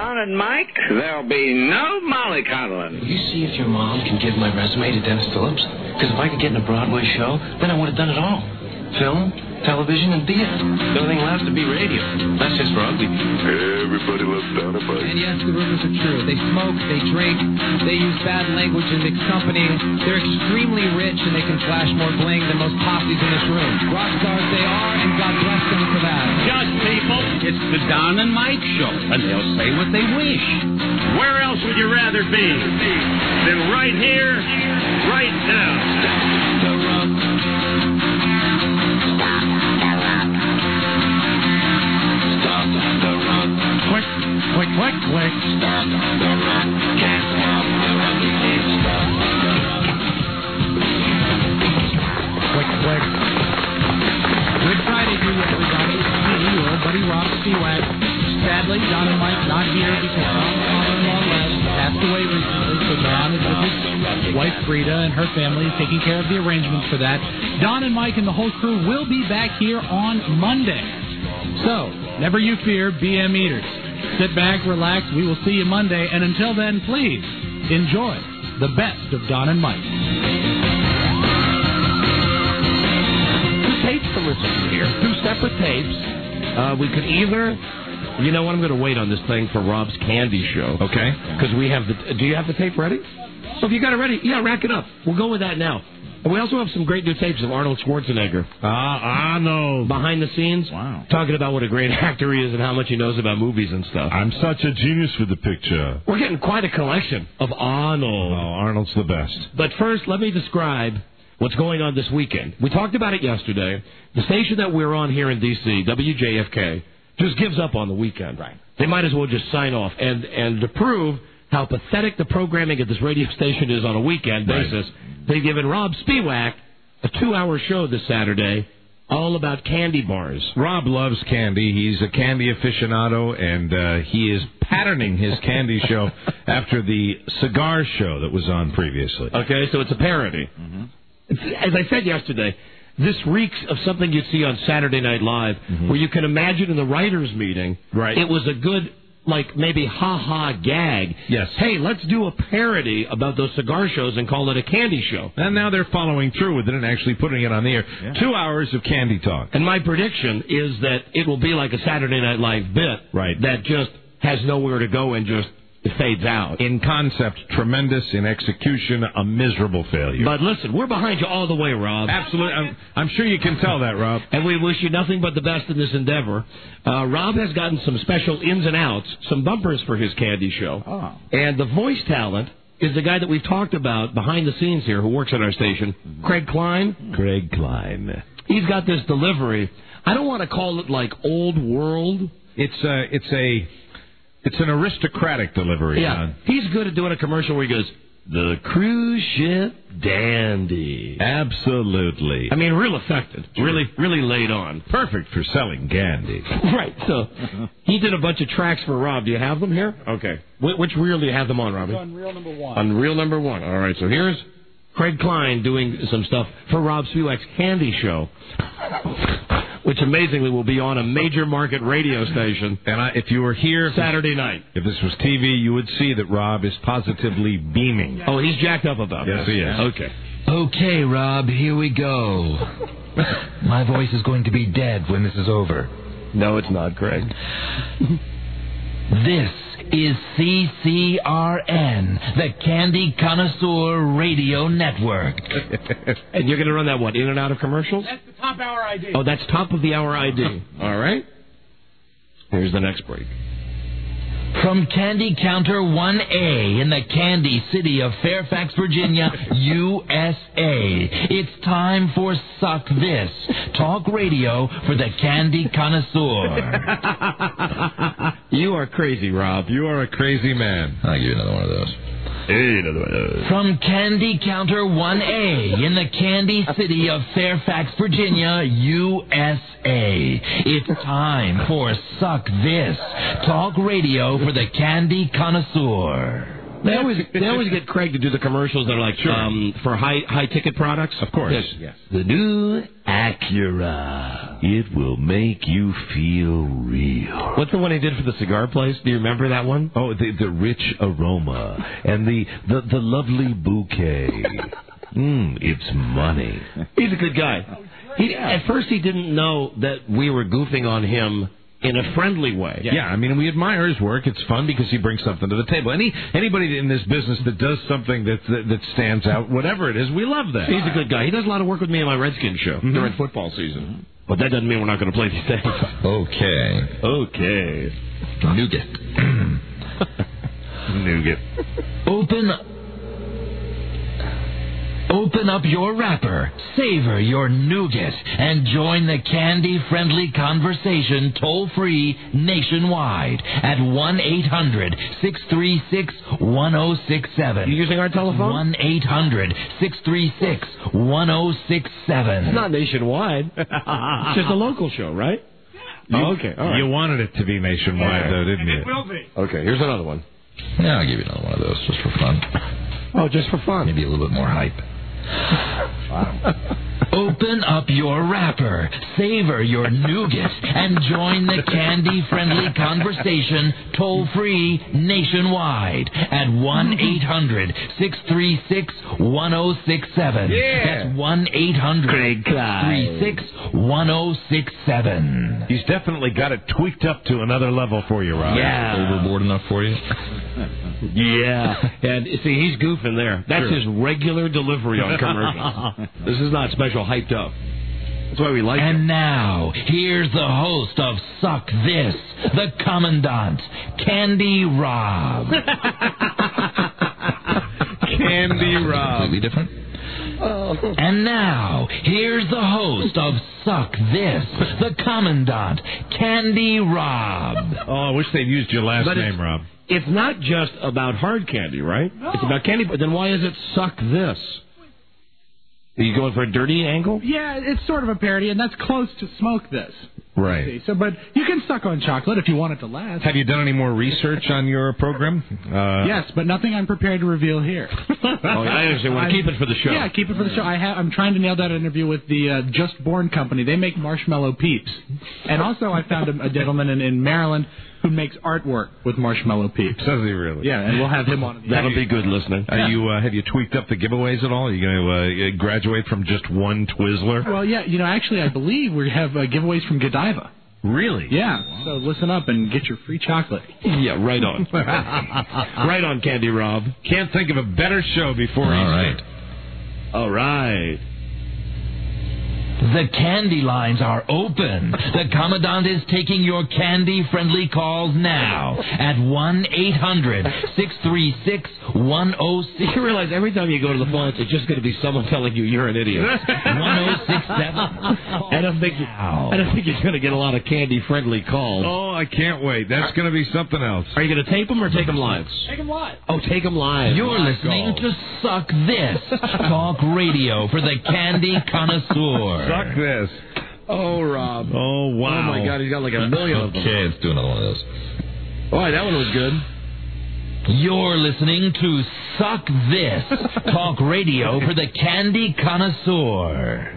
Don and Mike, there'll be no mollycoddling. Will you see if your mom can give my resume to Dennis Phillips? Because if I could get in a Broadway show, then I would have done it all. Film, television, and theater. The only thing left to be radio. That's just for ugly people. Everybody loves Don and Mike. And yes, the rumors are true. They smoke, they drink, they use bad language and mixed company. They're extremely rich and they can flash more bling than most posses in this room. Rock stars they are, and God bless them for that. Just people, it's the Don and Mike Show, and they'll say what they wish. Where else would you rather be than right here, right now? Click, click, click, click. Stop the rock. Can't stop the rock. Click, click. Good Friday to you, everybody. It's me, your old buddy Rob Spiewak. Sadly, Don and Mike not here because Don's father-in-law Les passed away recently, so Don is with his wife Frida and her family is taking care of the arrangements for that. Don and Mike and the whole crew will be back here on Monday. So, never you fear, BM eaters. Sit back, relax, we will see you Monday, and until then, please, enjoy the best of Don and Mike. Two tapes to listen to here, two separate tapes. We could either, you know what, I'm going to wait on this thing for Rob's Candy Show. Okay. Because we have the, do you have the tape ready? So if you got it ready, yeah, rack it up. We'll go with that now. And we also have some great new tapes of Arnold Schwarzenegger. No. Behind the scenes. Wow. Talking about what a great actor he is and how much he knows about movies and stuff. I'm such a genius with the picture. We're getting quite a collection of Arnold. Oh, Arnold's the best. But first, let me describe what's going on this weekend. We talked about it yesterday. The station that we're on here in D.C., WJFK, just gives up on the weekend. Right. They might as well just sign off. And to prove how pathetic the programming at this radio station is on a weekend basis, they've given Rob Spiewak a 2-hour show this Saturday all about candy bars. Rob loves candy. He's a candy aficionado, and he is patterning his candy show after the cigar show that was on previously. Okay, so it's a parody. Mm-hmm. As I said yesterday, this reeks of something you'd see on Saturday Night Live, where you can imagine in the writers' meeting, it was a good, like, maybe ha-ha gag. Yes. Hey, let's do a parody about those cigar shows and call it a candy show. And now they're following through with it and actually putting it on the air. Yeah. 2 hours of candy talk. And my prediction is that it will be like a Saturday Night Live bit that just has nowhere to go and just fades out. In concept, tremendous. In execution, a miserable failure. But listen, we're behind you all the way, Rob. Absolutely. I'm sure you can tell that, Rob. And we wish you nothing but the best in this endeavor. Rob has gotten some special ins and outs, some bumpers for his candy show. Oh. And the voice talent is the guy that we've talked about behind the scenes here who works at our station, Craig Klein. Craig Klein. He's got this delivery. I don't want to call it like old world. It's an aristocratic delivery. Yeah. He's good at doing a commercial where he goes, "The cruise ship dandy." Absolutely. I mean, real effective. Sure. Really laid on. Perfect for selling candy. Right. So he did a bunch of tracks for Rob. Do you have them here? Okay. Which reel do you have them on, Robbie? It's on reel number 1. On reel number 1. All right. So here's Craig Klein doing some stuff for Rob Spiewak's Candy Show, which amazingly will be on a major market radio station. And if you were here Saturday night, if this was TV, you would see that Rob is positively beaming. Oh, he's jacked up about it. Yes, he is. Okay. Okay, Rob, here we go. My voice is going to be dead when this is over. No, it's not, Craig. This is CCRN, the Candy Connoisseur Radio Network. And you're going to run that, what, in and out of commercials? That's the top hour ID. Oh, that's top of the hour ID. All right. Here's the next break. From Candy Counter 1A in the Candy City of Fairfax, Virginia, USA, it's time for Suck This, talk radio for the Candy Connoisseur. You are crazy, Rob. You are a crazy man. I'll give you another one of those. Hey, another one of those. From Candy Counter 1A in the Candy City of Fairfax, Virginia, USA, it's time for Suck This, talk radio for the Candy Connoisseur. They always get Craig to do the commercials that are like for high ticket products. Of course. Yes. The new Acura. It will make you feel real. What's the one he did for the cigar place? Do you remember that one? Oh, the rich aroma and the lovely bouquet. It's money. He's a good guy. At first, he didn't know that we were goofing on him in a friendly way. Yeah, I mean, we admire his work. It's fun because he brings something to the table. Anybody in this business that does something that stands out, whatever it is, we love that. He's a good guy. He does a lot of work with me on my Redskins show during football season. But that doesn't mean we're not going to play these days. Okay. Nougat. Nougat. Open up your wrapper, savor your nougat, and join the candy-friendly conversation toll-free nationwide at 1-800-636-1067. You using our telephone? 1-800-636-1067. It's not nationwide. It's just a local show, right? Okay. All right. You wanted it to be nationwide, though, didn't you? It will be. Okay, here's another one. Yeah, I'll give you another one of those just for fun. Oh, just for fun. Maybe a little bit more hype. Open up your wrapper, savor your nougat, and join the candy-friendly conversation toll-free nationwide at 1-800-636-1067. Yeah. That's 1-800-636-1067. He's definitely got it tweaked up to another level for you, Rob. Yeah. Overboard enough for you? Yeah. And see, he's goofing there. That's his regular delivery on commercials. This is not special hyped up. That's why we like it. And now, here's the host of Suck This, the Commandant, Candy Rob. Candy Rob. Completely different. And now, here's the host of Suck This, the Commandant, Candy Rob. Oh, I wish they'd used your last name, Rob. It's not just about hard candy, right? No. It's about candy. But then why is it Suck This? Are you going for a dirty angle? Yeah, it's sort of a parody, and that's close to Smoke This. Right. So, but you can suck on chocolate if you want it to last. Have you done any more research on your program? Yes, but nothing I'm prepared to reveal here. I understand. Want to keep it for the show. Yeah, keep it for the show. I'm trying to nail that interview with the Just Born company. They make marshmallow peeps. And also I found a gentleman in Maryland who makes artwork with marshmallow peeps. Does he really? Yeah, and we'll have him on. That'll be good listening. Have you tweaked up the giveaways at all? Are you going to graduate from just one Twizzler? Well, yeah, actually I believe we have giveaways from Godiva. Really? Yeah. Wow. So listen up and get your free chocolate. Yeah, right on. Right on, Candy Rob. Can't think of a better show before Easter. All right. The candy lines are open. The Commandant is taking your candy-friendly calls now at 1-800-636-1067. You realize every time you go to the phone, it's just going to be someone telling you you're an idiot. 1067. I don't think you're going to get a lot of candy-friendly calls. Oh, I can't wait. That's going to be something else. Are you going to tape them or take them live? Take them live. Oh, take them live. You're listening to Suck This, talk radio for the candy connoisseur. Suck This. Oh, Rob. Oh, wow. Oh, my God, he's got like a million of them. Okay, let's do another one of those. All right, that one was good. You're listening to Suck This, talk radio for the candy connoisseur.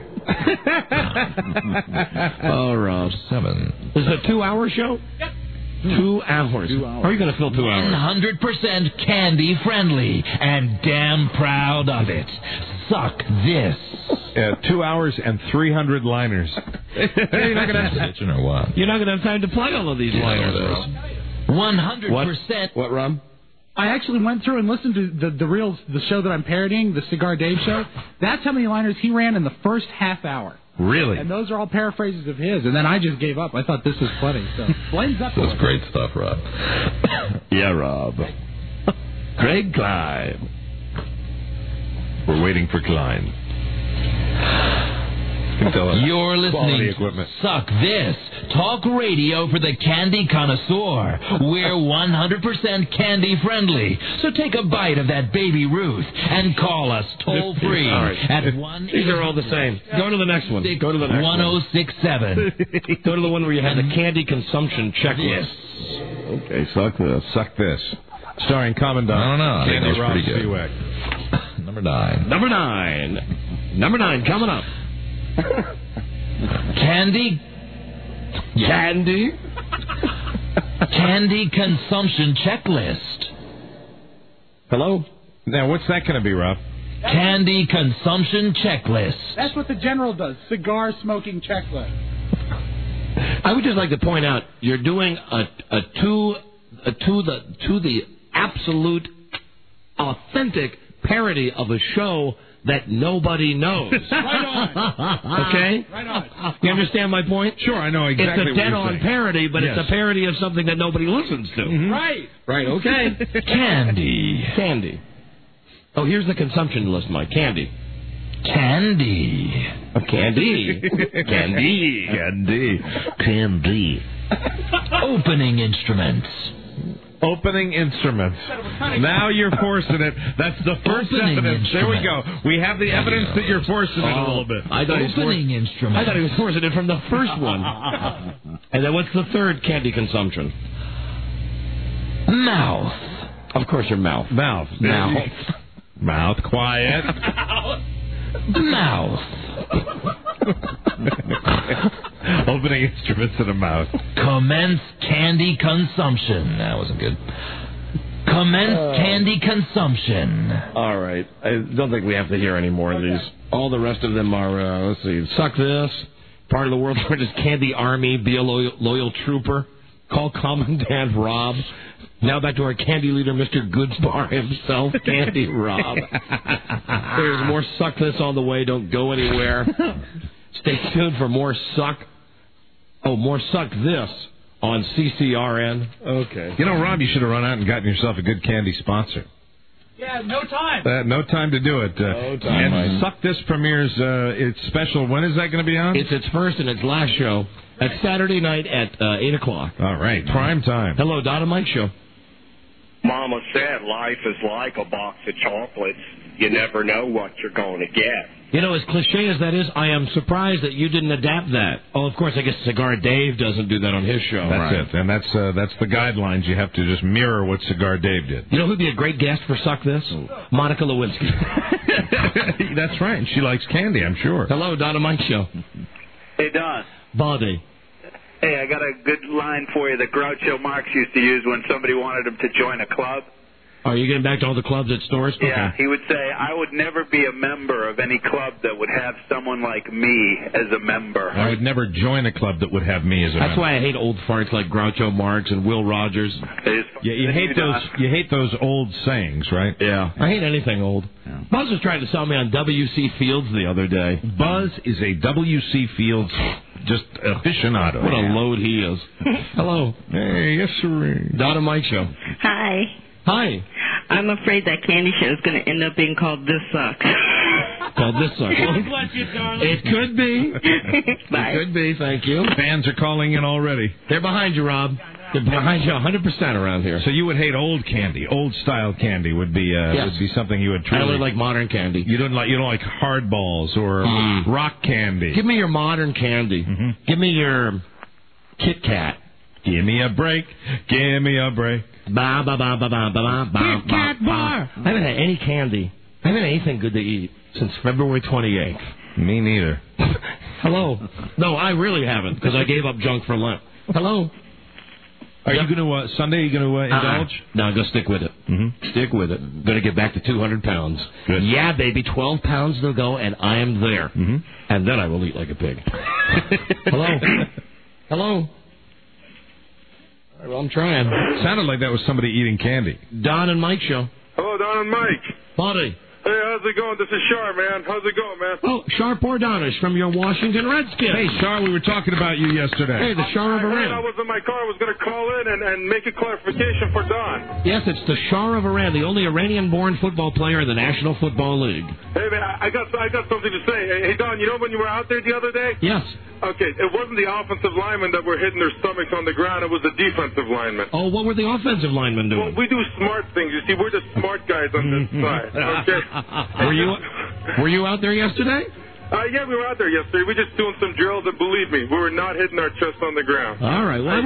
Oh, Rob. 7. Is it a 2-hour show? Yep. 2 hours. 2 hours. How are you going to fill 2 hours? 100% candy friendly and damn proud of it. Suck This. 2 hours and 300 liners. You're not going to have or what? You're not going to have time to play all of these liners, Rob. 100%. What, Rob? I actually went through and listened to the show that I'm parodying, the Cigar Dave show. That's how many liners he ran in the first half hour. Really? And those are all paraphrases of his. And then I just gave up. I thought this was funny. So flames up. That's great stuff, Rob. Yeah, Rob. Craig Klein. We're waiting for Klein. You're listening to equipment. Suck This, talk radio for the candy connoisseur. We're 100% candy friendly. So take a bite of that Baby Ruth and call us toll free at 1. These are all the same. Go to the next one. Go to the next 1067. Go to the one where you had the candy consumption checklist. Yes. Okay, suck this. Suck this. Starring Commandant. I don't know. I think Candy that was Rob pretty good. Spiewak. Number 9. Number 9 coming up. Candy. Candy. Candy consumption checklist. Hello? Now, what's that going to be, Rob? Candy consumption checklist. That's what the general does. Cigar smoking checklist. I would just like to point out you're doing to the absolute authentic parody of a show that nobody knows. Right on. Okay? Right on. You understand my point? Sure, I know exactly It's a dead-on parody, but Yes. it's a parody of something that nobody listens to. Mm-hmm. Right. Right, okay. Candy. Oh, here's the consumption list, Mike. Candy. Candy. Opening instruments. Opening instruments. Now you're forcing it. That's the first Opening evidence. There we instrument. go. We have the evidence that you're forcing it a little bit. I thought Opening instruments. I thought he was forcing it from the first one. And then what's the third candy consumption? Mouth. Of course, your mouth. Mouth. Mouth. Quiet. Mouth. Opening instruments in a mouth. Commence candy consumption. That wasn't good. Commence candy consumption. All right. I don't think we have to hear any more of these. All the rest of them are, let's see, suck this, part of the world's largest candy army, be a loyal trooper, call Commandant Rob. Now back to our candy leader, Mr. Goodsbar himself, Candy Rob. There's more suck this on the way. Don't go anywhere. Stay tuned for more suck this on CCRN. Okay. You know, Rob, you should have run out and gotten yourself a good candy sponsor. Yeah, no time. No time to do it. No time. And Suck This premieres its special. When is that going to be on? It's its first and its last show. It's Saturday night at 8 o'clock. All right, prime time. Hello, Don and Mike Show. Mama said life is like a box of chocolates. You never know what you're going to get. You know, as cliche as that is, I am surprised that you didn't adapt that. Oh, of course, I guess Cigar Dave doesn't do that on his show. That's it, and that's the guidelines. You have to just mirror what Cigar Dave did. You know who'd be a great guest for Suck This? Monica Lewinsky. That's right. She likes candy, I'm sure. Hello, Don and Mike Show. Hey, Don. Body. Hey, I got a good line for you that Groucho Marx used to use when somebody wanted him to join a club. Are you getting back to all the clubs at stores? Yeah, Okay. he would say, I would never be a member of any club that would have someone like me as a member. I would never join a club that would have me as a That's member. why I hate old farts like Groucho Marx and Will Rogers. Yeah, you hate those old sayings, right? Yeah. I hate anything old. Yeah. Buzz was trying to sell me on W.C. Fields the other day. Buzz is a W.C. Fields just aficionado. What a load he is. Hello. Hey, yes, sir. Don and Mike Show. Hi. Hi. I'm afraid that candy show is going to end up being called This Sucks. Called This Sucks. Bless you, darling. It could be. Bye. It could be. Thank you. Fans are calling in already. They're behind you, Rob. They're behind you 100% around here. So you would hate old candy. Old style candy would be something you would truly. I only like modern candy. You don't like hard balls or rock candy. Give me your modern candy. Mm-hmm. Give me your Kit Kat. Give me a break. Give me a break. Ba ba ba ba ba ba ba. Kit Kat bar. I haven't had any candy. I haven't had anything good to eat since February 28th. Me neither. Hello. No, I really haven't because I gave up junk for Lent. Hello. Are you going to Sunday? Are you going to indulge? No, I'm going to stick with it. Mm-hmm. Stick with it. Going to get back to 200 pounds. Good. Yeah, baby. 12 pounds to go, and I am there. Mm-hmm. And then I will eat like a pig. Hello. Hello. All right, well, I'm trying. Sounded like that was somebody eating candy. Don and Mike Show. Hello, Don and Mike. Buddy. Hey, how's it going? This is Shar, man. How's it going, man? Oh, Shar Pordanish from your Washington Redskins. Hey, Shar, we were talking about you yesterday. Hey, the Shar of Iran. I was in my car. I was going to call in and make a clarification for Don. Yes, it's the Shar of Iran, the only Iranian-born football player in the National Football League. Hey, man, I got something to say. Hey, Don, you know when you were out there the other day? Yes. Okay, it wasn't the offensive linemen that were hitting their stomachs on the ground. It was the defensive linemen. Oh, what were the offensive linemen doing? Well, we do smart things. You see, we're the smart guys on this side. Okay. Were you out there yesterday? Yeah, we were out there yesterday. We were just doing some drills, and believe me, we were not hitting our chest on the ground. All right. Well,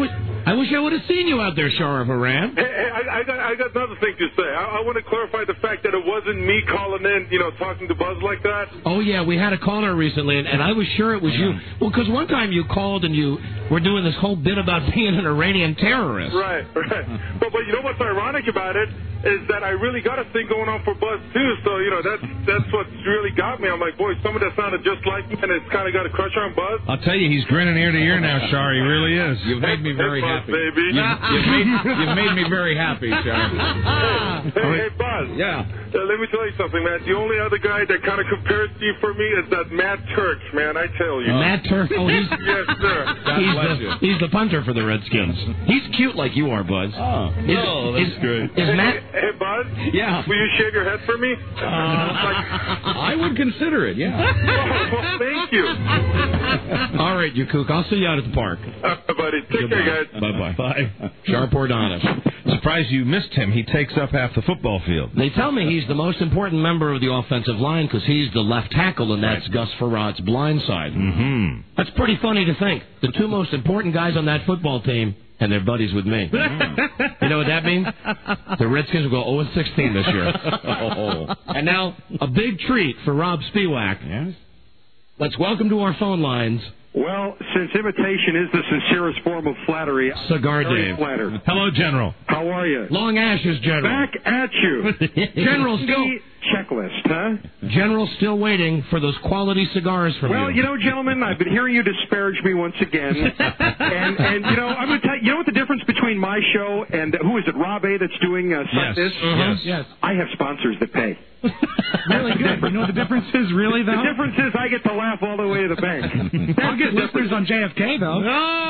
I wish I would have seen you out there, Shara Varan. Hey, I got another thing to say. I want to clarify the fact that it wasn't me calling in, talking to Buzz like that. Oh, yeah, we had a caller recently, and I was sure it was you. Well, because one time you called and you were doing this whole bit about being an Iranian terrorist. Right. But you know what's ironic about it is that I really got a thing going on for Buzz, too. So, that's what really got me. I'm like, boy, someone that sounded just like me and it's kind of got a crush on Buzz. I'll tell you, he's grinning ear to ear now, Shar. He really is. You've made me very Buzz, happy. Baby. You've made me very happy, Shar. Hey, Buzz. Yeah. Let me tell you something, man. The only other guy that kind of compares to you for me is that Matt Turk, man. I tell you. Matt Turk? Oh, he's... Yes, sir. He's the punter for the Redskins. He's cute like you are, Buzz. Oh, that's great. Is Matt... Hey, Buzz? Yeah. Will you shave your head for me? I would consider it, yeah. Well, thank you. All right, you kook. I'll see you out at the park. Buddy. Take care, guys. Bye-bye. Bye. Sharp Ordonez. Surprised you missed him. He takes up half the football field. They tell me he's the most important member of the offensive line because he's the left tackle, and that's Gus Frerott's blind side. Mm-hmm. That's pretty funny to think. The two most important guys on that football team, and they're buddies with me. You know what that means? The Redskins will go 0-16 this year. And now, a big treat for Rob Spiewak. Yes? Let's welcome to our phone lines... Well, since imitation is the sincerest form of flattery, Cigar I'm very Dave. flattered. Hello, General. How are you? Long Ashes, General. Back at you. General still... Checklist, huh? General still waiting for those quality cigars from you. Well, gentlemen, I've been hearing you disparage me once again. and I'm going to tell you, you know what the difference between my show and, who is it, Rob A. that's doing Yes. this? Yes. I have sponsors that pay. Really good. You know what the difference is, really, though? The difference is I get to laugh all the way to the bank. I'll get listeners on JFK, though.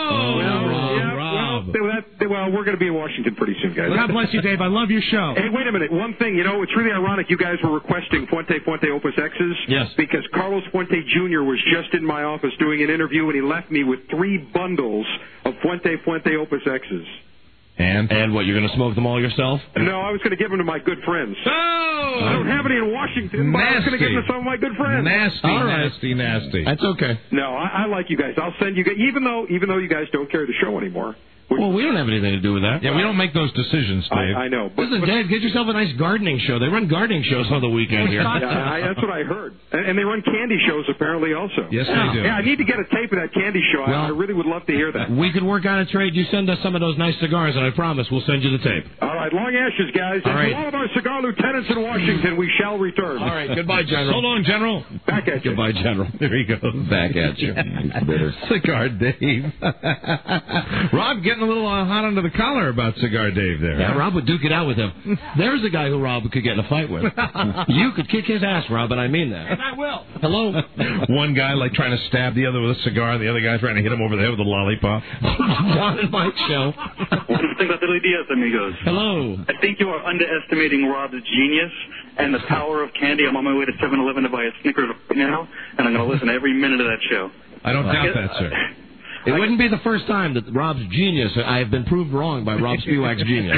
Rob. Well, we're going to be in Washington pretty soon, guys. God bless you, Dave. I love your show. Hey, wait a minute. One thing, it's really ironic you guys were requesting Fuente Opus X's. Yes. Because Carlos Fuente Jr. was just in my office doing an interview, and he left me with 3 bundles of Fuente Opus X's. And what, you're going to smoke them all yourself? No, I was going to give them to my good friends. Oh! I don't have any in Washington, but I was going to give them to some of my good friends. Nasty. That's okay. No, I like you guys. I'll send you guys, even though you guys don't carry the show anymore. Well, we don't have anything to do with that. Yeah, we don't make those decisions, Dave. I know. Listen, Dave, get yourself a nice gardening show. They run gardening shows on the weekend here. That's what I heard. And they run candy shows apparently also. Yes, they do. Yeah, I need to get a tape of that candy show. I really would love to hear that. We could work out a trade. You send us some of those nice cigars, and I promise we'll send you the tape. All right, long ashes, guys. All right. And to all of our cigar lieutenants in Washington, we shall return. All right, goodbye, General. Hold on, General. Back at you. Goodbye, General. There he goes. Back at you. Cigar Dave. Rob getting a little hot under the collar about Cigar Dave there. Yeah, Rob would duke it out with him. There's a guy who Rob could get in a fight with. You could kick his ass, Rob, and I mean that. And I will. Hello? One guy trying to stab the other with a cigar, and the other guy trying to hit him over the head with a lollipop. Don and Mike Show. What do you think about Billy Diaz, amigos? Hello. I think you are underestimating Rob's genius and the power of candy. I'm on my way to 7-Eleven to buy a Snickers right now, and I'm going to listen to every minute of that show. I don't doubt that, sir. It wouldn't be the first time that Rob's genius, I have been proved wrong by Rob Spiewak's genius.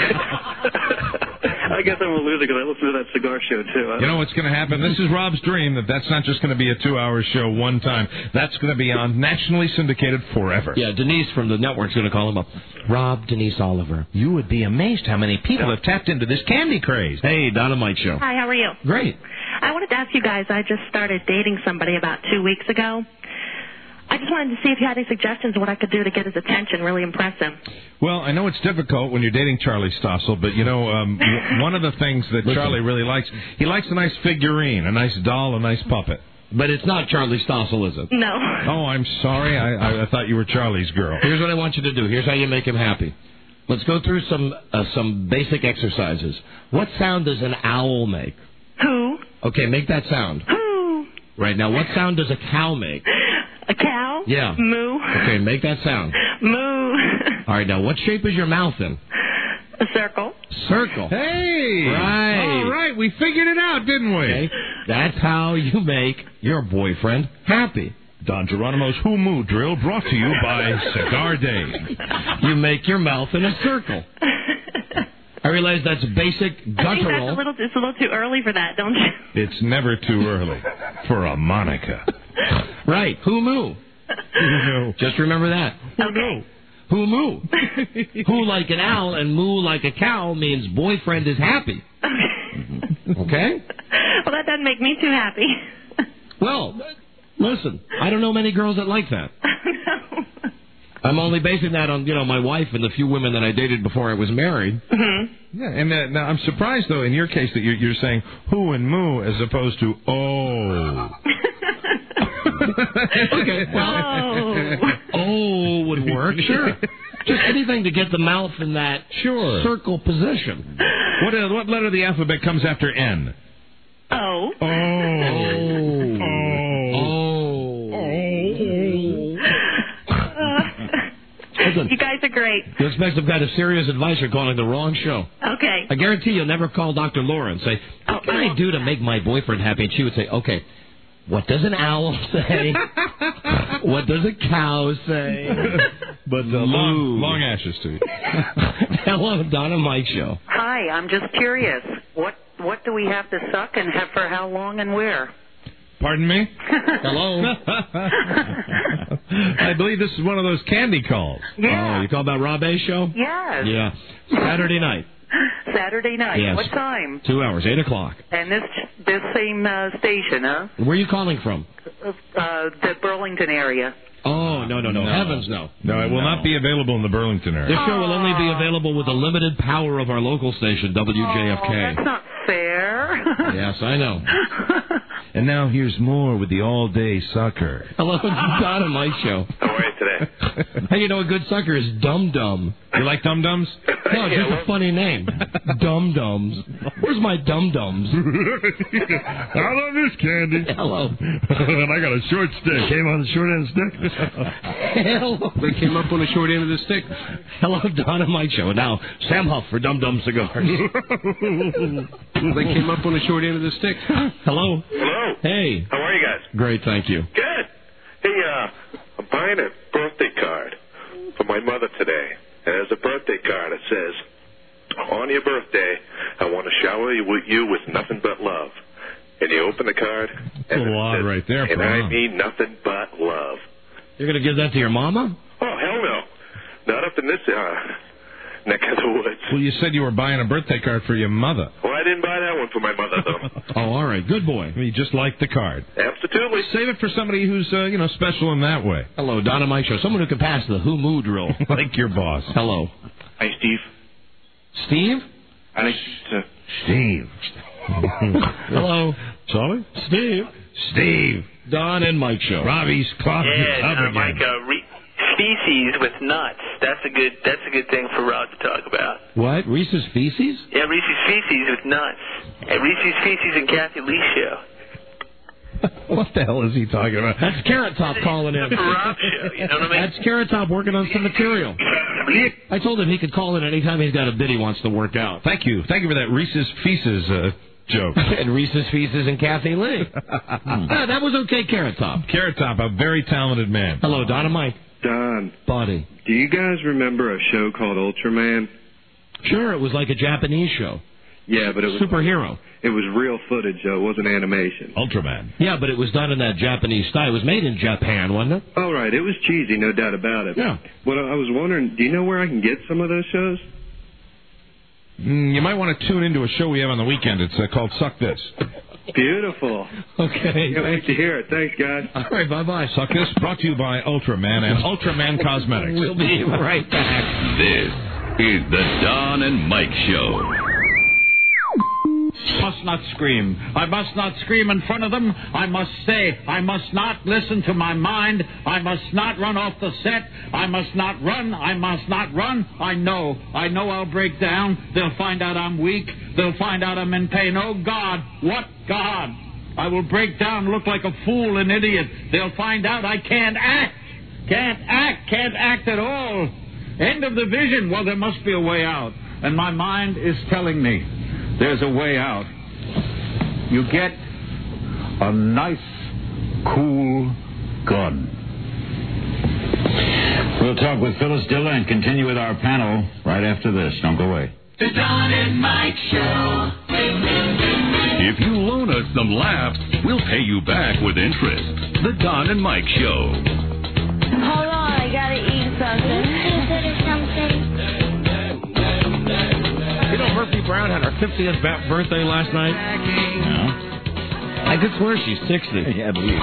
I guess I'm a loser because I listen to that cigar show, too. You know what's going to happen? This is Rob's dream, that's not just going to be a 2-hour show one time. That's going to be on nationally syndicated forever. Yeah, Denise from the network's going to call him up. Rob, Denise Oliver. You would be amazed how many people have tapped into this candy craze. Hey, Don and Mike Show. Hi, how are you? Great. I wanted to ask you guys, I just started dating somebody about 2 weeks ago. I just wanted to see if you had any suggestions of what I could do to get his attention, really impress him. Well, I know it's difficult when you're dating Charlie Stossel, but, one of the things that Charlie really likes, he likes a nice figurine, a nice doll, a nice puppet. But it's not Charlie Stossel, is it? No. Oh, I'm sorry. I thought you were Charlie's girl. Here's what I want you to do. Here's how you make him happy. Let's go through some basic exercises. What sound does an owl make? Who? Okay, make that sound. Who? Right, now what sound does a cow make? A cow? Yeah. Moo. Okay, make that sound. Moo. All right, now what shape is your mouth in? A circle. Circle. Hey! Right. All right, we figured it out, didn't we? Okay. That's how you make your boyfriend happy. Don Geronimo's Who Moo Drill brought to you by Cigar Dave. You make your mouth in a circle. I realize that's basic guttural. I think it's a little too early for that, don't you? It's never too early for a Monica. Right. Who moo? Who knew? Just remember that. Okay. Who moo? Who like an owl and moo like a cow means boyfriend is happy. Okay? Well, that doesn't make me too happy. Well, listen, I don't know many girls that like that. No. I'm only basing that on, my wife and the few women that I dated before I was married. Mm-hmm. Yeah, and now I'm surprised, though, in your case, that you're saying who and moo as opposed to oh. Okay, well, oh would work, sure. Just anything to get the mouth in that circle position. What letter of the alphabet comes after N? Oh. Listen, you guys are great. You expect some kind of serious advice, you're calling the wrong show. Okay. I guarantee you'll never call Dr. Laura and say, what can I do to make my boyfriend happy? And she would say, okay, what does an owl say? What does a cow say? But long ashes to you. Hello, Don and Mike Show. Hi, I'm just curious. What do we have to suck and have for how long and where? Pardon me? Hello? I believe this is one of those candy calls. Yeah. Oh, you call about Rob A's show? Yes. Yeah. Saturday night. Saturday night. Yes. What time? 2 hours, 8 o'clock. And this same station, huh? Where are you calling from? The Burlington area. Oh, no. Heavens, no. No, it will not be available in the Burlington area. This show will only be available with the limited power of our local station, WJFK. Oh, that's not fair. Yes, I know. And now here's more with the all-day sucker. Hello, it's Don and Mike Show. How are you today? Hey, you know a good sucker is Dum Dum. You like Dum Dums? No, it's just a funny name. Dum Dums. Where's my Dum Dums? I love this candy. Hello. And I got a short stick. Came on the short end of the stick. Hello. They came up on the short end of the stick. Hello, Don and Mike Show. Now, Sam Huff for Dum Dum Cigars. They came up on the short end of the stick. Hello. Hello. Hey. How are you guys? Great, thank you. Good. Hey, I'm buying a birthday card for my mother today. And as a birthday card, it says, on your birthday, I want to shower you with nothing but love. And you open the card. That's a little odd right there. And I mean nothing but love. You're going to give that to your mama? Oh, hell no. Not up in this neck of the woods. Well, you said you were buying a birthday card for your mother. Well, I didn't buy that one for my mother, though. Oh, all right. Good boy. You just like the card. Absolutely. Save it for somebody who's, special in that way. Hello, Don and Mike Show. Someone who can pass the who moo drill. Like your boss. Hello. Hi, Steve. Steve? I like to... Steve. Hello. Charlie? Steve. Don and Mike Show. Robbie's closet Yeah, up again. Mike, species with nuts. That's a good thing for Rob to talk about. What? Reese's Feces? Yeah, Reese's Feces with nuts. And Reese's Feces and Kathy Lee show. What the hell is he talking about? That's Carrot Top calling in. Rob show, you know what I mean? That's Carrot Top working on some material. I told him he could call in anytime he's got a bit he wants to work out. Thank you for that Reese's Feces joke. And Reese's Feces and Kathy Lee. That was okay, Carrot Top. Carrot Top, a very talented man. Hello, Don and Mike. Don. Buddy. Do you guys remember a show called Ultraman? Sure, it was like a Japanese show. Yeah, but it was... Superhero. It was real footage, though. It wasn't animation. Ultraman. Yeah, but it was done in that Japanese style. It was made in Japan, wasn't it? Oh, right. It was cheesy, no doubt about it. Yeah. Well, I was wondering, do you know where I can get some of those shows? You might want to tune into a show we have on the weekend. It's called Suck This. Beautiful. Okay. Can't wait to hear it. Thanks, guys. All right, bye-bye. Suck This, brought to you by Ultraman and Ultraman Cosmetics. We'll be right back. This is the Don and Mike Show. Must not scream. I must not scream in front of them. I must stay. I must not listen to my mind. I must not run off the set. I must not run. I must not run. I know I'll break down. They'll find out I'm weak. They'll find out I'm in pain. Oh, God. What God? I will break down, look like a fool, an idiot. They'll find out I can't act. Can't act at all. End of the vision. Well, there must be a way out. And my mind is telling me there's a way out. You get a nice, cool gun. We'll talk with Phyllis Diller and continue with our panel right after this. Don't go away. The Don and Mike Show. If you loan us some laughs, we'll pay you back with interest. The Don and Mike Show. Hold on, I gotta eat something. Brown had her 50th birthday last night? No. I could swear she's 60. Yeah, at least.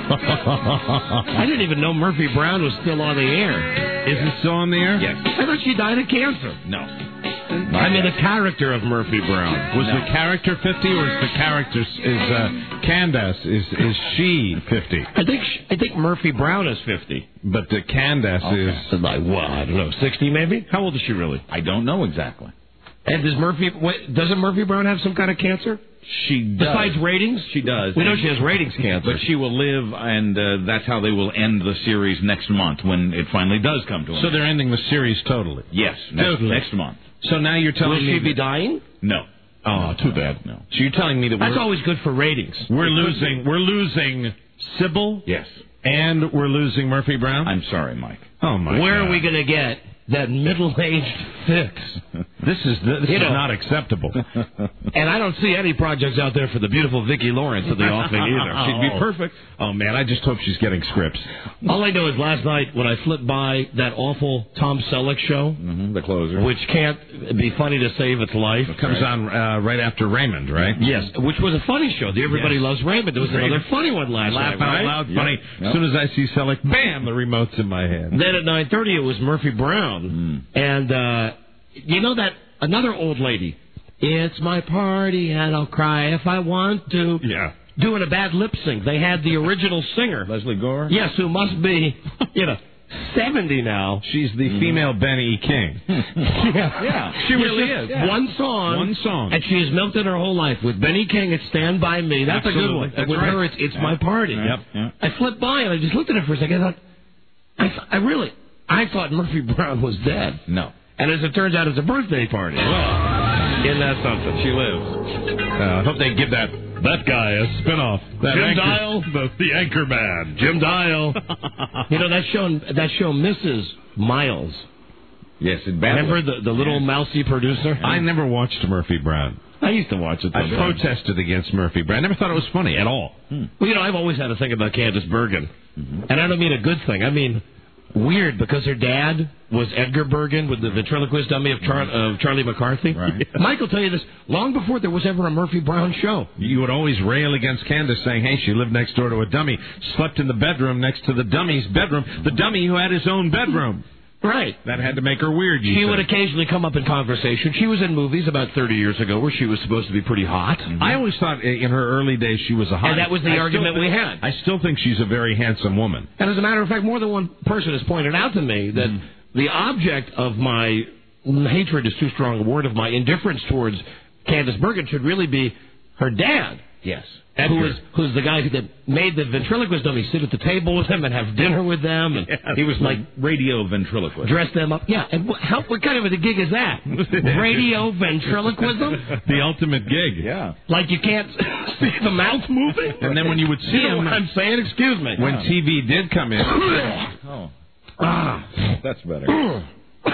I didn't even know Murphy Brown was still on the air. Is it still on the air? Yes. I thought she died of cancer. No. I mean, the character of Murphy Brown. Was the character 50, or is the character Candace? Is she 50? I think Murphy Brown is 50, but the Candace is like I don't know, 60 maybe. How old is she really? I don't know exactly. And doesn't Murphy Brown have some kind of cancer? She does. Besides ratings? She does. We know she has ratings cancer. But she will live, and that's how they will end the series next month when it finally does come to an end. So they're ending the series totally? Yes, next month. So now you're telling me... Will she be dying? No. Oh, too bad. No. So you're telling me that that's always good for ratings. We're losing Sybil? Yes. And we're losing Murphy Brown? I'm sorry, Mike. Oh, my God. Where are we going to get that middle-aged fix? This is not acceptable. And I don't see any projects out there for the beautiful Vicki Lawrence at the offing either. She'd be perfect. Oh, man, I just hope she's getting scripts. All I know is last night when I flipped by that awful Tom Selleck show, the closer, which can't be funny to save its life. It comes on right after Raymond, right? Yes, which was a funny show. Everybody loves Raymond. There was another funny one last night, Laugh out loud, funny. As soon as I see Selleck, bam, the remote's in my hand. Then at 9:30 it was Murphy Brown. And you know that another old lady, it's my party and I'll cry if I want to. Yeah. Doing a bad lip sync. They had the original singer. Leslie Gore? Yes, who must be, 70 now. She's the female Benny King. Yeah. She really is. Yeah. One song. And she has milked it her whole life. With Benny King, it's Stand By Me. That's Absolutely. a good one. That's with right. her, it's My Party. Yep. I flipped by and I just looked at her for a second. I thought Murphy Brown was dead. No. And as it turns out, it's a birthday party. Well, isn't that something? She lives. I hope they give that guy a spinoff. Jim Dial, the anchor man. Jim Dial. that show Mrs. Miles. Yes, remember the little mousy producer? I never watched Murphy Brown. I used to watch it. I protested against Murphy Brown. I never thought it was funny at all. Well, I've always had a thing about Candice Bergen. And I don't mean a good thing. I mean weird, because her dad was Edgar Bergen with the ventriloquist dummy of Charlie McCarthy. Right. Mike will tell you this long before there was ever a Murphy Brown show. You would always rail against Candace, saying, hey, she lived next door to a dummy, slept in the bedroom next to the dummy's bedroom, the dummy who had his own bedroom. Right. That had to make her weird, She would occasionally come up in conversation. She was in movies about 30 years ago where she was supposed to be pretty hot. I always thought in her early days she was a hot. And that was the argument we had. I still think she's a very handsome woman. And as a matter of fact, more than one person has pointed out to me that the object of my hatred is too strong a word, of my indifference towards Candice Bergen should really be her dad. Yes. Who's the guy that made the ventriloquist dummy sit at the table with him and have dinner with them. And he was like radio ventriloquist. Dress them up. Yeah. And what kind of a gig is that? Radio ventriloquism? The ultimate gig. Yeah. Like you can't see the mouth moving? And then when you would see him... what I'm saying? Excuse me. When TV did come in... That's better.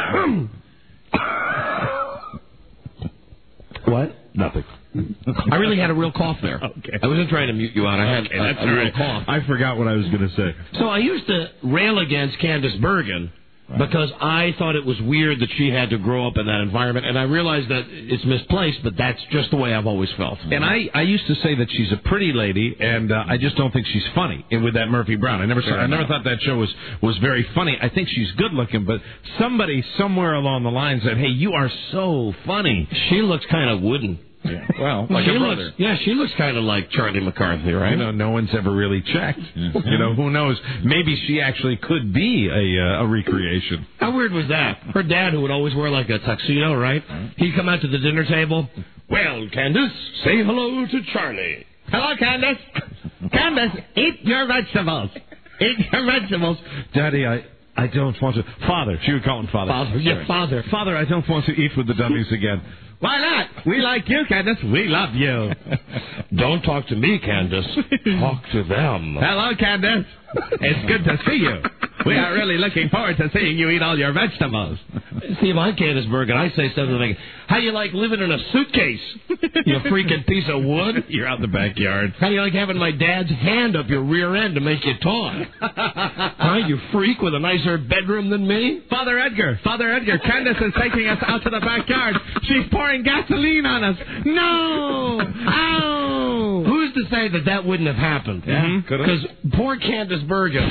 What? Nothing. I really had a real cough there. Okay. I wasn't trying to mute you out. I had that's a real cough. I forgot what I was going to say. So I used to rail against Candice Bergen because I thought it was weird that she had to grow up in that environment, and I realized that it's misplaced, but that's just the way I've always felt. And I used to say that she's a pretty lady, and I just don't think she's funny with that Murphy Brown. I never thought that show was very funny. I think she's good looking, but somebody somewhere along the line said, hey, you are so funny. She looks kind of wooden. Yeah. Well, like her brother. She looks kind of like Charlie McCarthy, right? No one's ever really checked. Who knows? Maybe she actually could be a recreation. How weird was that? Her dad, who would always wear like a tuxedo, right? He'd come out to the dinner table. Well, Candace, say hello to Charlie. Hello, Candace. Candace, eat your vegetables. Eat your vegetables. Daddy, I don't want to. Father, she would call him Father. Father. Father, I don't want to eat with the dummies again. Why not? We like you, Candace. We love you. Don't talk to me, Candace. Talk to them. Hello, Candace. It's good to see you. We are really looking forward to seeing you eat all your vegetables. See, if I'm Candaceberg and I say something like, how you like living in a suitcase, you freaking piece of wood? You're out in the backyard. How do you like having my dad's hand up your rear end to make you talk? Huh, you freak with a nicer bedroom than me? Father Edgar, Candace is taking us out to the backyard. She's pouring gasoline on us. No! Ow! Who's to say that wouldn't have happened? Yeah, Because poor Candace Bergen.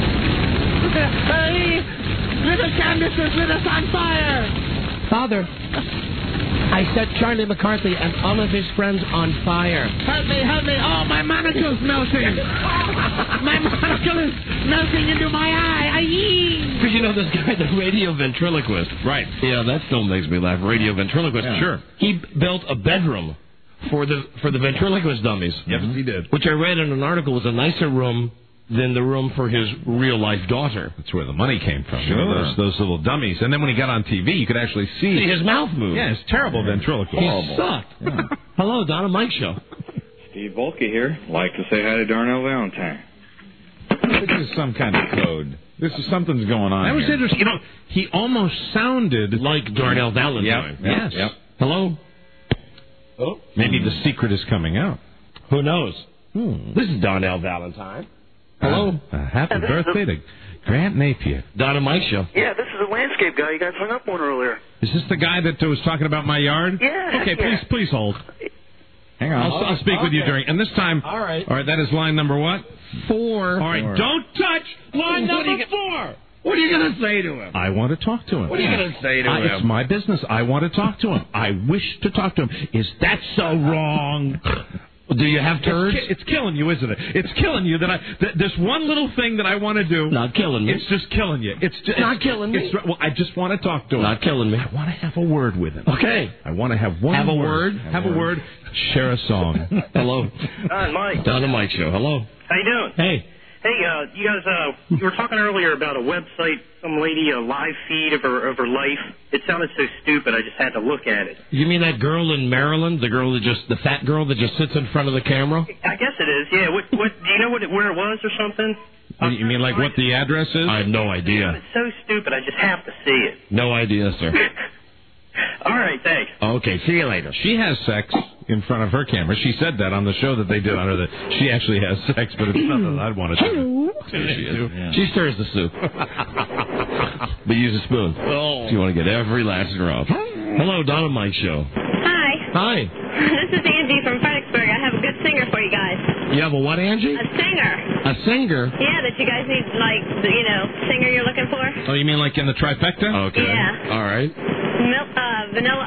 Hey, little Candace has lit us on fire. Father, I set Charlie McCarthy and all of his friends on fire. Help me. Oh, my monocle's melting. My monocle is melting into my eye. Because you know this guy, the radio ventriloquist. Right. Yeah, that still makes me laugh. Radio ventriloquist. Yeah. Sure. He built a bedroom for the ventriloquist dummies. Yes, he did. Which I read in an article was a nicer room than the room for his real-life daughter. That's where the money came from. Sure. You know, those little dummies. And then when he got on TV, you could actually see his mouth move. Yeah, it's terrible ventriloquist. He sucked. Yeah. Hello, Donna Mike Show. Steve Volke here. Like to say hi to Darnell Valentine. This is some kind of code. Something's going on. That was here. interesting. You know, he almost sounded like Darnell Valentine. Yes. Yep. Hello? Oh. Maybe the secret is coming out. Who knows? This is Darnell Valentine. Hello? Happy birthday to Grant Napier. Donna Mike Show. Yeah, this is a landscape guy. You guys hung up on earlier. Is this the guy that was talking about my yard? Yeah. Okay, yeah. please hold. Hang on. I'll speak with you during. And this time. All right. That is line number what? 4. All right. Don't touch line number 4. What are you going to say to him? I want to talk to him. What are you going to say to him? It's my business. I want to talk to him. I wish to talk to him. Is that so wrong? Do you have turds? It's killing you, isn't it? It's killing you that this one little thing that I want to do. Not killing me. It's just killing you. It's not killing me. Well, I just want to talk to him. Not killing me. I want to have a word with him. Okay. I want to have one. Have a word. Have a word. Share a song. Hello. Mike. Donna Mike Show. Hello. How you doing? Hey. Hey, you guys, you were talking earlier about a website, some lady, a live feed of her life. It sounded so stupid, I just had to look at it. You mean that girl in Maryland, the fat girl that just sits in front of the camera? I guess it is, yeah. What do you know where it was or something? You mean like what the address is? I have no idea. It's so stupid, I just have to see it. No idea, sir. All right, thanks. Okay, see you later. She has sex in front of her camera. She said that on the show that they did on her, that she actually has sex, but it's nothing I'd want to do. Yeah. She stirs the soup. But use a spoon. Oh. So you want to get every last drop. Hello, Donna Mike Show. Hi. Hi. This is Angie from Fredericksburg. I have a good singer for you guys. You have a what, Angie? A singer. A singer? Yeah, that you guys need, singer you're looking for. Oh, you mean like in the trifecta? Okay. Yeah. All right. Vanilla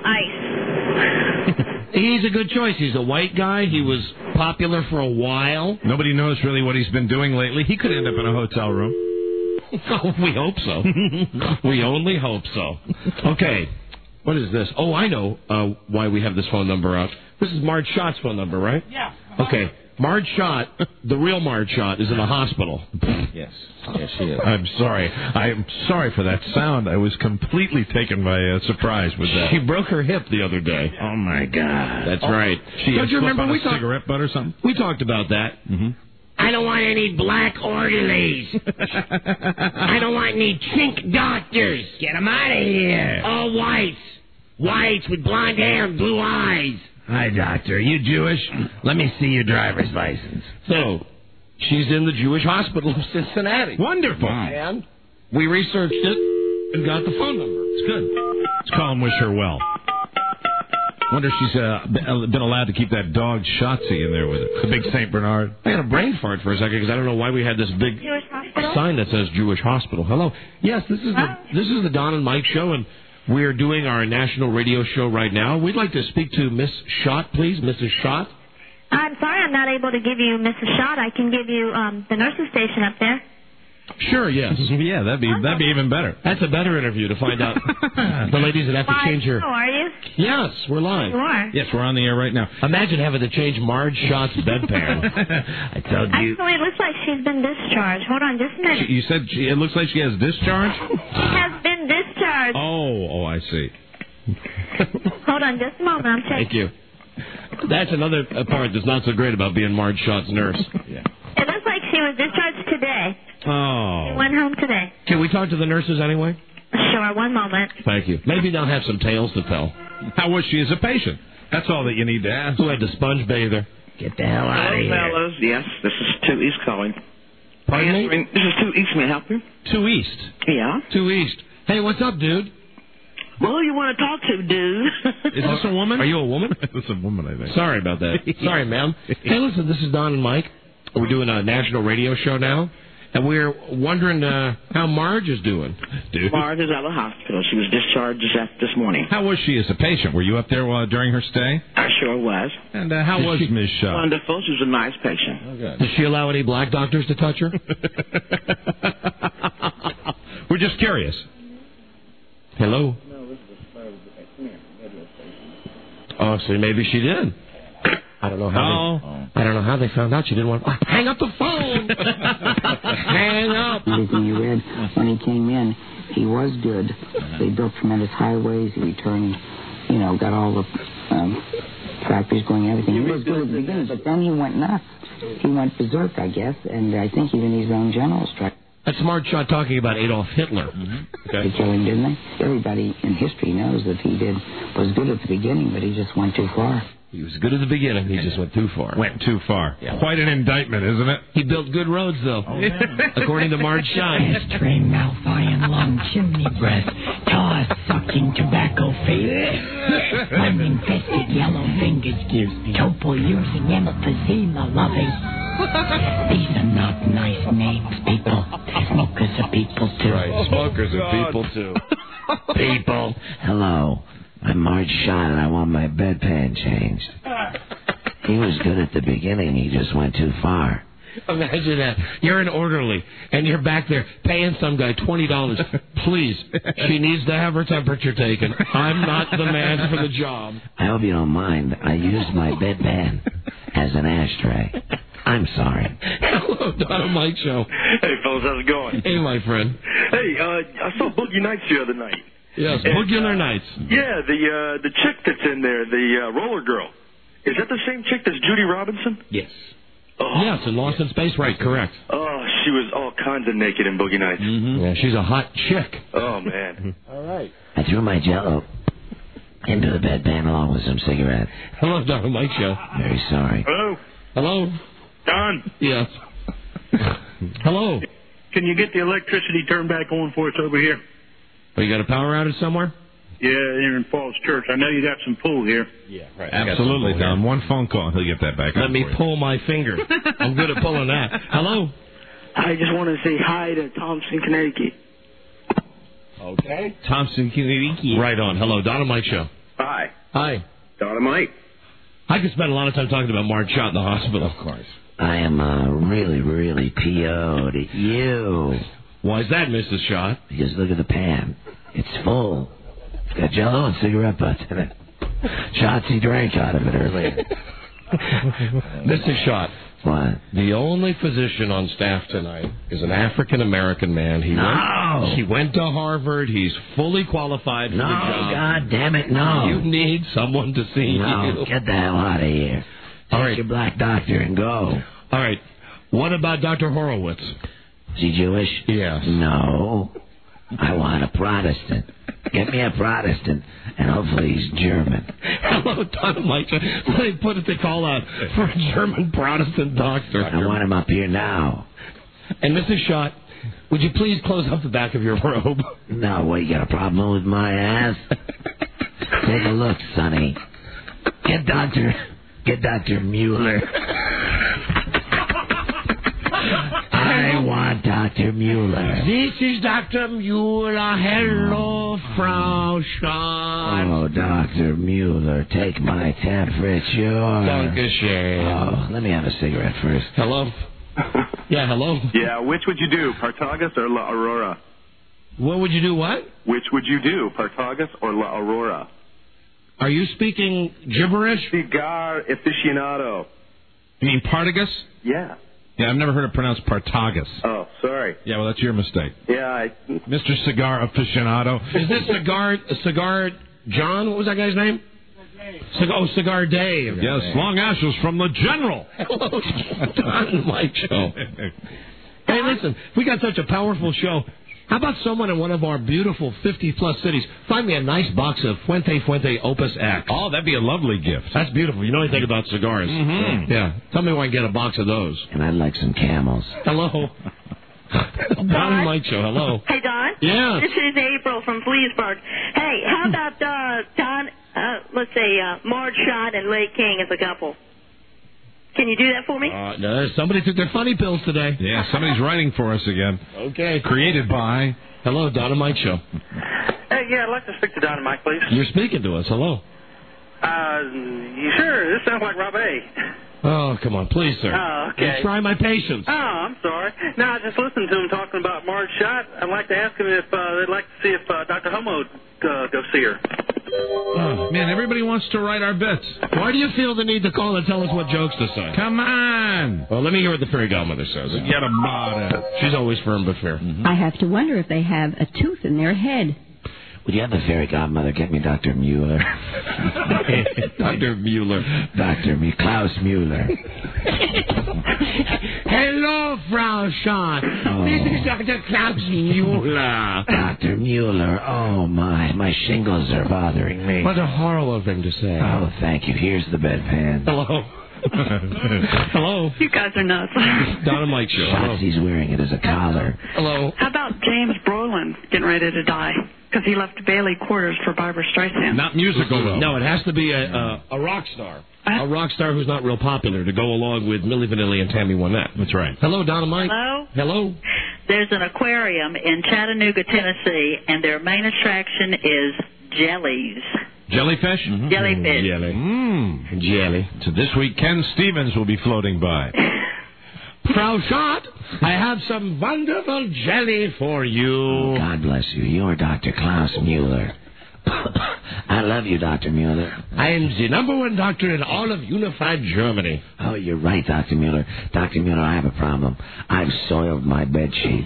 Ice. He's a good choice. He's a white guy. He was popular for a while. Nobody knows really what he's been doing lately. He could end up in a hotel room. Oh, we hope so. We only hope so. Okay. What is this? Oh, I know why we have this phone number out. This is Marge Schott's phone number, right? Yeah. Okay. Marge Schott, the real Marge Schott, is in a hospital. Yes. Yes, she is. I'm sorry for that sound. I was completely taken by surprise with that. She broke her hip the other day. Oh, my God. That's right. Don't you remember we talked cigarette butt or something? We talked about that. Mm-hmm. I don't want any black orderlies. I don't want any chink doctors. Get them out of here. All whites. Whites with blonde hair and blue eyes. Hi, doctor. Are you Jewish? Let me see your driver's license. So, she's in the Jewish hospital of Cincinnati. Wonderful. And we researched it and got the phone number. It's good. Let's call and wish her well. Wonder if she's been allowed to keep that dog Shotzi in there with her. The big St. Bernard. I had a brain fart for a second because I don't know why we had this big sign that says Jewish Hospital. Hello. Yes, this is the Don and Mike Show, and we're doing our national radio show right now. We'd like to speak to Miss Schott, please. Mrs. Schott. I'm sorry I'm not able to give you Mrs. Schott. I can give you the nurse's station up there. Sure, yes. Yeah, that'd be even better. That's a better interview to find out the ladies that have to change her. Oh, are you? Yes, we're live. You are. Yes, we're on the air right now. Imagine having to change Marge Schott's bedpan. I told you. Actually, it looks like she's been discharged. Hold on just a minute. You said it looks like she has discharge? She has been discharged. Oh, I see. Hold on just a moment. I'm checking. Thank you. That's another part that's not so great about being Marge Schott's nurse. Yeah. It looks like she was discharged today. Oh. She went home today. Can we talk to the nurses anyway? Sure. store. One moment. Thank you. Maybe they'll have some tales to tell. How was she as a patient? That's all that you need to ask. Who had the sponge bather? Get the hell out of here. fellas. Yes, this is 2 East calling. Pardon me? This is 2 East. May I help you? 2 East. Yeah. 2 East. Hey, what's up, dude? Well, who you want to talk to, dude? Is this a woman? Are you a woman? This is a woman, I think. Sorry about that. Sorry, ma'am. Hey, listen, this is Don and Mike. We're doing a national radio show now, and we're wondering how Marge is doing. Dude. Marge is out of the hospital. She was discharged this morning. How was she as a patient? Were you up there during her stay? I sure was. And how was Ms. Shaw? Wonderful. She was a nice patient. Oh, good. Does she allow any black doctors to touch her? We're just curious. Hello? Oh, so maybe she did. I don't know how they found out she didn't want. Hang up the phone. Hang up. Everything you read when he came in, he was good. They built tremendous highways. He returned, got all the factories going, everything. He was good at the beginning, but then he went nuts. He went berserk, I guess, and I think even his own general struck. That's Marge Shaw talking about Adolf Hitler. They killed him, didn't they? Everybody in history knows that he was good at the beginning, but he just went too far. He was good at the beginning. He just went too far. Went too far. Yeah. Quite an indictment, isn't it? He built good roads, though. Oh, yeah. According to Marge Shaw. Ashtray, mouth, iron lung, chimney breath, tar sucking, tobacco face, slime-infested yellow fingers, topo using emphysema loving. These are not nice names, people. Smokers are people, too. Right, smokers are people, too. People. Hello. I'm Marge Shaw, and I want my bedpan changed. He was good at the beginning. He just went too far. Imagine that. You're an orderly, and you're back there paying some guy $20. Please, she needs to have her temperature taken. I'm not the man for the job. I hope you don't mind. I used my bedpan as an ashtray. I'm sorry. Hello, Don and Mike Show. Hey, fellas, how's it going? Hey, my friend. Hey, I saw Boogie Nights the other night. Yes, Boogie Nights. Yeah, the chick that's in there, the roller girl. Is that the same chick that's Judy Robinson? Yes. Oh, Yes, in Lost in Space, right, correct. Oh, she was all kinds of naked in Boogie Nights. Mm-hmm. Yeah, she's a hot chick. Oh, man. All right. I threw my Jell-O into the bedpan along with some cigarettes. Hello, Don and Mike Show. Very sorry. Hello? Hello? Don? Yes. Hello? Can you get the electricity turned back on for us over here? Oh, you got a power outage somewhere? Yeah, here in Falls Church. I know you got some pull here. Yeah, right. Absolutely, Don. One phone call and he'll get that back. Let me pull my finger. I'm good at pulling that. Hello? I just want to say hi to Thompson, Connecticut. Okay. Thompson, Connecticut. Right on. Hello, Don and Mike Show. Hi. Hi. Don and Mike. I could spend a lot of time talking about Marge Shaw in the hospital. Of course. I am really, really PO'd at you. Why is that, Mrs. Shaw? Because look at the pan. It's full. It's got Jell-O and cigarette butts in it. Shots he drank out of it earlier. Mr. Schott. What? The only physician on staff tonight is an African-American man. He went to Harvard. He's fully qualified for the job. God damn it, no. You need someone to see you. Get the hell out of here. Take your black doctor and go. All right. What about Dr. Horowitz? Is he Jewish? Yes. No. I want a Protestant. Get me a Protestant, and hopefully he's German. Hello, Don Mike. They put the call out for a German Protestant doctor. I want him up here now. And Mrs. Schott, would you please close up the back of your robe? No, what, you got a problem with my ass? Take a look, Sonny. Get Dr. Mueller. I want Dr. Mueller. This is Dr. Mueller. Hello, Frau Schott. Oh, Dr. Mueller, take my temperature. Dankeschön. Oh, let me have a cigarette first. Hello? Yeah, hello? Yeah, which would you do, Partagas or La Aurora? What would you do, what? Which would you do, Partagas or La Aurora? Are you speaking gibberish? Cigar aficionado. You mean Partagas? Yeah. Yeah, I've never heard it pronounced Partagas. Oh, sorry. Yeah, well, that's your mistake. Yeah, Mr. Cigar Aficionado. Is this Cigar John? What was that guy's name? Cigar Dave. Yes, long ashes from the General. Hello, Don Mike Show. Hey, listen, we got such a powerful show. How about someone in one of our beautiful 50-plus cities? Find me a nice box of Fuente Opus X. Oh, that'd be a lovely gift. That's beautiful. You know anything about cigars. Mm-hmm. Yeah. Tell me where I can get a box of those. And I'd like some Camels. Hello. Don and Mike Show. Hello. Hey, Don. Yeah. This is April from Fleasburg. Hey, how about Don? Let's say Marge Schott and Lay King as a couple. Can you do that for me? No, somebody took their funny pills today. Yeah, somebody's writing for us again. Okay. Created by. Hello, Don and Mike Show. Hey, yeah, I'd like to speak to Don and Mike, please. You're speaking to us. Hello. You sure? This sounds like Rob A. Oh, come on, please, sir. Oh, okay. You try my patience. Oh, I'm sorry. No, I just listened to him talking about Marge Schott. I'd like to ask him if they'd like to see if Dr. Homo would go see her. Oh, man, everybody wants to write our bits. Why do you feel the need to call and tell us what jokes to say? Come on. Well, let me hear what the fairy godmother says. Get about it. She's always firm but fair. Mm-hmm. I have to wonder if they have a tooth in their head. Would you have the fairy godmother get me Dr. Mueller? Dr. Mueller. Klaus Mueller. Hello, Frau Schott. Oh. This is Dr. Klaus Mueller. Dr. Mueller, oh my shingles are bothering me. What a horrible thing to say. Oh, thank you. Here's the bedpan. Hello. Hello. You guys are nuts. Don and Mike Show. He's wearing it as a collar. Hello. How about James Brolin getting ready to die? Because he left Bailey Quarters for Barbara Streisand. Not musical, though. No, it has to be a rock star. A rock star who's not real popular to go along with Milli Vanilli and Tammy Wynette. That's right. Hello, Don and Mike. Hello? Hello. There's an aquarium in Chattanooga, Tennessee, and their main attraction is jellies. Jellyfish? Mm-hmm. Jellyfish. Jelly. Jelly. So this week, Ken Stevens will be floating by. Frau Schott, I have some wonderful jelly for you. Oh, God bless you. You're Dr. Klaus Mueller. I love you, Dr. Mueller. I am the number one doctor in all of unified Germany. Oh, you're right, Dr. Mueller. Dr. Mueller, I have a problem. I've soiled my bed sheets.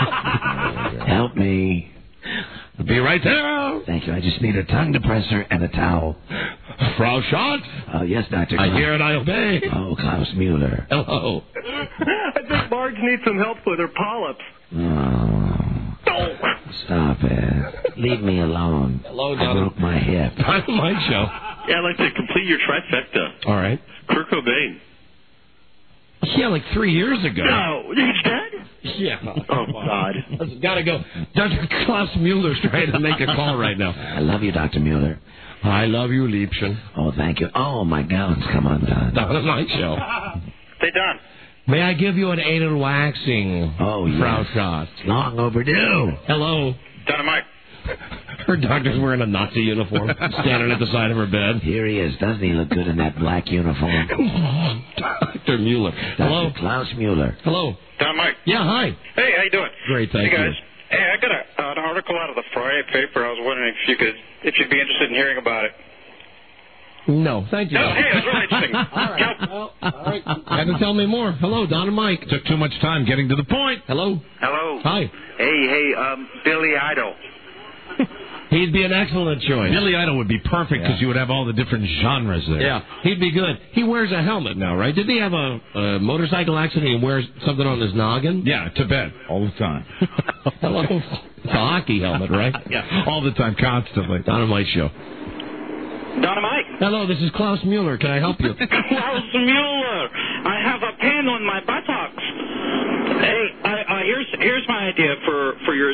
Help me. I'll be right there. Thank you. I just need a tongue depressor and a towel. Frau Schott? Oh, yes, Dr. I Klaus. hear and I obey. Oh, Klaus Mueller. Hello. I think Marge needs some help with her polyps. Oh. Stop it. Leave me alone. Hello, I broke my hip. Don and Mike Show. Yeah, I'd like to complete your trifecta. All right. Kurt Cobain. Yeah, like 3 years ago. No, he's dead? Yeah. Oh, God. Gotta go. Dr. Klaus Mueller's trying to make a call right now. I love you, Dr. Mueller. I love you, Liebchen. Oh, thank you. Oh, my gown's come undone. Don and Mike Show. Hey, Don. May I give you an anal waxing? Oh, yes. Frau Schott. It's long overdue. Hello. Don and Mike. Her doctor's wearing a Nazi uniform, standing at the side of her bed. Here he is. Doesn't he look good in that black uniform? Dr. Mueller. Hello. Dr. Klaus Mueller. Hello. Don and Mike. Yeah, hi. Hey, how you doing? Great, thank hey, guys. you. Hey, I got an article out of the Friday paper. I was wondering if you'd be interested in hearing about it. No, thank you. No, hey, it's really interesting. All right. Well, all right. Have to tell me more. Hello, Don and Mike. Took too much time getting to the point. Hello. Hello. Hi. Hey, Billy Idol. He'd be an excellent choice. Billy Idol would be perfect because you would have all the different genres there. Yeah, he'd be good. He wears a helmet now, right? Didn't he have a motorcycle accident and he wears something on his noggin? Yeah, to bed all the time. Hello. It's a hockey helmet, right? Yeah, all the time, constantly. Don and Mike Show. Don and Mike. Hello, this is Klaus Mueller. Can I help you? Klaus Mueller. I have a pain on my buttocks. Hey, here's my idea for your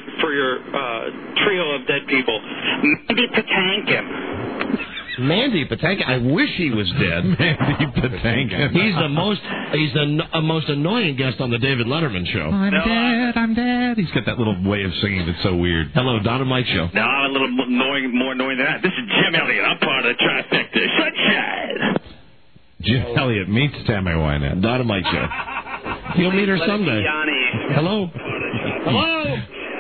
trio of dead people. Mandy Patinkin. Mandy Patinkin. I wish he was dead. Mandy Patinkin. He's the most annoying guest on the David Letterman show. I'm dead. He's got that little way of singing that's so weird. Hello, Don and Mike Show. No, I'm a little more annoying than that. This is Jim Elliott. I'm part of the trifecta. Sunshine. Jim Elliott meets Tammy Wynette. Don and Mike Show. You'll meet her someday. Hello. Hello.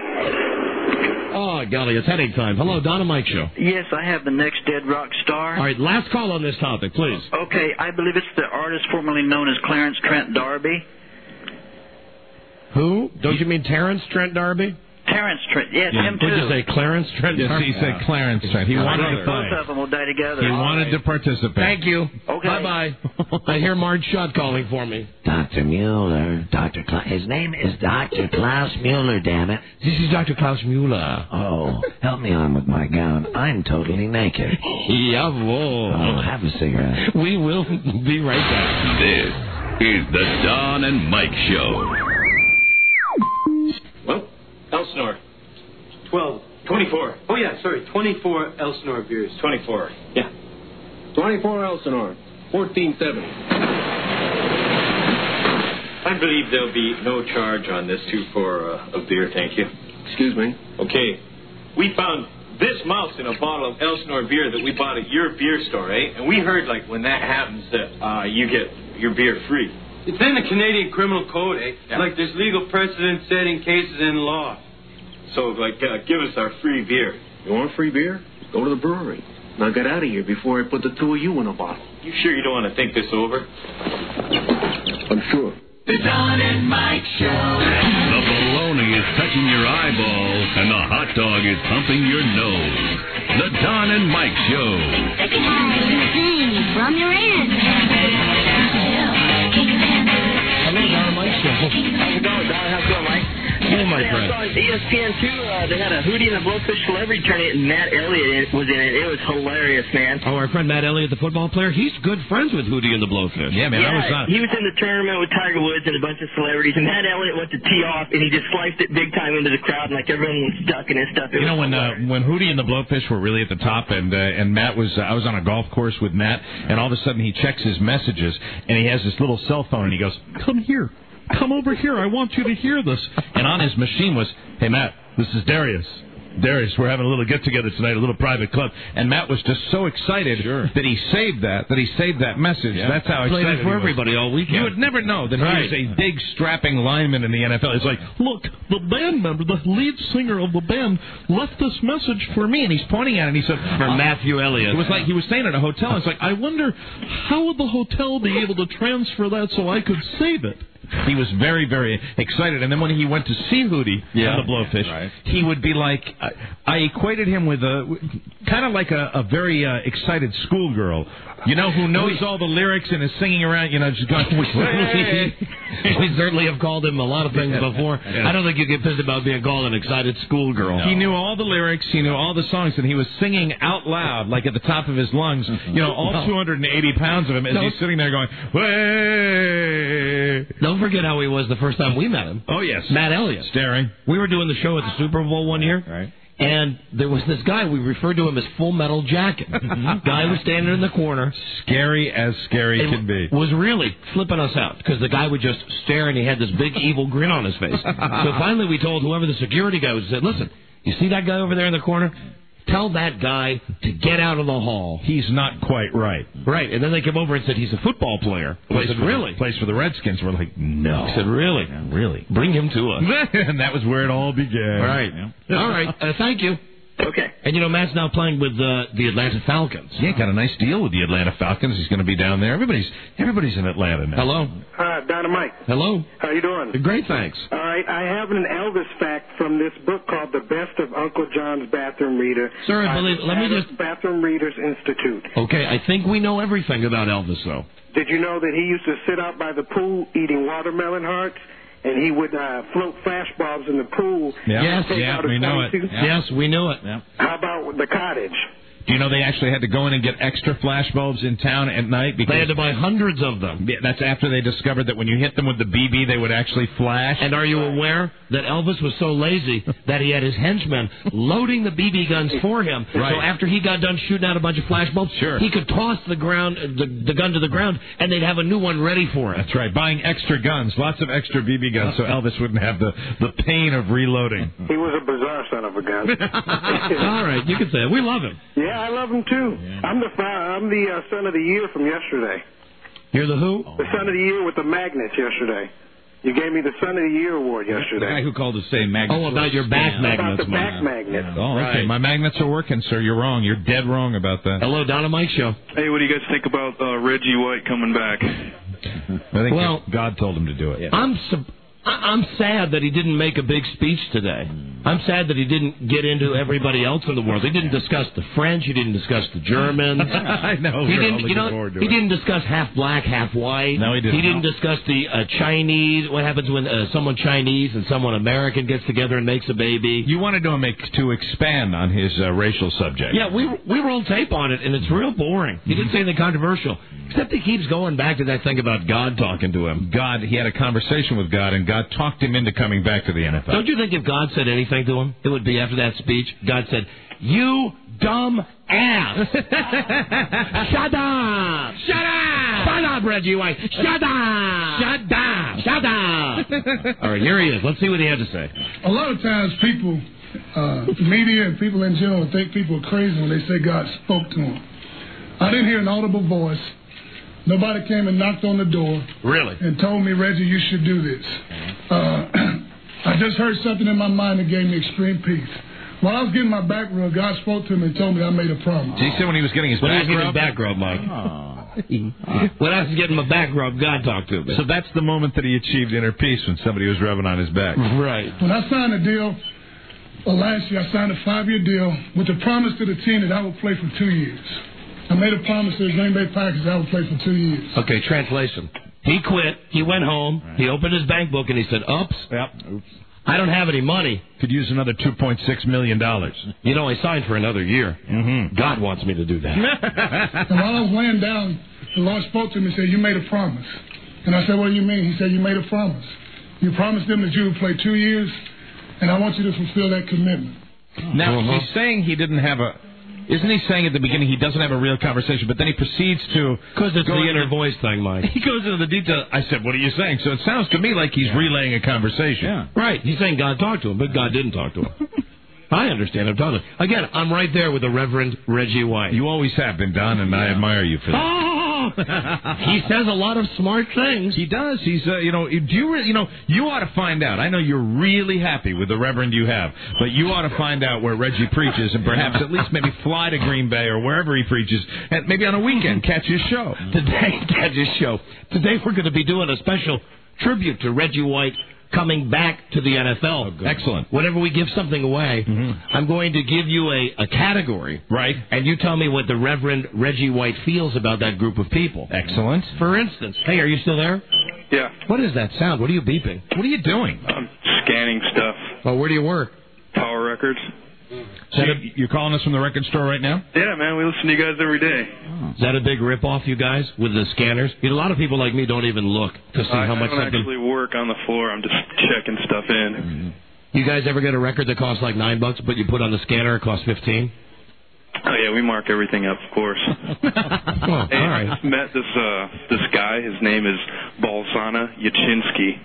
Oh, golly, it's headache time. Hello, Don and Mike Show. Yes, I have the next dead rock star. All right, last call on this topic, please. Okay, I believe it's the artist formerly known as Clarence Trent D'Arby. Who? Don't you mean Terrence Trent D'Arby? Terrence Trent. Yes, him too. Did you say Clarence Trent? Yes, he said Clarence Trent. He wanted to play. Both of them will die together. He wanted to participate. Thank you. Okay. Bye-bye. I hear Marge Schott calling for me. Dr. Mueller. His name is Dr. Klaus Mueller, damn it. This is Dr. Klaus Mueller. Oh, help me on with my gown. I'm totally naked. Jawohl. Oh, have a cigarette. We will be right back. This is the Don and Mike Show. Well, Elsinore. 24. Oh, yeah, sorry. 24 Elsinore beers. 24. Yeah. 24 Elsinore. 1470. I believe there'll be no charge on this 2-4 of beer, thank you. Excuse me? Okay. We found this mouse in a bottle of Elsinore beer that we bought at your beer store, eh? And we heard, like, when that happens that you get your beer free. It's in the Canadian Criminal Code, eh? Yeah. Like, there's legal precedent setting cases in law. So, like, give us our free beer. You want free beer? Go to the brewery. Now get out of here before I put the two of you in a bottle. You sure you don't want to think this over? I'm sure. The Don and Mike Show. The bologna is touching your eyeballs, and the hot dog is pumping your nose. The Don and Mike Show. From your end. Hello, Don and Mike Show. How's it going, Don? How's it going, Mike? Oh, my friend. On ESPN 2, they had a Hootie and the Blowfish celebrity tournament, and Matt Elliott was in it. It was hilarious, man. Oh, our friend Matt Elliott, the football player, he's good friends with Hootie and the Blowfish. Yeah, man, he was in the tournament with Tiger Woods and a bunch of celebrities, and Matt Elliott went to tee off, and he just sliced it big time into the crowd, and like everyone was ducking and stuff. You know, when Hootie and the Blowfish were really at the top, and Matt was, I was on a golf course with Matt, and all of a sudden he checks his messages, and he has this little cell phone, and he goes, "Come here. Come over here. I want you to hear this." And on his machine was, "Hey, Matt, this is Darius. Darius, we're having a little get-together tonight, a little private club." And Matt was just so excited that he saved that message. Yeah. That's how excited played it for he was. everybody all weekend. You would never know that he was a big, strapping lineman in the NFL. It's like, "Look, the band member, the lead singer of the band, left this message for me." And he's pointing at it, and he said, "For Matthew Elliott." It was like he was staying at a hotel. It's like, I wonder, how would the hotel be able to transfer that so I could save it? He was very, very excited. And then when he went to see Hootie and the Blowfish, he would be like, I equated him with kind of like a very excited schoolgirl, you know, who knows all the lyrics and is singing around, you know, just going, "Hey." We certainly have called him a lot of things before. I don't think you get pissed about being called an excited schoolgirl. He knew all the lyrics, he knew all the songs, and he was singing out loud, like at the top of his lungs, you know, all 280 pounds of him, as he's sitting there going, "Way." Don't forget how he was the first time we met him. Oh, yes. Matt Elliott. Staring. We were doing the show at the Super Bowl one year. Right. And there was this guy, we referred to him as Full Metal Jacket. Guy was standing in the corner. Scary as scary can be. Was really flipping us out, because the guy would just stare, and he had this big evil grin on his face. So finally we told whoever the security guy was, said, "Listen, you see that guy over there in the corner? Tell that guy to get out of the hall. He's not quite right." Right. And then they came over and said, "He's a football player." I said, "Really?" Plays for the Redskins. We're like, "No." I said, "Really?" Yeah, really. Bring him to us. And that was where it all began. Right. Yeah. All right. Thank you. Okay. And, you know, Matt's now playing with the Atlanta Falcons. Yeah, got a nice deal with the Atlanta Falcons. He's going to be down there. Everybody's in Atlanta now. Hello. Hi, Dynamite. Hello. How you doing? Great, thanks. All right, I have an Elvis fact from this book called The Best of Uncle John's Bathroom Reader. Sir, I believe, let me just... Bathroom Readers Institute. Okay, I think we know everything about Elvis, though. Did you know that he used to sit out by the pool eating watermelon hearts? And he would float flashbulbs in the pool. Yeah. Yes, we know it. Yeah. Yes, we knew it. Yeah. How about the cottage? Do you know they actually had to go in and get extra flashbulbs in town at night? Because they had to buy hundreds of them. That's after they discovered that when you hit them with the BB, they would actually flash. And are you aware that Elvis was so lazy that he had his henchmen loading the BB guns for him? Right. So after he got done shooting out a bunch of flashbulbs, he could toss the gun to the ground, and they'd have a new one ready for him. That's right. Buying extra guns, lots of extra BB guns, so Elvis wouldn't have the pain of reloading. He was a bizarre son of a gun. All right, you can say it. We love him. Yeah, I love him too. Yeah. I'm the son of the year from yesterday. You're the who? The son of the year with the magnets yesterday. You gave me the son of the year award yesterday. The guy who called to say magnets. Oh, about your back magnets. About the back magnets. Oh, okay. Right. My magnets are working, sir. You're wrong. You're dead wrong about that. Hello, Donna Mike Show. Hey, what do you guys think about Reggie White coming back? I think God told him to do it. Yeah. I'm sad that he didn't make a big speech today. I'm sad that he didn't get into everybody else in the world. He didn't discuss the French. He didn't discuss the Germans. I know. He didn't discuss half black, half white. No, he didn't. He didn't discuss the Chinese. What happens when someone Chinese and someone American gets together and makes a baby? You wanted to expand on his racial subject. Yeah, we rolled tape on it, and it's real boring. He didn't say anything controversial, except he keeps going back to that thing about God talking to him. God, he had a conversation with God, and God talked him into coming back to the NFL. Don't you think if God said anything to him, it would be after that speech? God said, "You dumb ass! Shut up! Shut up! Shut up, Reggie White! Shut up! Shut up! Shut up!" All right, here he is. Let's see what he had to say. A lot of times people, media and people in general, think people are crazy when they say God spoke to them. I didn't hear an audible voice. Nobody came and knocked on the door. Really? And told me, Reggie, you should do this. I just heard something in my mind that gave me extreme peace. While I was getting my back rub, God spoke to me and told me I made a promise. Did he say when he was getting his back rub, Mike? When I was getting my back rub, God talked to me. So that's the moment that he achieved inner peace, when somebody was rubbing on his back. Right. When I signed a deal, last year I signed a 5-year deal with the promise to the team that I would play for 2 years. I made a promise to the Green Bay Packers that I would play for 2 years. Okay, translation. He quit. He went home. Right. He opened his bank book and he said, "Oops. I don't have any money. Could use another $2.6 million. You know, I signed for another year. Mm-hmm. God wants me to do that." And while I was laying down, the Lord spoke to me and said, "You made a promise." And I said, "What do you mean?" He said, "You made a promise. You promised them that you would play 2 years, and I want you to fulfill that commitment." Now, he's saying he didn't have a... Isn't he saying at the beginning he doesn't have a real conversation, but then he proceeds to... Because it's the inner voice thing, Mike. He goes into the detail. I said, "What are you saying?" So it sounds to me like he's relaying a conversation. Yeah. Right. He's saying God talked to him, but God didn't talk to him. I understand him totally. Again, I'm right there with the Reverend Reggie White. You always have been, Don, and I admire you for that. He says a lot of smart things. He does. He's, you ought to find out. I know you're really happy with the Reverend you have, but you ought to find out where Reggie preaches and perhaps at least maybe fly to Green Bay or wherever he preaches, and maybe on a weekend catch his show. Today we're going to be doing a special tribute to Reggie White coming back to the NFL. Excellent. Whenever we give something away, I'm going to give you a category. Right. And you tell me what the Reverend Reggie White feels about that group of people. Excellent. For instance, hey, are you still there? Yeah. What is that sound? What are you beeping? What are you doing? I'm scanning stuff. Oh, where do you work? Power Records. So you're calling us from the record store right now? Yeah, man, we listen to you guys every day. Is that a big rip-off, you guys, with the scanners? A lot of people like me don't even look to see how much I don't actually work on the floor. I'm just checking stuff in. Mm-hmm. You guys ever get a record that costs like $9, but you put on the scanner, it costs $15? Oh, yeah, we mark everything up, of course. All right. I met this guy. His name is Balzana Yachinsky.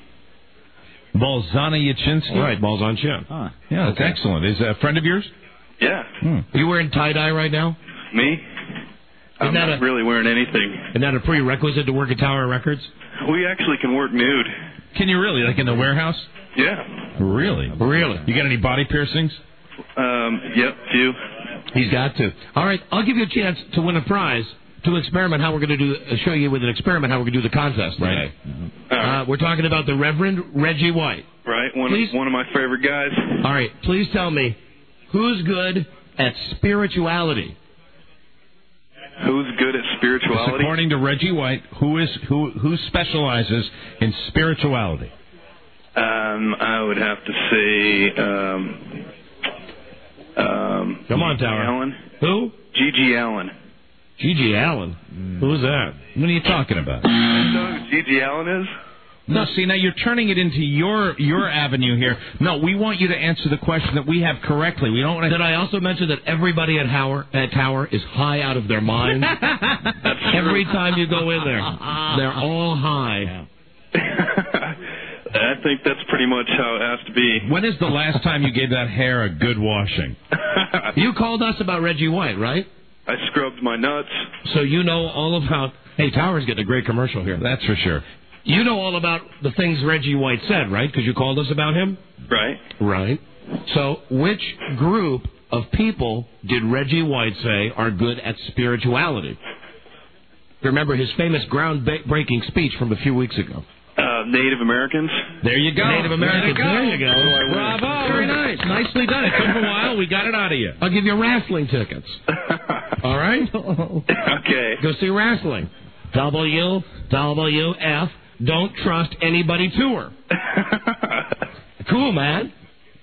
Balzana Yachinsky? Right, balls on chin. Yeah, that's excellent. Is that a friend of yours? Yeah. Are you wearing tie-dye right now? Me? I'm not really wearing anything. Isn't that a prerequisite to work at Tower Records? We actually can work nude. Can you really? Like in the warehouse? Yeah. Really? You got any body piercings? Yep, few. He's got to. All right, I'll give you a chance to win a prize to experiment how we're going to show you with an experiment how we're going to do the contest today. Right. We're talking about the Reverend Reggie White. Right, one of my favorite guys. All right, please tell me, who's good at spirituality? Who's good at spirituality? According to Reggie White, who specializes in spirituality? I would have to say, come on, Tower. Allen. Who? G.G. Allen. G.G. Allen? Who's that? What are you talking about? You know who G.G. Allen is? No, see, now you're turning it into your avenue here. No, we want you to answer the question that we have correctly. We don't. Did I also mention that everybody at Tower is high out of their mind? Every time you go in there, they're all high. I think that's pretty much how it has to be. When is the last time you gave that hair a good washing? You called us about Reggie White, right? I scrubbed my nuts. So you know all about... Hey, Tower's getting a great commercial here. That's for sure. You know all about the things Reggie White said, right? Because you called us about him? Right. Right. So which group of people did Reggie White say are good at spirituality? Remember his famous groundbreaking speech from a few weeks ago. Native Americans. There you go. Native Americans. There you go. Bravo. Very nice. Nicely done. It took a while. We got it out of you. I'll give you wrestling tickets. All right? Okay. Go see wrestling. WWF. Don't trust anybody tour. Cool, man.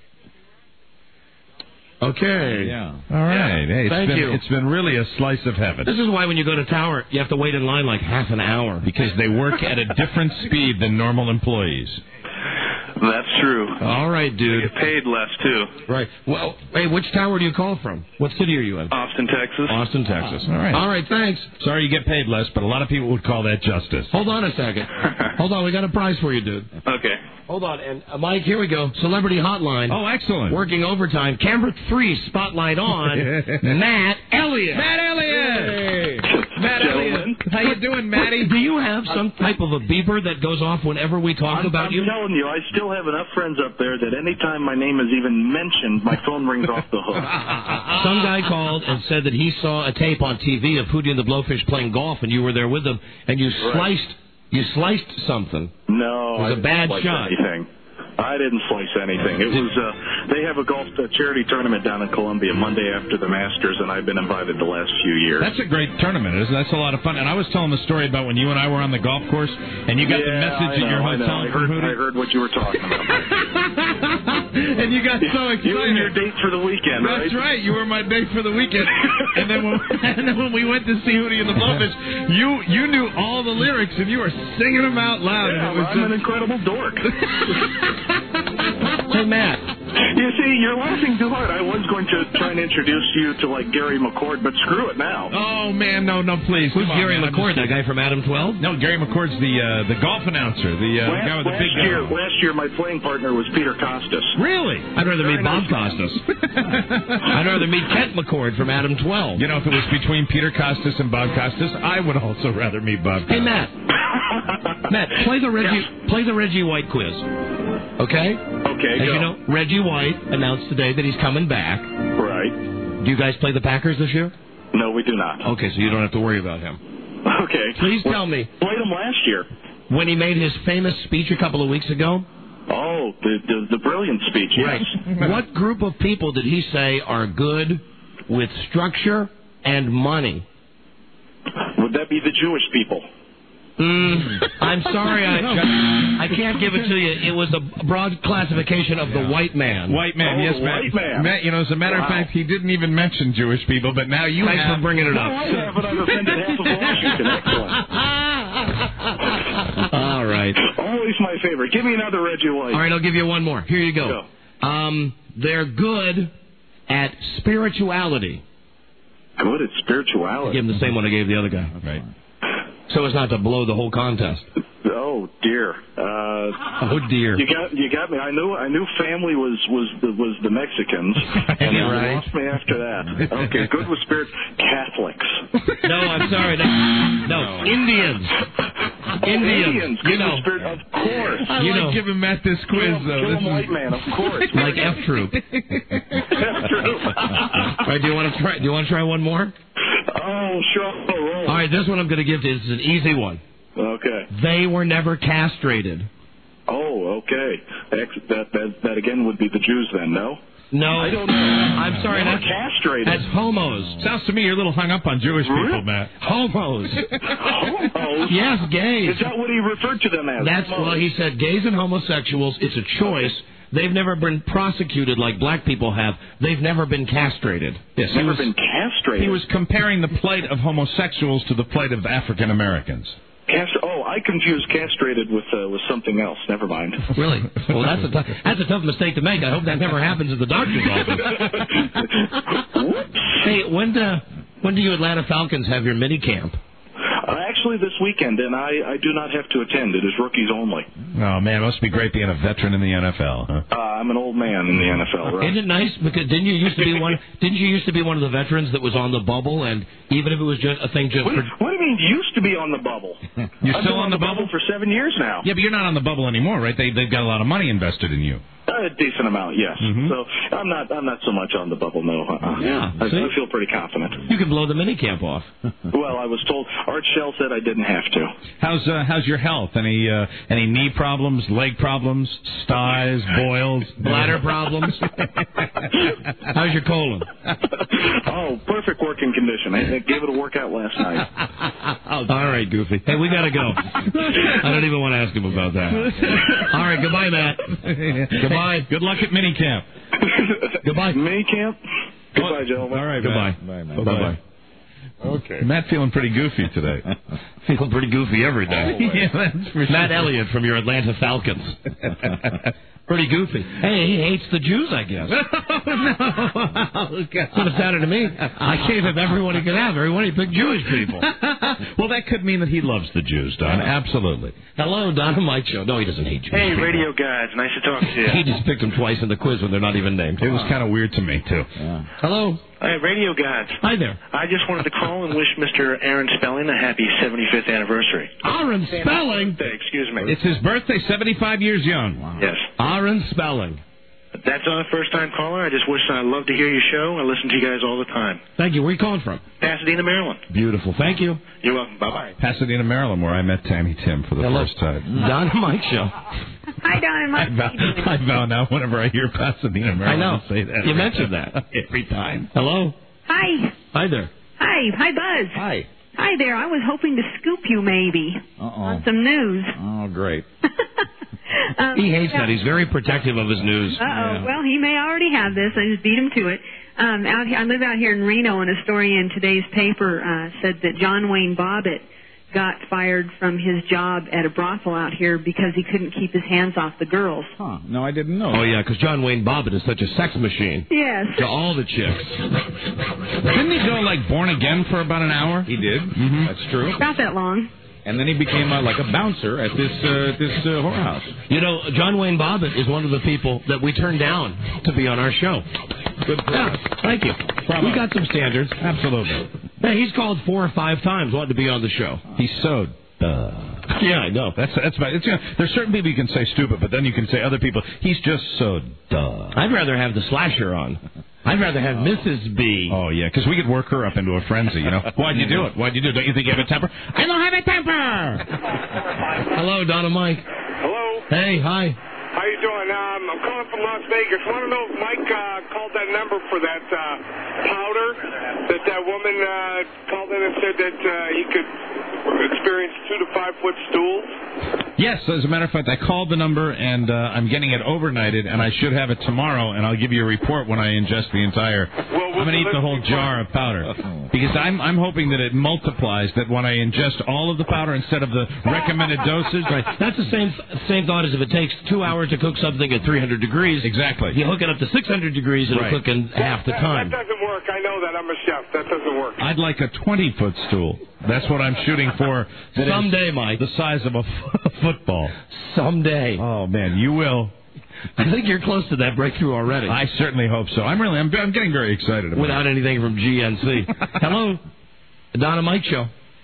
Okay. Yeah. All right. Hey, Thank you. It's been really a slice of heaven. This is why when you go to Tower, you have to wait in line like half an hour. Because they work at a different speed than normal employees. That's true. All right, dude. They get paid less, too. Right. Well, hey, which tower do you call from? What city are you in? Austin, Texas. Austin, Texas. All right. All right, thanks. Sorry you get paid less, but a lot of people would call that justice. Hold on a second. Hold on, we got a prize for you, dude. Okay. Hold on, and Mike, here we go. Celebrity Hotline. Oh, excellent. Working overtime. Camera 3, spotlight on. Matt Elliott. Matt Elliott. Hey. Matt Elliott. How you doing, Matty? Do you have some type of a beeper that goes off whenever we talk about you? I'm telling you, I still have enough friends up there that anytime my name is even mentioned, my phone rings off the hook. Some guy called and said that he saw a tape on TV of Hootie and the Blowfish playing golf, and you were there with them, and you sliced something. No, it was a bad shot. Anything. I didn't slice anything. It was they have a golf charity tournament down in Columbia Monday after the Masters, and I've been invited the last few years. That's a great tournament, isn't it? That's a lot of fun. And I was telling the story about when you and I were on the golf course, and you got the message at your hotel from Hootie. I heard what you were talking about. And you got so excited. You and your date for the weekend, right? That's right. You were my date for the weekend. and then when we went to see Hootie and the Blowfish, you knew all the lyrics, and you were singing them out loud. Yeah, I'm an incredible dork. Hey, Matt. You see, you're laughing too hard. I was going to try and introduce you to, like, Gary McCord, but screw it now. Oh, man, no, please. Who's Gary McCord, that guy from Adam 12? No, Gary McCord's the golf announcer, the guy with the big guy. Last year, my playing partner was Peter Costas. Really? I'd rather meet Bob Costas. I'd rather meet Kent McCord from Adam 12. You know, if it was between Peter Costas and Bob Costas, I would also rather meet Bob Costas. Hey, Matt. Matt, play the Reggie White quiz. Okay? Okay, As you know, Reggie White announced today that he's coming back. Right. Do you guys play the Packers this year? No, we do not. Okay, so you don't have to worry about him. Okay. Please tell me. Played him last year. When he made his famous speech a couple of weeks ago? Oh, the brilliant speech, yes. Right. What group of people did he say are good with structure and money? Would that be the Jewish people? I'm sorry, I can't give it to you. It was a broad classification of the white man. White man, yes, Matt. White man. Matt, you know, as a matter of fact, he didn't even mention Jewish people, but now you Thanks have. for bringing it up. No, I haven't. I've offended half of Washington. Excellent. All right. Always my favorite. Give me another Reggie White. All right, I'll give you one more. Here you go. They're good at spirituality. Good at spirituality. I gave him the same one I gave the other guy. Right. So as not to blow the whole contest. Oh dear. Oh dear. You got me. I knew family was the Mexicans, and you lost me after that. Okay, good with spirit. Catholics. No, I'm sorry. No, Indians. Indians. You Good know. with spirit, of course. I like giving Matt this quiz, though. Kill him, white man, of course. Like F Troop. F Troop. All right, do you want to try one more? Oh, sure. Roll. All right, this one I'm going to give to you. This is an easy one. Okay. They were never castrated. Oh, okay. That again would be the Jews then, no? No. I don't know. I'm sorry. Never castrated. That's homos. Sounds to me you're a little hung up on Jewish people, Matt. Homos. Homos? Yes, gays. Is that what he referred to them as? Well, he said gays and homosexuals, it's a choice. They've never been prosecuted like black people have. They've never been castrated. Yes, never been castrated. He was comparing the plight of homosexuals to the plight of African Americans. I confused castrated with something else. Never mind. Really? Well, that's a tough mistake to make. I hope that never happens at the doctor's office. Hey, when do you Atlanta Falcons have your mini camp? Actually, this weekend, and I do not have to attend. It is rookies only. Oh man, it must be great being a veteran in the NFL. Huh? I'm an old man in the NFL. Right? Isn't it nice? Because didn't you used to be one of the veterans that was on the bubble, and even if it was just a thing just What do you mean used to be on the bubble? You're I've still been on the bubble for 7 years now. Yeah, but you're not on the bubble anymore, right? They've got a lot of money invested in you. A decent amount, yes. So I'm not so much on the bubble, no. I feel pretty confident. You can blow the minicamp off. Well, I was told, Art Shell said I didn't have to. How's your health? Any knee problems, leg problems, styes, boils, bladder problems? How's your colon? Oh, perfect working condition. I gave it a workout last night. All right, Goofy. Hey, we gotta go. I don't even want to ask him about that. All right, goodbye, Matt. Goodbye. Good luck at minicamp. Goodbye. Minicamp? Goodbye, gentlemen. All right, goodbye. Bye-bye. Okay. Matt feeling pretty goofy today. Feeling pretty goofy every day. Yeah, that's for sure. Matt Elliott from your Atlanta Falcons. Pretty goofy. Hey, he hates the Jews, I guess. Oh, no. That's what it sounded to me. I gave him everyone he could have. Everyone he picked Jewish people. Well, that could mean that he loves the Jews, Don. Absolutely. Hello, Don and Mike Show. No, he doesn't hate Jewish Hey, people. radio guys. Nice to talk to you. He just picked them twice in the quiz when they're not even named. It was kind of weird to me, too. Hello. Hey, radio guys. Hi there. I just wanted to call and wish Mr. Aaron Spelling a happy 75th anniversary. Aaron Spelling? Excuse me. It's his birthday, 75 years young. Wow. Yes. Aaron Spelling. That's a first-time caller. I just wish I love to hear your show. I listen to you guys all the time. Thank you. Where are you calling from? Pasadena, Maryland. Beautiful. Thank you. You're welcome. Bye-bye. Pasadena, Maryland, where I met Tammy Tim for the first time. Don and Mike Show. Hi, Don and Mike. I vow now whenever I hear Pasadena, Maryland, I know. I'll say that. You mentioned that. Every time. Hello. Hi. Hi there. Hi. Hi, Buzz. Hi. Hi there. I was hoping to scoop you maybe on some news. Oh, great. He hates that. He's very protective of his news. Uh-oh. Well, he may already have this. I just beat him to it. I live out here in Reno, and a story in today's paper said that John Wayne Bobbitt got fired from his job at a brothel out here because he couldn't keep his hands off the girls. Huh. No, I didn't know. Oh, yeah, because John Wayne Bobbitt is such a sex machine. Yes. To all the chicks. Didn't he go, like, Born Again for about an hour? He did. That's true. Not that long. And then he became like a bouncer at this whorehouse. You know, John Wayne Bobbitt is one of the people that we turned down to be on our show. Good for Yeah, thank you. We got some standards. Absolutely. Hey, he's called 4 or 5 times wanting to be on the show. He's so Yeah, I know. That's about it. There's certain people you can say stupid, but then you can say other people, he's just so duh. I'd rather have the slasher on. I'd rather have Mrs. B. Oh, yeah, because we could work her up into a frenzy, you know. Why'd you do it? Why'd you do it? Don't you think you have a temper? I don't have a temper! Hello, Donna Mike. Hello. Hey, hi. How you doing? I'm calling from Las Vegas. Want to know if Mike called that number for that powder that woman called in and said that he could experience 2 to 5 foot stools? Yes, as a matter of fact, I called the number, and I'm getting it overnighted, and I should have it tomorrow, and I'll give you a report when I ingest the entire... I'm going to eat the whole jar of powder. Because I'm hoping that it multiplies, that when I ingest all of the powder instead of the recommended dosage... Right. That's the same thought as if it takes 2 hours to cook something at 300 degrees. Exactly. You hook it up to 600 degrees, it'll cook in half the time. That doesn't work. I know that. I'm a chef. That doesn't work. I'd like a 20-foot stool. That's what I'm shooting for. Someday, Mike. The size of a football. Someday. Oh, man, you will. I think you're close to that breakthrough already. I certainly hope so. I'm getting very excited about it. Without anything from GNC. Hello? The Donna Mike Show.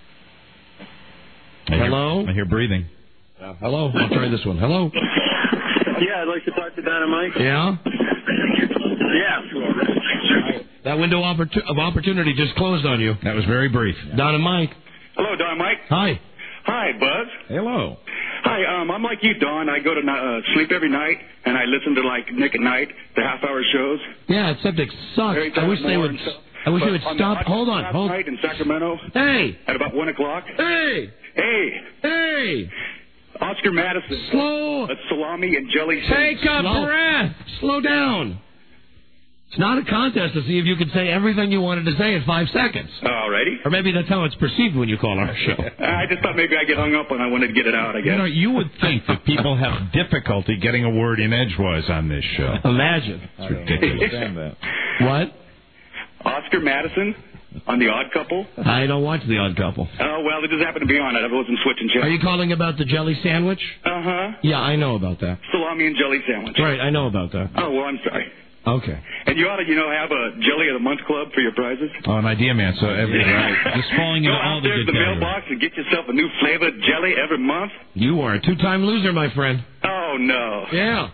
Hello? I hear breathing. Hello? I'll try this one. Hello? Yeah, I'd like to talk to Donna Mike. Yeah? Yeah. That window of opportunity just closed on you. That was very brief. Donna Mike. Hello, Don Mike. Hi. Hi, Buzz. Hello. Hi, I'm like you, Don. I go to sleep every night, and I listen to, like, Nick at Night, the half-hour shows. Yeah, except it sucks. I wish they would... I wish they would stop. Hold on. Last night in Sacramento. Hey. At about 1 o'clock. Hey. Hey. Hey. Oscar Madison. Slow. Salami and jelly. Take a breath. Slow down. It's not a contest to see if you can say everything you wanted to say in 5 seconds. Alrighty. Or maybe that's how it's perceived when you call our show. I just thought maybe I get hung up when I wanted to get it out, I guess. You know, you would think that people have difficulty getting a word in edgewise on this show. Imagine. It's ridiculous. What? Oscar Madison on The Odd Couple. I don't watch The Odd Couple. Oh, well, it just happened to be on it. I wasn't switching channels. Are you calling about the jelly sandwich? Uh-huh. Yeah, I know about that. Salami and jelly sandwich. Right, I know about that. Oh, well, I'm sorry. Okay. And you ought to, have a Jelly of the Month club for your prizes. Oh, an idea, man. So just falling into all the good categories. Go out there to the mailbox and get yourself a new flavored jelly every month. You are a 2-time loser, my friend. Oh, no. Yeah.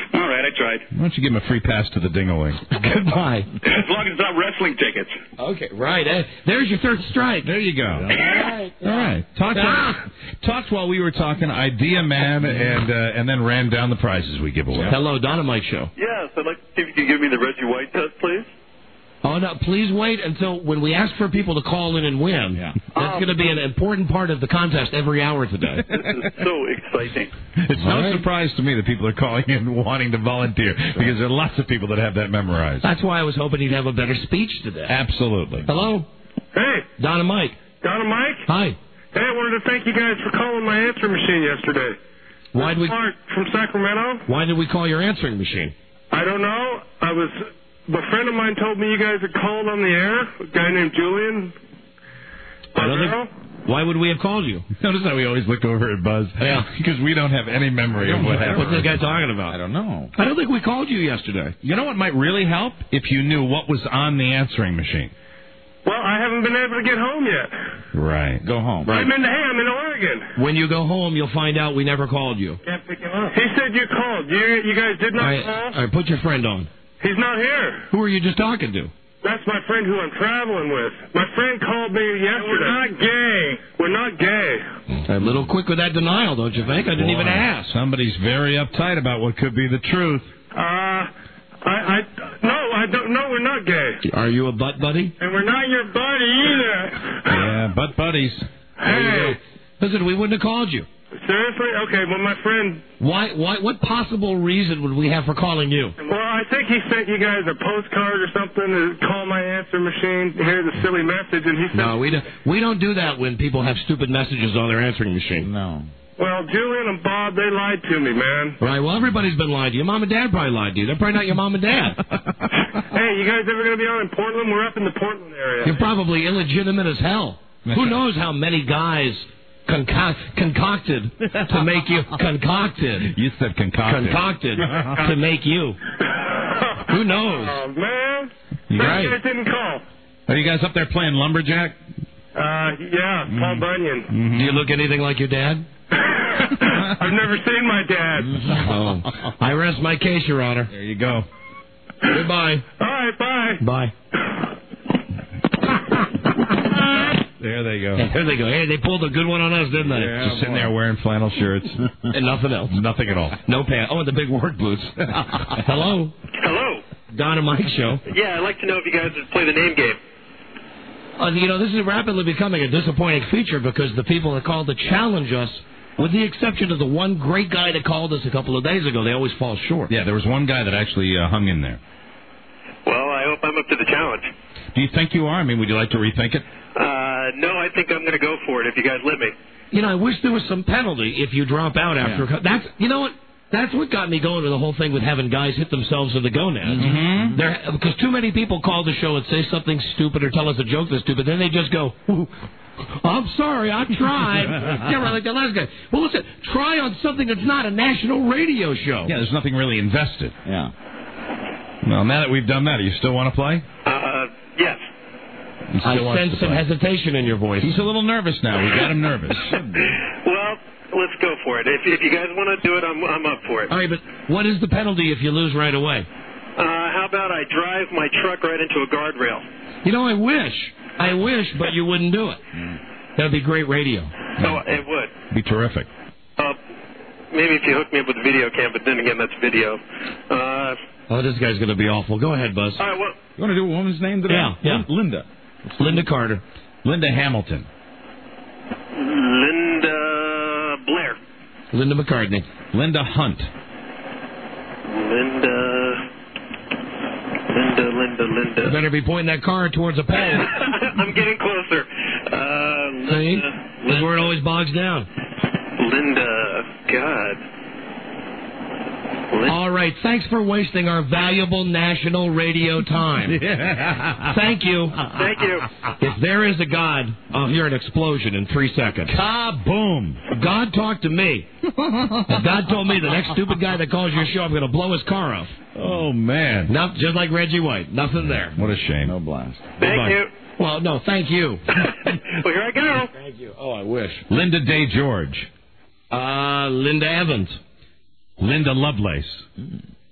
All right, I tried. Why don't you give him a free pass to the Ding-a-ling? Goodbye. As long as it's not wrestling tickets. Okay, right. There's your third strike. There you go. All right. All right. Talked while we were talking, idea man, and then ran down the prizes we give away. Hello, Donna Mike Show. Yes, I'd like to see if you could give me the Reggie White test, please. Oh, no, please wait until when we ask for people to call in and win. Yeah. That's going to be an important part of the contest every hour today. This is so exciting. It's no surprise to me that people are calling in wanting to volunteer, because there are lots of people that have that memorized. That's why I was hoping he'd have a better speech today. Absolutely. Hello? Hey. Donna Mike. Donna Mike? Hi. Hey, I wanted to thank you guys for calling my answering machine yesterday. Why did we... Mark from Sacramento. Why did we call your answering machine? I don't know. A friend of mine told me you guys had called on the air. A guy named Julian. Why would we have called you? Notice how we always look over at Buzz? Yeah. Because we don't have any memory of what happened. What's this guy talking about? I don't know. I don't think we called you yesterday. You know what might really help? If you knew what was on the answering machine. Well, I haven't been able to get home yet. Right. Go home. Right. I'm in Oregon. When you go home, you'll find out we never called you. Can't pick him up. He said you called. You guys did not call? All right, put your friend on. He's not here. Who are you just talking to? That's my friend who I'm traveling with. My friend called me yesterday. We're not gay. We're not gay. A little quick with that denial, don't you think? I didn't even ask. Somebody's very uptight about what could be the truth. No, we're not gay. Are you a butt buddy? And we're not your buddy either. Yeah, butt buddies. Hey. Listen, we wouldn't have called you. Seriously? Okay, well, my friend... Why? What possible reason would we have for calling you? Well, I think he sent you guys a postcard or something to call my answer machine, hear the silly message, and he said... No, we don't do that when people have stupid messages on their answering machine. No. Well, Julian and Bob, they lied to me, man. Right, well, everybody's been lied to. Your mom and dad probably lied to you. They're probably not your mom and dad. Hey, you guys ever going to be on in Portland? We're up in the Portland area. You're probably illegitimate as hell. Who knows how many guys... concocted to make you concocted. You said concocted. Concocted to make you. Who knows? Oh, man. You're right. You guys didn't call. Are you guys up there playing lumberjack? Yeah, Paul Bunyan. Mm-hmm. Do you look anything like your dad? I've never seen my dad. Oh. I rest my case, Your Honor. There you go. Goodbye. All right, bye. Bye. There they go. There they go. Hey, they pulled a good one on us, didn't they? Yeah, just sitting there wearing flannel shirts. And nothing else. Nothing at all. No pants. Oh, and the big work boots. Hello. Hello. Don and Mike Show. Yeah, I'd like to know if you guys would play the name game. This is rapidly becoming a disappointing feature because the people that called to challenge us, with the exception of the one great guy that called us a couple of days ago, they always fall short. Yeah, there was one guy that actually hung in there. Well, I hope I'm up to the challenge. Do you think you are? I mean, would you like to rethink it? No, I think I'm going to go for it if you guys let me. I wish there was some penalty if you drop out after. Yeah. That's what got me going with the whole thing with having guys hit themselves in the gonads. Mm-hmm. Because too many people call the show and say something stupid or tell us a joke that's stupid, then they just go, I'm sorry, I tried. Yeah, right, like the last guy. Well, listen, try on something that's not a national radio show. Yeah, there's nothing really invested. Yeah. Well, now that we've done that, do you still want to play? Yes. I sense some hesitation in your voice. He's a little nervous now. We got him nervous. Well, let's go for it. If you guys want to do it, I'm up for it. All right, but what is the penalty if you lose right away? How about I drive my truck right into a guardrail? I wish, but you wouldn't do it. That'd be great radio. Oh, it would. Be terrific. Maybe if you hook me up with a video cam, but then again, that's video. This guy's going to be awful. Go ahead, Buzz. All right, well... You want to do a woman's name today? Yeah. Linda. It's Linda Carter. Linda Hamilton. Linda Blair. Linda McCartney. Linda Hunt. Linda. You better be pointing that car towards a pole. I'm getting closer. See? This is where it always bogs down. Linda. God. All right, thanks for wasting our valuable national radio time. Thank you. Thank you. If there is a God, I'll hear an explosion in 3 seconds. Kaboom! God talked to me. And God told me the next stupid guy that calls your show, I'm going to blow his car off. Oh, man. Just like Reggie White. Nothing there. What a shame. No blast. Thank you. Well, no, thank you. Well, here I go. Thank you. Oh, I wish. Linda Day George. Linda Evans. Linda Lovelace.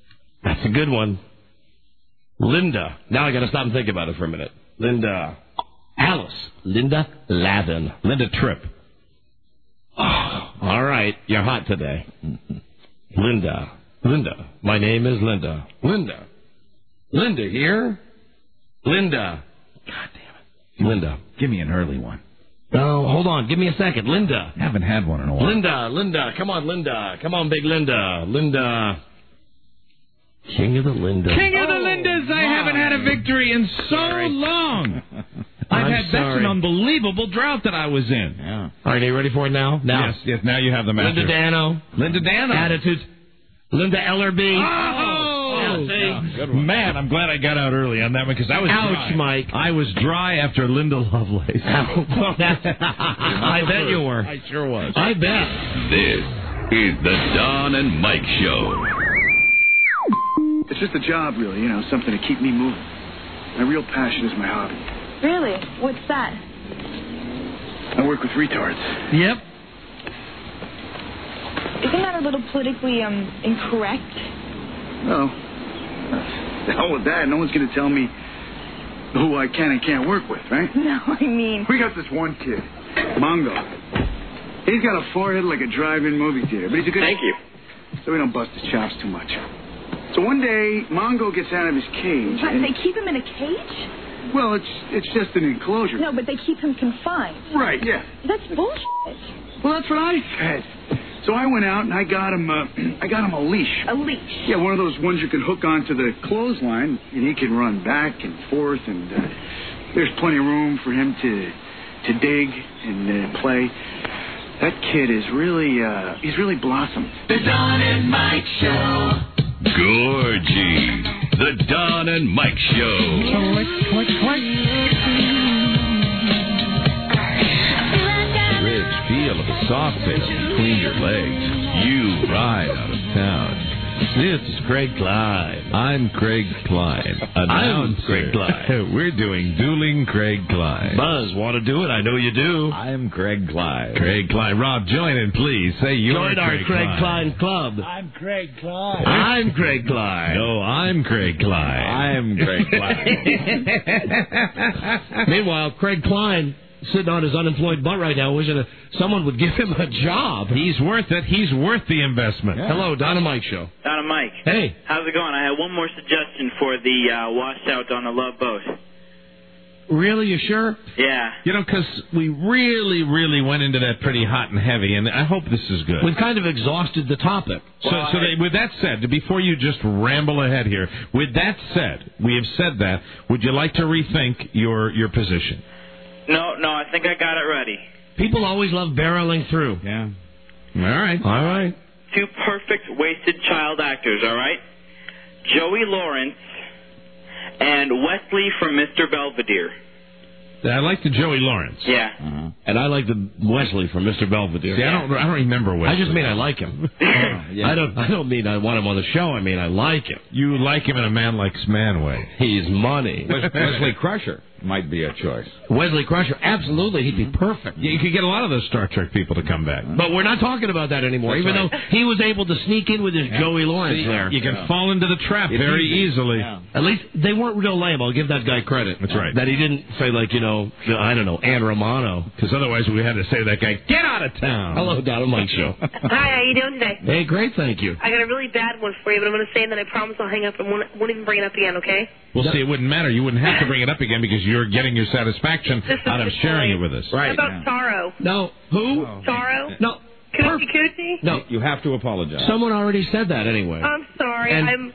That's a good one. Linda. Now I got to stop and think about it for a minute. Linda. Alice. Linda Lavin. Linda Tripp. Oh, all right. You're hot today. Linda. Linda. My name is Linda. Linda. Linda here. Linda. God damn it. Linda. Give me an early one. Oh, hold on. Give me a second. Linda. I haven't had one in a while. Linda. Come on, Linda. Come on, big Linda. Linda. King of the Lindas. King of the Lindas. I haven't had a victory in so long. That's an unbelievable drought that I was in. Yeah. All right, are you ready for it now? Yes, now you have the master. Linda Dano. Attitude. Linda Ellerby. Man, I'm glad I got out early on that one because I was dry. Mike. I was dry after Linda Lovelace. I bet you were. I sure was. I bet. This is the Don and Mike Show. It's just a job, really, something to keep me moving. My real passion is my hobby. Really? What's that? I work with retards. Yep. Isn't that a little politically incorrect? No. The hell with that. No one's going to tell me who I can and can't work with, right? No, I mean... We got this one kid, Mongo. He's got a forehead like a drive-in movie theater, but he's a good... Thank you. So we don't bust his chops too much. So one day, Mongo gets out of his cage. What, they keep him in a cage? Well, it's just an enclosure. No, but they keep him confined. Right, yeah. That's bullshit. Well, that's what I said. So I went out and I got him a leash. A leash? Yeah, one of those ones you can hook onto the clothesline, and he can run back and forth, and there's plenty of room for him to dig and play. That kid is he's really blossomed. The Don and Mike Show. Gorgie. The Don and Mike Show. Click, click, click. Rich feel of the soft bits between your legs. You ride out of town. This is Craig Klein. I'm Craig Klein. I'm Craig Klein. We're doing Dueling Craig Klein. Buzz, want to do it? I know you do. I'm Craig Klein. Craig Klein. Rob, join in, please. Say you're Join our Craig Klein club. I'm Craig Klein. I'm Craig Klein. No, I'm Craig Klein. I'm Craig Klein. Meanwhile, Craig Klein sitting on his unemployed butt right now, wishing that someone would give him a job. He's worth it. He's worth the investment. Yeah. Hello, Don and Mike Show. Don and Mike. Hey. How's it going? I have one more suggestion for the washout on the Love Boat. Really? You sure? Yeah. Because we really, really went into that pretty hot and heavy, and I hope this is good. We've kind of exhausted the topic. With that said, before you just ramble ahead here, with that said, we have said that, would you like to rethink your position? No, I think I got it ready. People always love barreling through. Yeah. All right. Two perfect wasted child actors, all right? Joey Lawrence and Wesley from Mr. Belvedere. I like the Joey Lawrence. Yeah. Uh-huh. And I like the Wesley from Mr. Belvedere. See, I don't remember Wesley. I just mean I like him. Yeah. I don't mean I want him on the show. I mean I like him. You like him in a man likes man way. He's money. Wesley Crusher might be a choice. Wesley Crusher, absolutely. He'd be perfect. Yeah, you could get a lot of those Star Trek people to come back. But we're not talking about that anymore, That's even right. though he was able to sneak in with his Joey Lawrence there. You can fall into the trap very easily. Yeah. At least they weren't real lame. I'll give that guy credit. That's right. That he didn't say, I don't know, Ann Romano. Because otherwise we had to say to that guy, get out of town. Hello, Don and Mike Show. Hi, how you doing today? Hey, great, thank you. I got a really bad one for you, but I'm going to say that I promise I'll hang up and won't even bring it up again, okay? Well, see, it wouldn't matter. You wouldn't have to bring it up again because you're getting your satisfaction out of sharing it with us. Right. How about Taro? No. Who? Taro? No. Coochie? No. You have to apologize. Someone already said that anyway. I'm sorry. And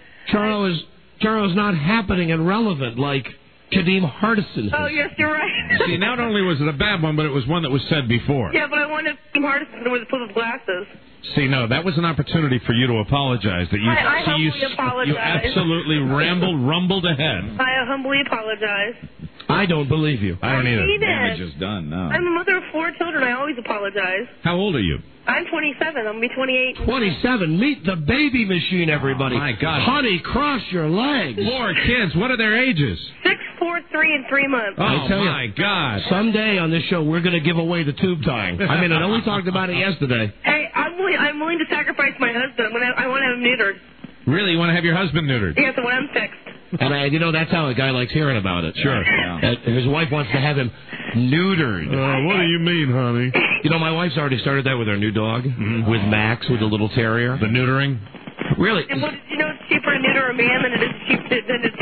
Charo's not happening and relevant like Kadeem Hardison. Oh, yes, you're right. See, not only was it a bad one, but it was one that was said before. Yeah, but I wanted Kadeem Hardison with full of glasses. See, no, that was an opportunity for you to apologize. That you, I humbly apologize. You absolutely rumbled ahead. I humbly apologize. I don't believe you. I don't either. Damage is done now. I'm a mother of 4 children. I always apologize. How old are you? I'm 27. I'm going to be 28. 27. Meet the baby machine, everybody. Oh, my God. Honey, cross your legs. 4 kids. What are their ages? 6, 4, 3, and 3 months. Oh, I tell my God. Someday on this show, we're going to give away the tube tying. I mean, I know we talked about it yesterday. Hey, I'm willing to sacrifice my husband. I want to have him neutered. Really? You want to have your husband neutered? Yeah, so when I'm fixed. And that's how a guy likes hearing about it. Sure. His wife wants to have him neutered. What do you mean, honey? My wife's already started that with her new dog, with Max, with the little terrier. The neutering? Really? And well, it's cheaper to neuter a man than it is than it's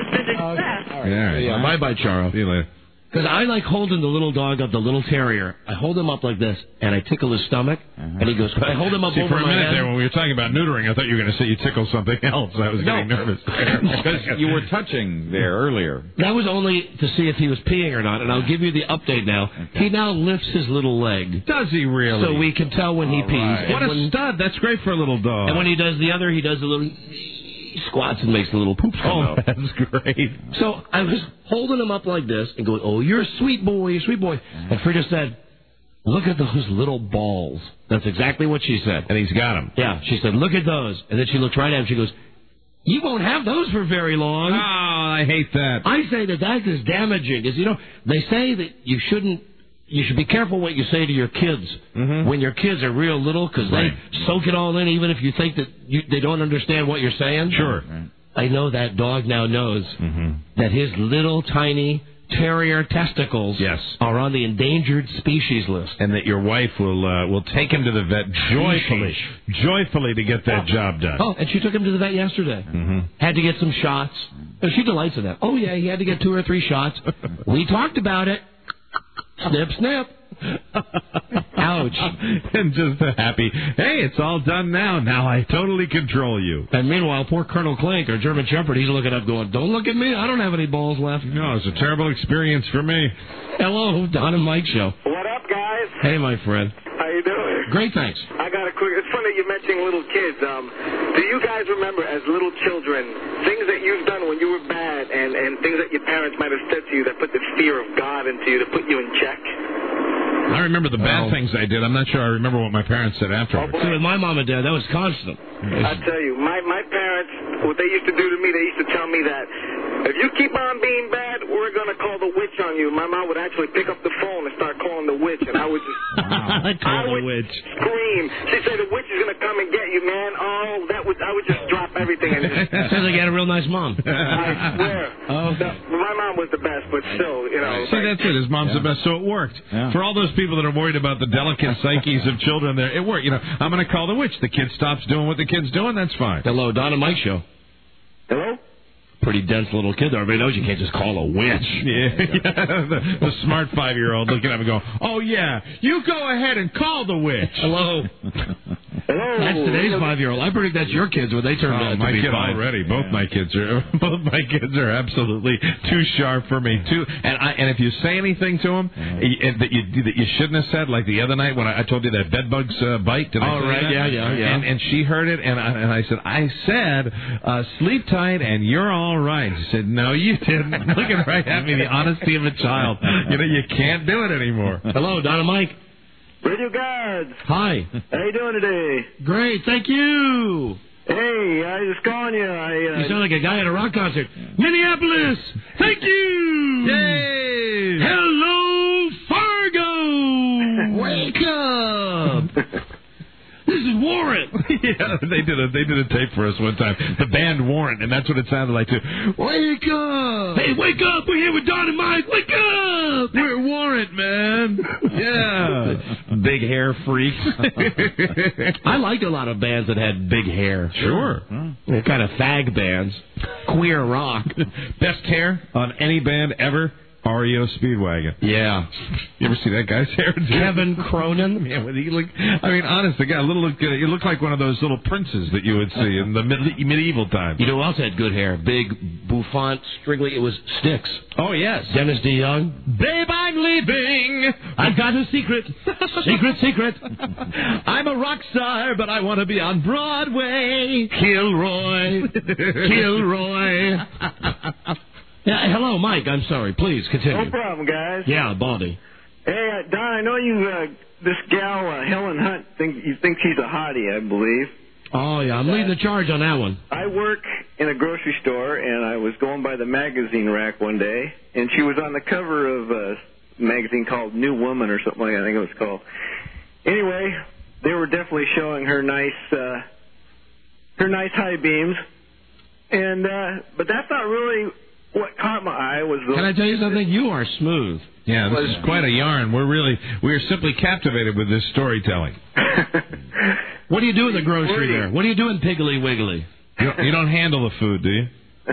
Yeah. Bye-bye, Charo. See you later. Because I like holding the little dog up, the little terrier. I hold him up like this, and I tickle his stomach, and he goes, I hold him up over for a my minute head. there, when we were talking about neutering, I thought you were going to say you tickle something else. I was getting nervous. Because you were touching there earlier. That was only to see if he was peeing or not, and I'll give you the update now. Okay. He now lifts his little leg. Does he really? So we can tell when he pees. Right. What a stud. That's great for a little dog. And when he does the other, he does a little... He squats and makes a little poop come out. That's great. So I was holding him up like this and going, oh, you're a sweet boy, you're a sweet boy. And Frida said, look at those little balls. That's exactly what she said. And he's got them. Yeah, she said, look at those. And then she looked right at him. She goes, you won't have those for very long. Oh, I hate that. I say that is damaging. Because, they say that you should be careful what you say to your kids when your kids are real little, because they soak it all in, even if you think that they don't understand what you're saying. Sure. I know that dog now knows that his little tiny terrier testicles are on the endangered species list, and that your wife will take him to the vet joyfully to get that job done. Oh, and she took him to the vet yesterday. Had to get some shots. And she delights in that. Oh yeah, he had to get 2 or 3 shots. We talked about it. Snip, snip. Ouch. And just happy, hey, it's all done now. Now I totally control you. And meanwhile, poor Colonel Clank, our German Shepherd, he's looking up going, don't look at me. I don't have any balls left. No, it's a terrible experience for me. Hello, Don and Mike Show. What up, guys? Hey, my friend. How you doing? Great, thanks. I got a quick... It's funny you mentioning little kids. Do you guys remember, as little children, things that you've done when you were bad and things that your parents might have said to you that put the fear of God into you to put you in check? I remember the bad things I did. I'm not sure I remember what my parents said afterwards. See, with my mom and dad, that was constant. I tell you, my parents, what they used to do to me, they used to tell me that if you keep on being bad, we're going to call the witch on you. My mom would actually pick up the phone and start calling the witch, and I would just... I would scream. She'd say, the witch is going to come and get you, man. Oh, I would just drop everything and just... Sounds like you had a real nice mom. I swear. My mom was the best, but still, See, that's it. His mom's the best, so it worked. Yeah. For all those people that are worried about the delicate psyches of children, there, it worked. I'm going to call the witch. The kid stops doing what the kid's doing. That's fine. Hello, Don and Mike Show. Hello? Pretty dense little kid there. Everybody knows you can't just call a witch. The smart 5-year-old looking at him and going, oh, yeah, you go ahead and call the witch. Hello. Hello. That's today's 5-year-old. I predict that's your kids when they turn out to my be kid 5. already. Both my kids are absolutely too sharp for me. And if you say anything to them that you shouldn't have said, like the other night when I told you that bed bugs bite. Did I say that? Yeah. And she heard it, and I said, sleep tight, and you're all right. She said, no, you didn't. Looking right at me, the honesty of a child. You can't do it anymore. Hello, Don and Mike. Radio Gods. Hi. How you doing today? Great, thank you. Hey, I was calling you. You sound like a guy at a rock concert. Minneapolis, thank you. Yay. Hello, Fargo. Wake up. This is Warrant. Yeah, they did a tape for us one time. The band Warrant, and that's what it sounded like too. Wake up! Hey, wake up! We're here with Don and Mike. Wake up! We're Warrant, man. Yeah. Big hair freaks. I liked a lot of bands that had big hair. Sure. They're kind of fag bands. Queer rock. Best hair on any band ever. REO Speedwagon. Yeah. You ever see that guy's hair? Kevin Cronin? Yeah, honest, the guy, he looked like one of those little princes that you would see in the medieval times. You know who else had good hair? Big, bouffant, strictly, it was Styx. Oh, yes. Dennis DeYoung. Babe, I'm leaving. I've got a secret. Secret. I'm a rock star, but I want to be on Broadway. Kilroy. Yeah, hello, Mike. I'm sorry. Please, continue. No problem, guys. Yeah, Baldy. Hey, Don, I know this gal, Helen Hunt, you think she's a hottie, I believe. Oh, yeah, I'm leading the charge on that one. I work in a grocery store, and I was going by the magazine rack one day, and she was on the cover of a magazine called New Woman or something like that, I think it was called. Anyway, they were definitely showing her nice her nice high beams, and but that's not really what caught my eye. Can I tell you something? You are smooth. Yeah, this is quite a yarn. We're simply captivated with this storytelling. What do you do in the grocery there? What do you do in Piggly Wiggly? You don't handle the food, do you?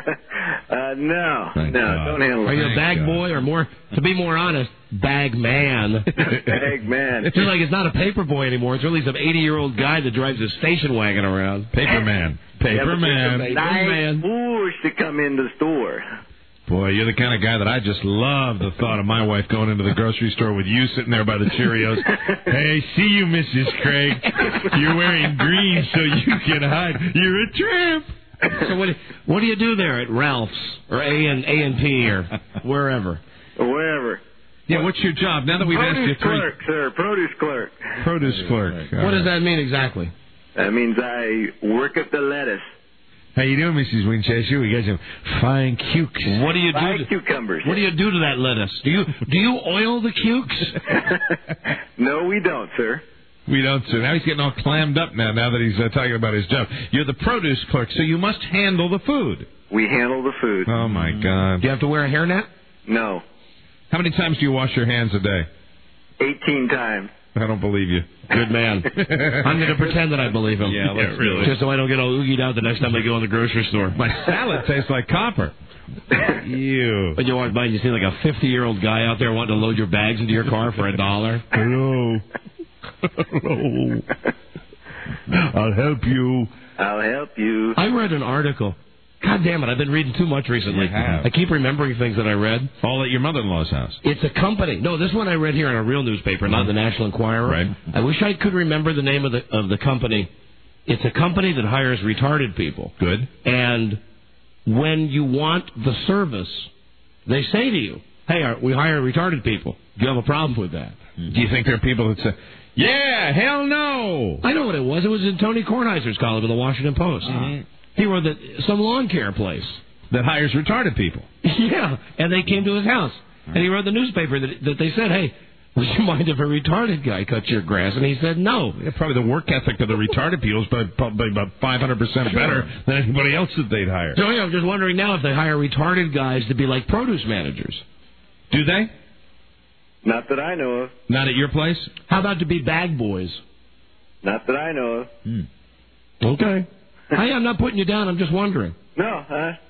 No, don't handle it. Are you a bag boy or more, to be more honest, bag man? Bag man. It's just like it's not a paper boy anymore. It's really some 80-year-old guy that drives a station wagon around. Paper man. Paper man. Nice push to come into the store. Boy, you're the kind of guy that I just love the thought of my wife going into the grocery store with you sitting there by the Cheerios. Hey, see you, Mrs. Craig. You're wearing green so you can hide. You're a tramp. So what do you do there at Ralph's or A&P or wherever? Wherever. Yeah, what's your job? Now that we've asked you three... Clerk, sir. Produce clerk. Produce clerk. What does that mean exactly? That means I work up the lettuce. How you doing, Mrs. Winchester? We got some fine cukes. What do you do? Fine cucumbers. What do you do to that lettuce? Do you oil the cukes? No, we don't, sir. We don't, sir. Now he's getting all clammed up now that he's talking about his job. You're the produce clerk, so you must handle the food. We handle the food. Oh, my God. Do you have to wear a hairnet? No. How many times do you wash your hands a day? 18 times. I don't believe you. Good man. I'm going to pretend that I believe him. Yeah, really. Just so I don't get all oogied out the next time I go in the grocery store. My salad tastes like copper. Ew. When you walk by and you see like a 50-year-old guy out there wanting to load your bags into your car for $1. Hello. Hello. I'll help you. I'll help you. I read an article. God damn it, I've been reading too much recently. You have. I keep remembering things that I read. All at your mother-in-law's house. It's a company. No, this one I read here in a real newspaper, not the National Enquirer. Right. I wish I could remember the name of the company. It's a company that hires retarded people. Good. And when you want the service, they say to you, hey, we hire retarded people. Do you have a problem with that? Do you think there are people that say, yeah, hell no? I know what it was. It was in Tony Kornheiser's column in the Washington Post. Mm-hmm. He wrote that some lawn care place that hires retarded people. Yeah, and they came to his house. And he wrote in the newspaper that they said, hey, would you mind if a retarded guy cuts your grass? And he said no. Yeah, probably the work ethic of the retarded people is probably about 500% better than anybody else that they'd hire. So I'm just wondering now if they hire retarded guys to be like produce managers. Do they? Not that I know of. Not at your place? How about to be bag boys? Not that I know of. Okay. I'm not putting you down. I'm just wondering. No,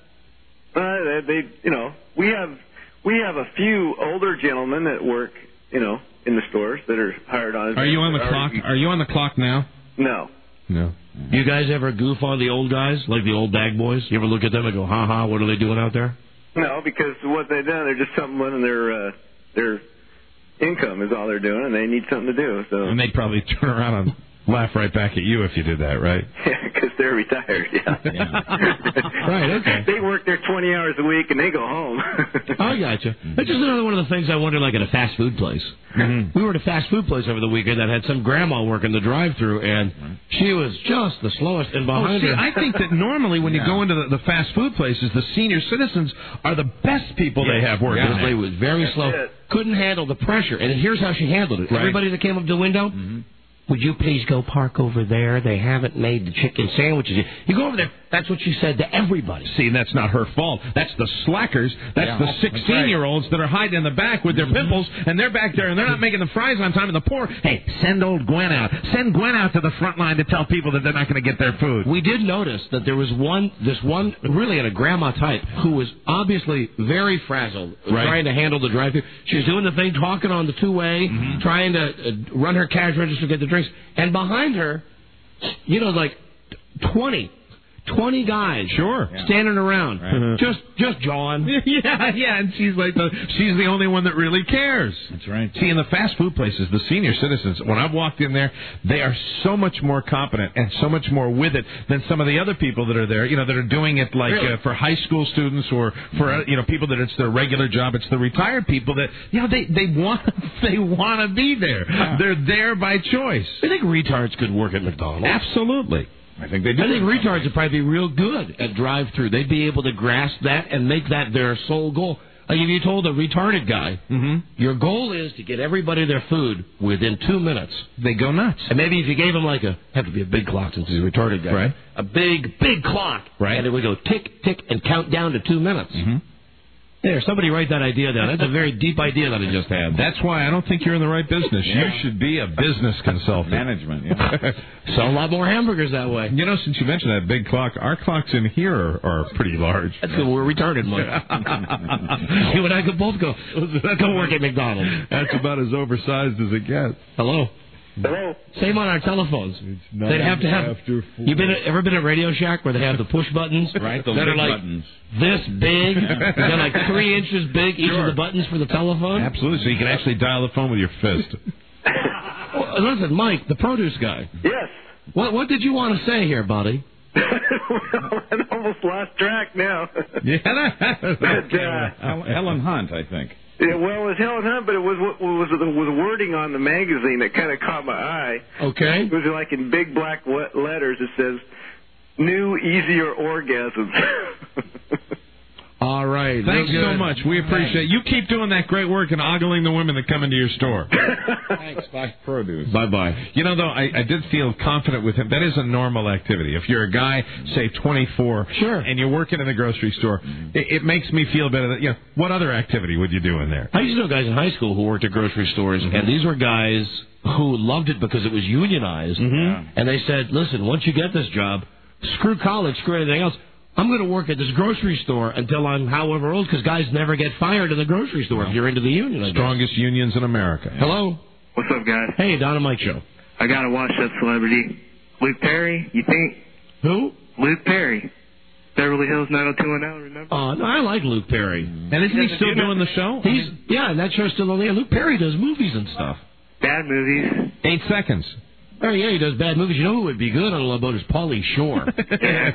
we have a few older gentlemen that work, in the stores that are hired on. Are you on the clock? Are you on the clock now? No. You guys ever goof on the old guys, like the old bag boys? You ever look at them and go, ha, what are they doing out there? No, because what they've done, they're just supplementing their income is all they're doing, and they need something to do. So. And they'd probably turn around and laugh right back at you if you did that, right? Yeah, because they're retired, Right, okay. They work there 20 hours a week, and they go home. I gotcha. That's just another one of the things I wonder, like at a fast food place. Mm-hmm. We were at a fast food place over the weekend that had some grandma working the drive-thru, and she was just the slowest. And behind her... I think that normally when you go into the fast food places, the senior citizens are the best people they have working. Yeah, they was very slow. Couldn't handle the pressure. And here's how she handled it. Right. Everybody that came up to the window... Mm-hmm. Would you please go park over there? They haven't made the chicken sandwiches. You go over there. That's what she said to everybody. See, that's not her fault. That's the slackers. That's the 16-year-olds that are hiding in the back with their pimples, and they're back there, and they're not making the fries on time, and the poor. Hey, send old Gwen out. Send Gwen out to the front line to tell people that they're not going to get their food. We did notice that there was this one, really at a grandma type, who was obviously very frazzled, trying to handle the drive-thru. She was doing the thing, talking on the two-way, trying to run her cash register, get the drinks, and behind her, like 20 guys, standing around, just jawing. Yeah, and she's the only one that really cares. That's right. See, in the fast food places, the senior citizens, when I've walked in there, they are so much more competent and so much more with it than some of the other people that are there. That are doing it like for high school students or for people that it's their regular job. It's the retired people that they want to be there. They're there by choice. I think retards could work at McDonald's. Absolutely. I think they do. I think retards would probably be real good at drive-thru. They'd be able to grasp that and make that their sole goal. like if you told a retarded guy, your goal is to get everybody their food within 2 minutes. They go nuts. And maybe if you gave him have to be a big clock since he's a retarded guy. Right. A big clock. Right. And it would go tick, tick, and count down to 2 minutes. There, somebody write that idea down. That's a very deep idea that I just had. That's why I don't think you're in the right business. You should be a business consultant. Management, Sell a lot more hamburgers that way. You know, since you mentioned that big clock, our clocks in here are pretty large. That's good. We're retarded, Mike. You and I could both go work at McDonald's. That's about as oversized as it gets. Hello. Hello. Same on our telephones. They'd have to have. You've ever been at Radio Shack where they have the push buttons? Right, the that are big like buttons. This big. They're like 3 inches big, each of the buttons for the telephone. Absolutely, so you can actually dial the phone with your fist. Well, listen, Mike, the produce guy. Yes. What did you want to say here, buddy? I almost lost track now. Helen Hunt, I think. Yeah, well, it was Helen Hunt, but it was wording on the magazine that kind of caught my eye. Okay. It was like in big black letters. It says, "New, easier orgasms." All right. Thanks so much. We appreciate it. You keep doing that great work and ogling the women that come into your store. Thanks. Bye. Produce. Bye-bye. You know, though, I did feel confident with him. That is a normal activity. If you're a guy, say, 24, and you're working in the grocery store, it makes me feel better. That, what other activity would you do in there? I used to know guys in high school who worked at grocery stores, and these were guys who loved it because it was unionized. And they said, listen, once you get this job, screw college, screw anything else. I'm going to work at this grocery store until I'm however old, because guys never get fired in the grocery store if you're into the union. Strongest unions in America. Hello? What's up, guys? Hey, Don and Mike Show. I got to watch that celebrity. Luke Perry, you think? Who? Luke Perry. Beverly Hills 90210, remember? No, I like Luke Perry. And isn't he still doing the show? And that show's still on the air. Luke Perry does movies and stuff. Bad movies. 8 seconds. Oh, yeah, he does bad movies. You know who would be good on a boat is Pauly Shore. You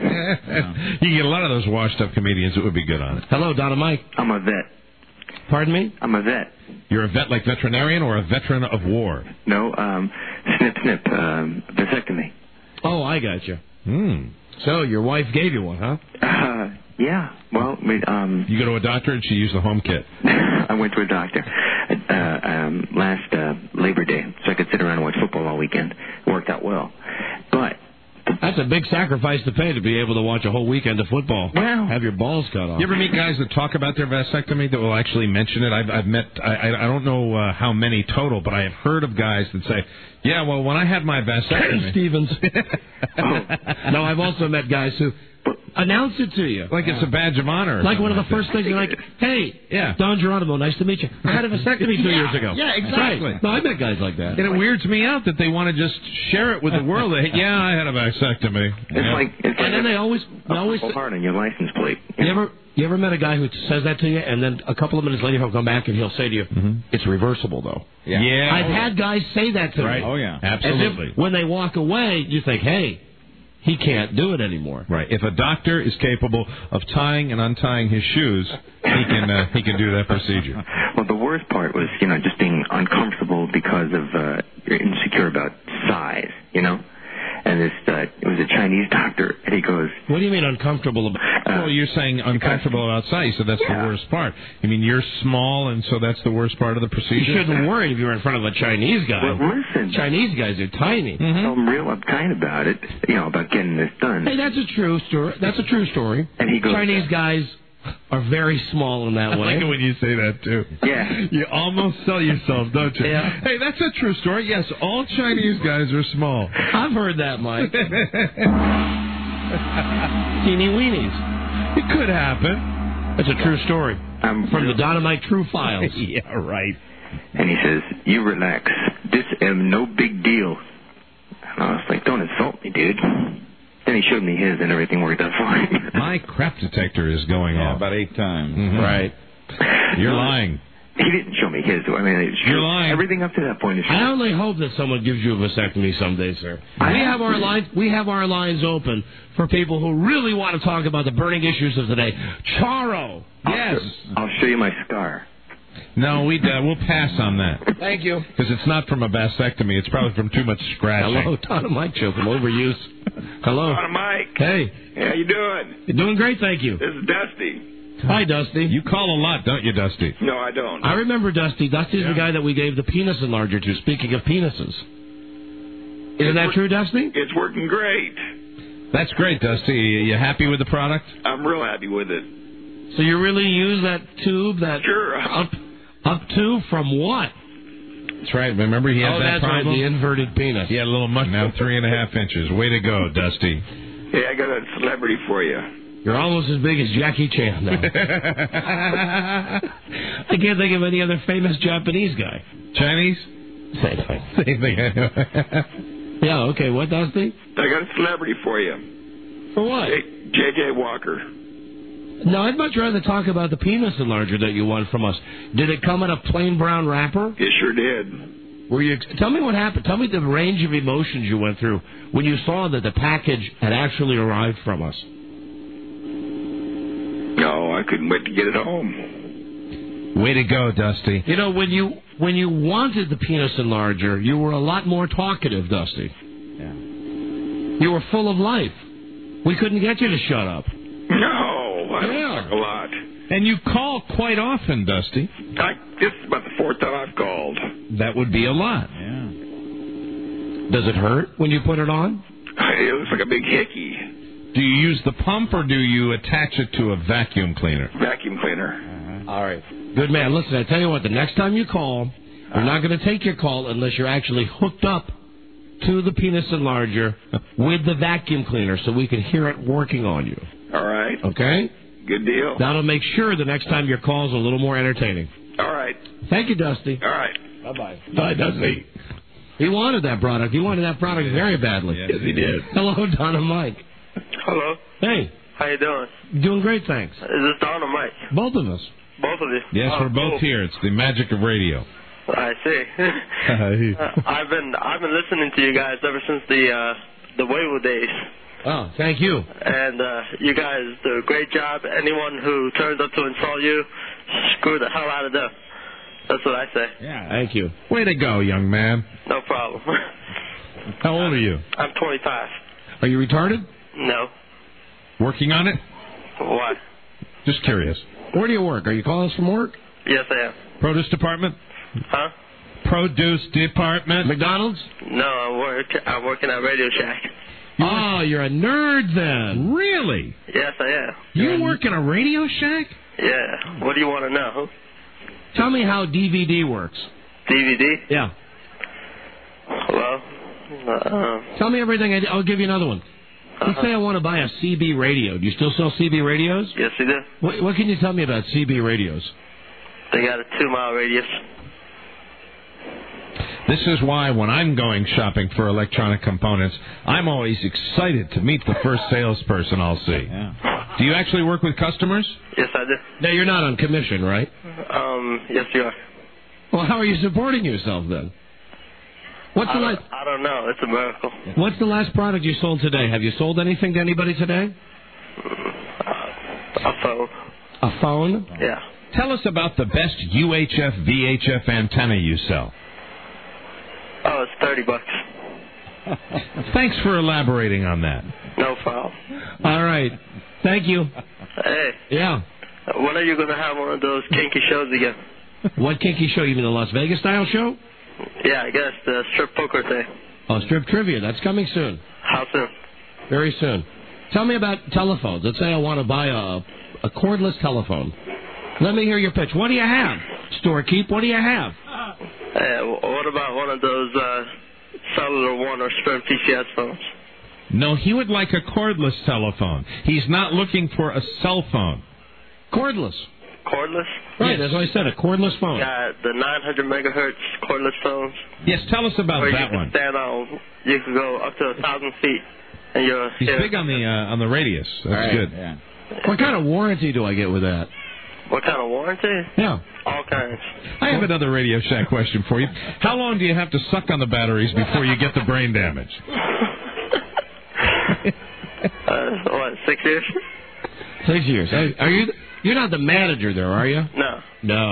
get a lot of those washed-up comedians that would be good on it. Hello, Don and Mike. I'm a vet. Pardon me? I'm a vet. You're a vet like veterinarian or a veteran of war? No, snip, vasectomy. Oh, I got you. So your wife gave you one, huh? Yeah. Well, you go to a doctor and she used the home kit. I went to a doctor last Labor Day, so I could sit around and watch football all weekend. It worked out well. But that's a big sacrifice to pay to be able to watch a whole weekend of football. Well, have your balls cut off. You ever meet guys that talk about their vasectomy that will actually mention it? I've met, I don't know how many total, but I have heard of guys that say, yeah, well, when I had my vasectomy. Stevens. No, I've also met guys who announce it to you. Like it's a badge of honor. Like one of the first things, you're like, hey, Don Geronimo, nice to meet you. I had a vasectomy 2 years ago. Yeah, exactly. Right. No, I met guys like that. And it weirds me out that they want to just share it with the world. Yeah, I had a vasectomy. And then they always hard on your license plate. You ever met a guy who says that to you, and then a couple of minutes later he'll come back and he'll say to you, it's reversible, though. Yeah. I've had guys say that to me. Oh, yeah. Absolutely. As if when they walk away, you think, hey, he can't do it anymore. Right. If a doctor is capable of tying and untying his shoes, he can do that procedure. Well, the worst part was, just being uncomfortable because of you're insecure about size, And it was a Chinese doctor, and he goes, what do you mean uncomfortable about? Well, you're saying uncomfortable about size, so that's the worst part. I mean, you're small, and so that's the worst part of the procedure? You shouldn't worry if you're in front of a Chinese guy. Well, listen. Chinese guys are tiny. I'm real uptight about it, about getting this done. Hey, that's a true story. That's a true story. And he goes, Chinese guys are very small in that way. I like it when you say that, too. Yeah. You almost sell yourself, don't you? Yeah. Hey, that's a true story. Yes, all Chinese guys are small. I've heard that, Mike. Teeny weenies. It could happen. That's a true story. From the Dynamite True Files. Yeah, right. And he says, you relax. This am no big deal. And I was like, don't insult me, dude. Then he showed me his, and everything worked out fine. My crap detector is going off. About 8 times. Right. You're lying. He didn't show me his. I mean, you're lying. Everything up to that point is true. I only hope that someone gives you a vasectomy someday, sir. We have our lines open for people who really want to talk about the burning issues of today. Charo. Yes. I'll show you my scar. No, we'll pass on that. Thank you. Because it's not from a vasectomy. It's probably from too much scratching. Hello, Don and Mike Show from Overuse. Hello. Don and Mike. Hey. How you doing? You're doing great, thank you. This is Dusty. Hi, Dusty. You call a lot, don't you, Dusty? No, I don't. I remember Dusty. Dusty's the guy that we gave the penis enlarger to, speaking of penises. Isn't that true, Dusty? It's working great. That's great, Dusty. You happy with the product? I'm real happy with it. So you really use that tube, that up to from what? That's right. Remember he had that problem? Right, the inverted penis. He had a little much now 3.5 inches. Way to go, Dusty. Hey, I got a celebrity for you. You're almost as big as Jackie Chan now. I can't think of any other famous Japanese guy. Chinese? Same thing. Same thing. Yeah, okay. What, Dusty? I got a celebrity for you. For what? J.J. Walker. No, I'd much rather talk about the penis enlarger that you won from us. Did it come in a plain brown wrapper? It sure did. Were you? Tell me what happened. Tell me the range of emotions you went through when you saw that the package had actually arrived from us. No, I couldn't wait to get it home. Way to go, Dusty. You know, when you wanted the penis enlarger, you were a lot more talkative, Dusty. Yeah. You were full of life. We couldn't get you to shut up. No, I don't talk a lot. And you call quite often, Dusty. This is about the 4th time I've called. That would be a lot. Yeah. Does it hurt when you put it on? It looks like a big hickey. Do you use the pump or do you attach it to a vacuum cleaner? Vacuum cleaner. All right. Good man. Listen, I tell you what, the next time you call, we're not going to take your call unless you're actually hooked up to the penis enlarger with the vacuum cleaner so we can hear it working on you. All right. Okay? Good deal. That'll make sure the next time your call's a little more entertaining. All right. Thank you, Dusty. All right. Bye-bye. Bye, Dusty. He wanted that product. He wanted that product very badly. Yes, he did. Hello, Don and Mike. Hello. Hey. How you doing? Doing great, thanks. Is this Don or Mike? Both of us. Both of you? Yes, we're both here. It's the magic of radio. I see. I've been listening to you guys ever since the Weibo days. Oh, thank you. And you guys do a great job. Anyone who turns up to insult you, screw the hell out of them. That's what I say. Yeah. Thank you. Way to go, young man. No problem. How old are you? I'm 25. Are you retarded? No. Working on it? Why? Just curious. Where do you work? Are you calling us from work? Yes, I am. Produce department? Huh? Produce department? McDonald's? No, I'm working at Radio Shack. Oh, you're a nerd then. Really? Yes, I am. You work in a Radio Shack? Yeah. What do you want to know? Tell me how DVD works. DVD? Yeah. Well, tell me everything. I'll give you another one. Let's say I want to buy a CB radio. Do you still sell CB radios? Yes, we do. What can you tell me about CB radios? They got a 2-mile radius. This is why when I'm going shopping for electronic components, I'm always excited to meet the first salesperson I'll see. Yeah. Do you actually work with customers? Yes, I do. No, you're not on commission, right? Yes, you are. Well, how are you supporting yourself then? I don't know. It's a miracle. What's the last product you sold today? Have you sold anything to anybody today? A phone. A phone? Yeah. Tell us about the best UHF VHF antenna you sell. Oh, it's $30. Thanks for elaborating on that. No problem. All right. Thank you. Hey. Yeah. When are you going to have one of those kinky shows again? What kinky show? You mean the Las Vegas style show? Yeah, I guess the strip poker thing. Oh, strip trivia. That's coming soon. How soon? Very soon. Tell me about telephones. Let's say I want to buy a cordless telephone. Let me hear your pitch. What do you have? Storekeep, what do you have? What about one of those cellular one or Sprint PCS phones? No, he would like a cordless telephone. He's not looking for a cell phone. Cordless. Cordless? Right, that's what I said, a cordless phone. Yeah, the 900 megahertz cordless phones. Yes, tell us about where that you one. Can stand on, you can go up to 1,000 feet. And you're He's big on the radius. That's right. Good. Yeah. What kind of warranty do I get with that? What kind of warranty? Yeah. All kinds. I have another Radio Shack question for you. How long do you have to suck on the batteries before you get the brain damage? 6 years? 6 years. Are you? You're not the manager there, are you? No. No.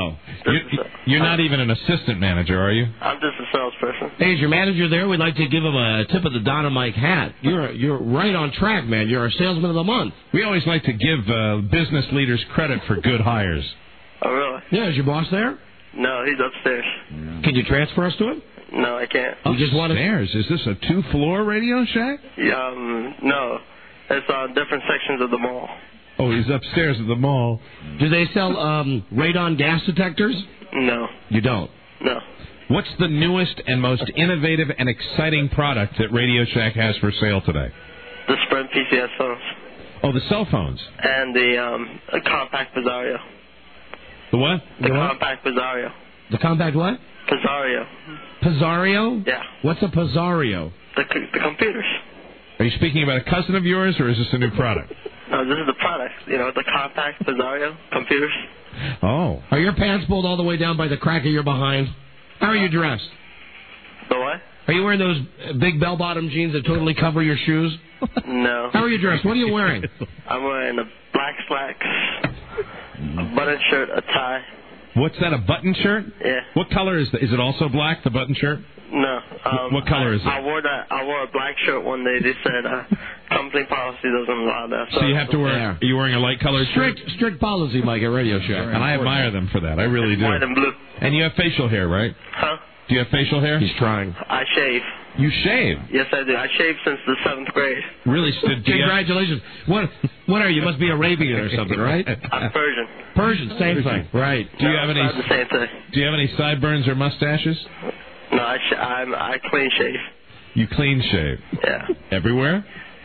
You're not even an assistant manager, are you? I'm just a salesperson. Hey, is your manager there? We'd like to give him a tip of the Don and Mike hat. You're right on track, man. You're our salesman of the month. We always like to give business leaders credit for good hires. Oh, really? Yeah, is your boss there? No, he's upstairs. Can you transfer us to him? No, I can't. You just want Upstairs? Is this a 2-floor Radio Shack? No. It's on different sections of the mall. Oh, he's upstairs at the mall. Do they sell radon gas detectors? No. You don't? No. What's the newest and most innovative and exciting product that Radio Shack has for sale today? The Sprint PCS phones. Oh, the cell phones. And the compact Pizzario. The what? The compact Pizzario. The compact what? Pizzario. Pizzario? Yeah. What's a Pizzario? The computers. Are you speaking about a cousin of yours, or is this a new product? No, this is the product. You know, the compact Pizzario computers. Oh. Are your pants pulled all the way down by the crack of your behind? How are you dressed? The what? Are you wearing those big bell-bottom jeans that totally cover your shoes? No. How are you dressed? What are you wearing? I'm wearing a black slacks, a button shirt, a tie. What's that, a button shirt? Yeah. What color is it it also black, the button shirt? No. What color is it? I wore a black shirt one day. They said company policy doesn't allow that. So you have to wear. Are you wearing a light colored shirt? Strict policy, Mike, at Radio Shack. And I admire them for that. I really do. White and blue. And you have facial hair, right? Huh? Do you have facial hair? He's trying. I shave. You shave? Yes, I do. I shaved since the 7th grade. Really? Congratulations. What are you? You must be Arabian or something, right? I'm Persian. Persian, same thing. Right. Do you have any? The same thing. Do you have any sideburns or mustaches? No, I clean shave. You clean shave? Yeah. Everywhere?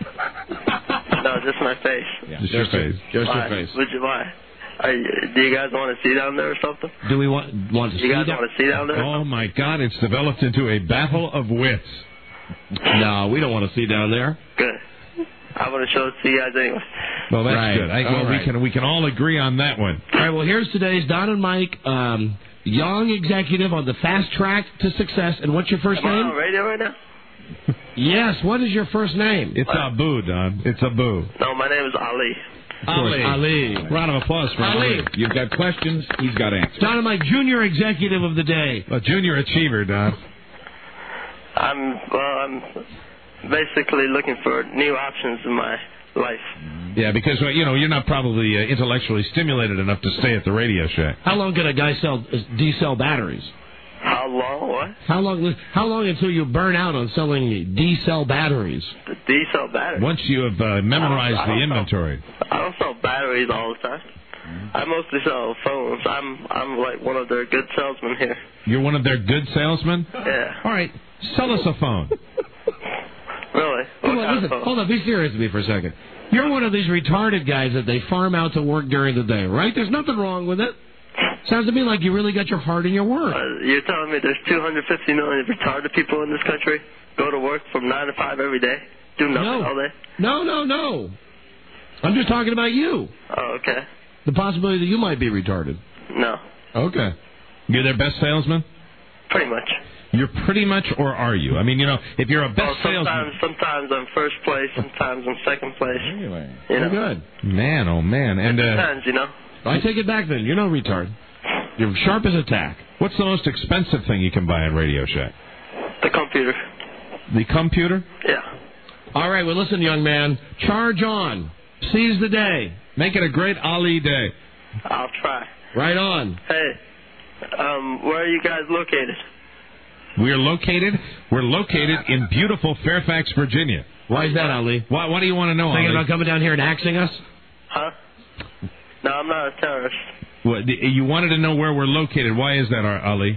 No, just my face. Yeah. Just your face. Just why? your face. Why? Do you guys want to see down there or something? Do we want to see you guys down? want to see down there? Oh my God! It's developed into a battle of wits. No, we don't want to see down there. Good. I want to show it to you guys anyway. Well, that's Right. good. We can all agree on that one. All right. Well, here's today's Don and Mike, young executive on the fast track to success. And what's your first Am I name? on radio right now? Yes. What is your first name? It's Abu, Don. It's Abu. No, my name is Ali. Ali. Round of applause for Ali. You've got questions, he's got answers. Don and Mike, junior executive of the day. A junior achiever, Don. I'm basically looking for new options in my life. Yeah, because you're not probably intellectually stimulated enough to stay at the Radio Shack. How long can a guy sell D-cell batteries? How long? What? How long until you burn out on selling D-cell batteries? The D-cell batteries. Once you have memorized the inventory. I don't sell batteries all the time. I mostly sell phones. I'm like one of their good salesmen here. You're one of their good salesmen? Yeah. All right, sell us a phone. Really? Hold on, be serious with me for a second. You're one of these retarded guys that they farm out to work during the day, right? There's nothing wrong with it. Sounds to me like you really got your heart in your work. You're telling me there's 250 million retarded people in this country go to work from 9 to 5 every day, do nothing all day? No. I'm just talking about you. Oh, okay. The possibility that you might be retarded. No. Okay. You're their best salesman? Pretty much. You're pretty much, or are you? I mean, if you're a best salesman... Sometimes I'm first place, sometimes I'm second place. Anyway. Good. Man, oh man. And depends, I take it back then. You're no retard. You're sharp as a tack. What's the most expensive thing you can buy on Radio Shack? The computer. The computer? Yeah. All right, well, listen, young man. Charge on. Seize the day. Make it a great Ali day. I'll try. Right on. Hey, where are you guys located? We're located in beautiful Fairfax, Virginia. Why is that, Ali? Why do you want to know, Thinking Ali? about coming down here and axing us? Huh? No, I'm not a terrorist. What, you wanted to know where we're located. Why is that, Ali?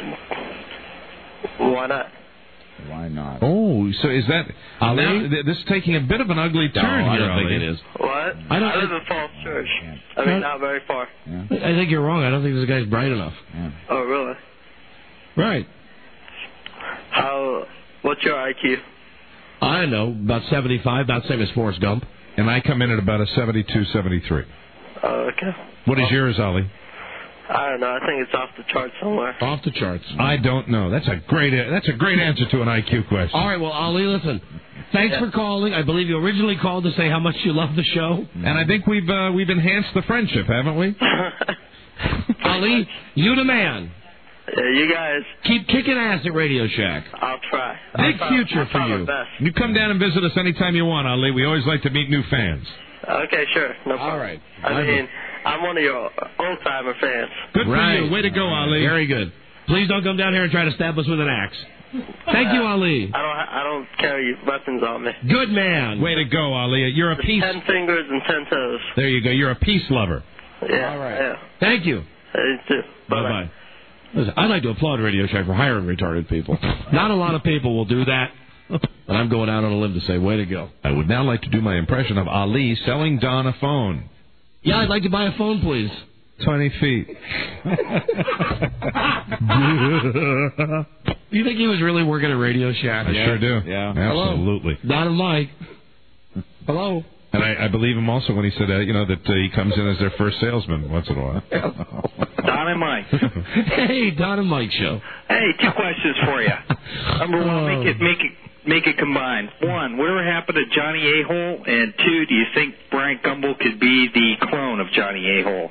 Why not? Why not? Oh, so is that... Ali? Now, this is taking a bit of an ugly turn I here, don't think Ali. it is. What? I live in Falls Church. I mean, not very far. Yeah. I think you're wrong. I don't think this guy's bright enough. Yeah. Oh, really? Right. What's your IQ? I don't know, about 75, about the same as Forrest Gump. And I come in at about a 72, 73. Oh, okay. What is yours, Ali? I don't know. I think it's off the charts somewhere. Off the charts. I don't know. That's a great answer to an IQ question. All right, well, Ali, listen. Thanks for calling. I believe you originally called to say how much you love the show. And I think we've enhanced the friendship, haven't we? Ali, you the man. You guys keep kicking ass at Radio Shack. I'll try. Big future for you. You come down and visit us anytime you want, Ali. We always like to meet new fans. Okay, sure. No problem. All right. I mean, I'm one of your old-timer fans. Good for you. Way to go, Ali. Very good. Please don't come down here and try to stab us with an axe. Thank you, Ali. I don't carry weapons on me. Good man. Way to go, Ali. You're a Just peace. 10 fingers and 10 toes. There you go. You're a peace lover. Yeah. All right. Yeah. Thank you. You too. Bye-bye. Listen, I'd like to applaud Radio Shack for hiring retarded people. Not a lot of people will do that, and I'm going out on a limb to say, way to go. I would now like to do my impression of Ali selling Don a phone. Yeah, I'd like to buy a phone, please. 20 feet. You think he was really working at Radio Shack? I sure do. Yeah. Absolutely. Hello? Don and Mike. Hello? And I believe him also when he said, that he comes in as their first salesman once in a while. Don and Mike. Hey, Don and Mike show. Hey, 2 questions for you. Number one, make it combined. 1, whatever happened to Johnny A-Hole? And 2, do you think Brian Gumbel could be the clone of Johnny A-Hole?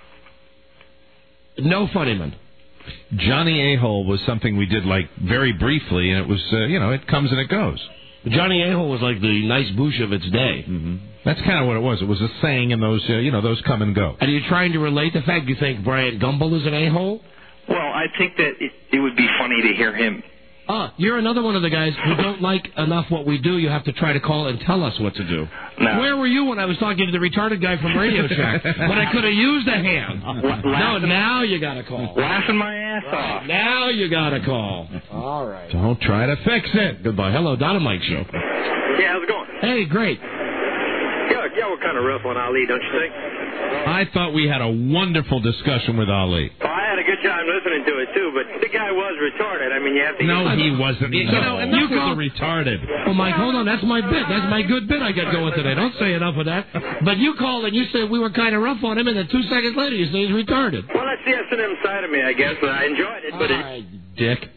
No Funnyman. Johnny A-Hole was something we did very briefly, and it was, it comes and it goes. Johnny A-Hole was like the nice bouche of its day. Mm-hmm. That's kind of what it was. It was a saying, and those, those come and go. And are you trying to relate the fact you think Brian Gumbel is an a-hole? Well, I think that it would be funny to hear him. You're another one of the guys who don't like enough what we do. You have to try to call and tell us what to do. No. Where were you when I was talking to the retarded guy from Radio Shack? When I could have used a hand. No, now you got to call. Laughing my ass off. Now you got to call. All right. Don't try to fix it. Goodbye. Hello, Don and Mike show. Yeah, how's it going? Hey, great. Yeah, we're kind of rough on Ali, don't you think? I thought we had a wonderful discussion with Ali. Well, I had a good time listening to it, too, but the guy was retarded. I mean, you have to... No, he wasn't. You called retarded. Oh, Mike, hold on. That's my bit. That's my good bit I got going today. Don't say enough of that. But you called and you said we were kind of rough on him, and then 2 seconds later you say he's retarded. Well, that's the S&M side of me, I guess, but I enjoyed it. But Dick.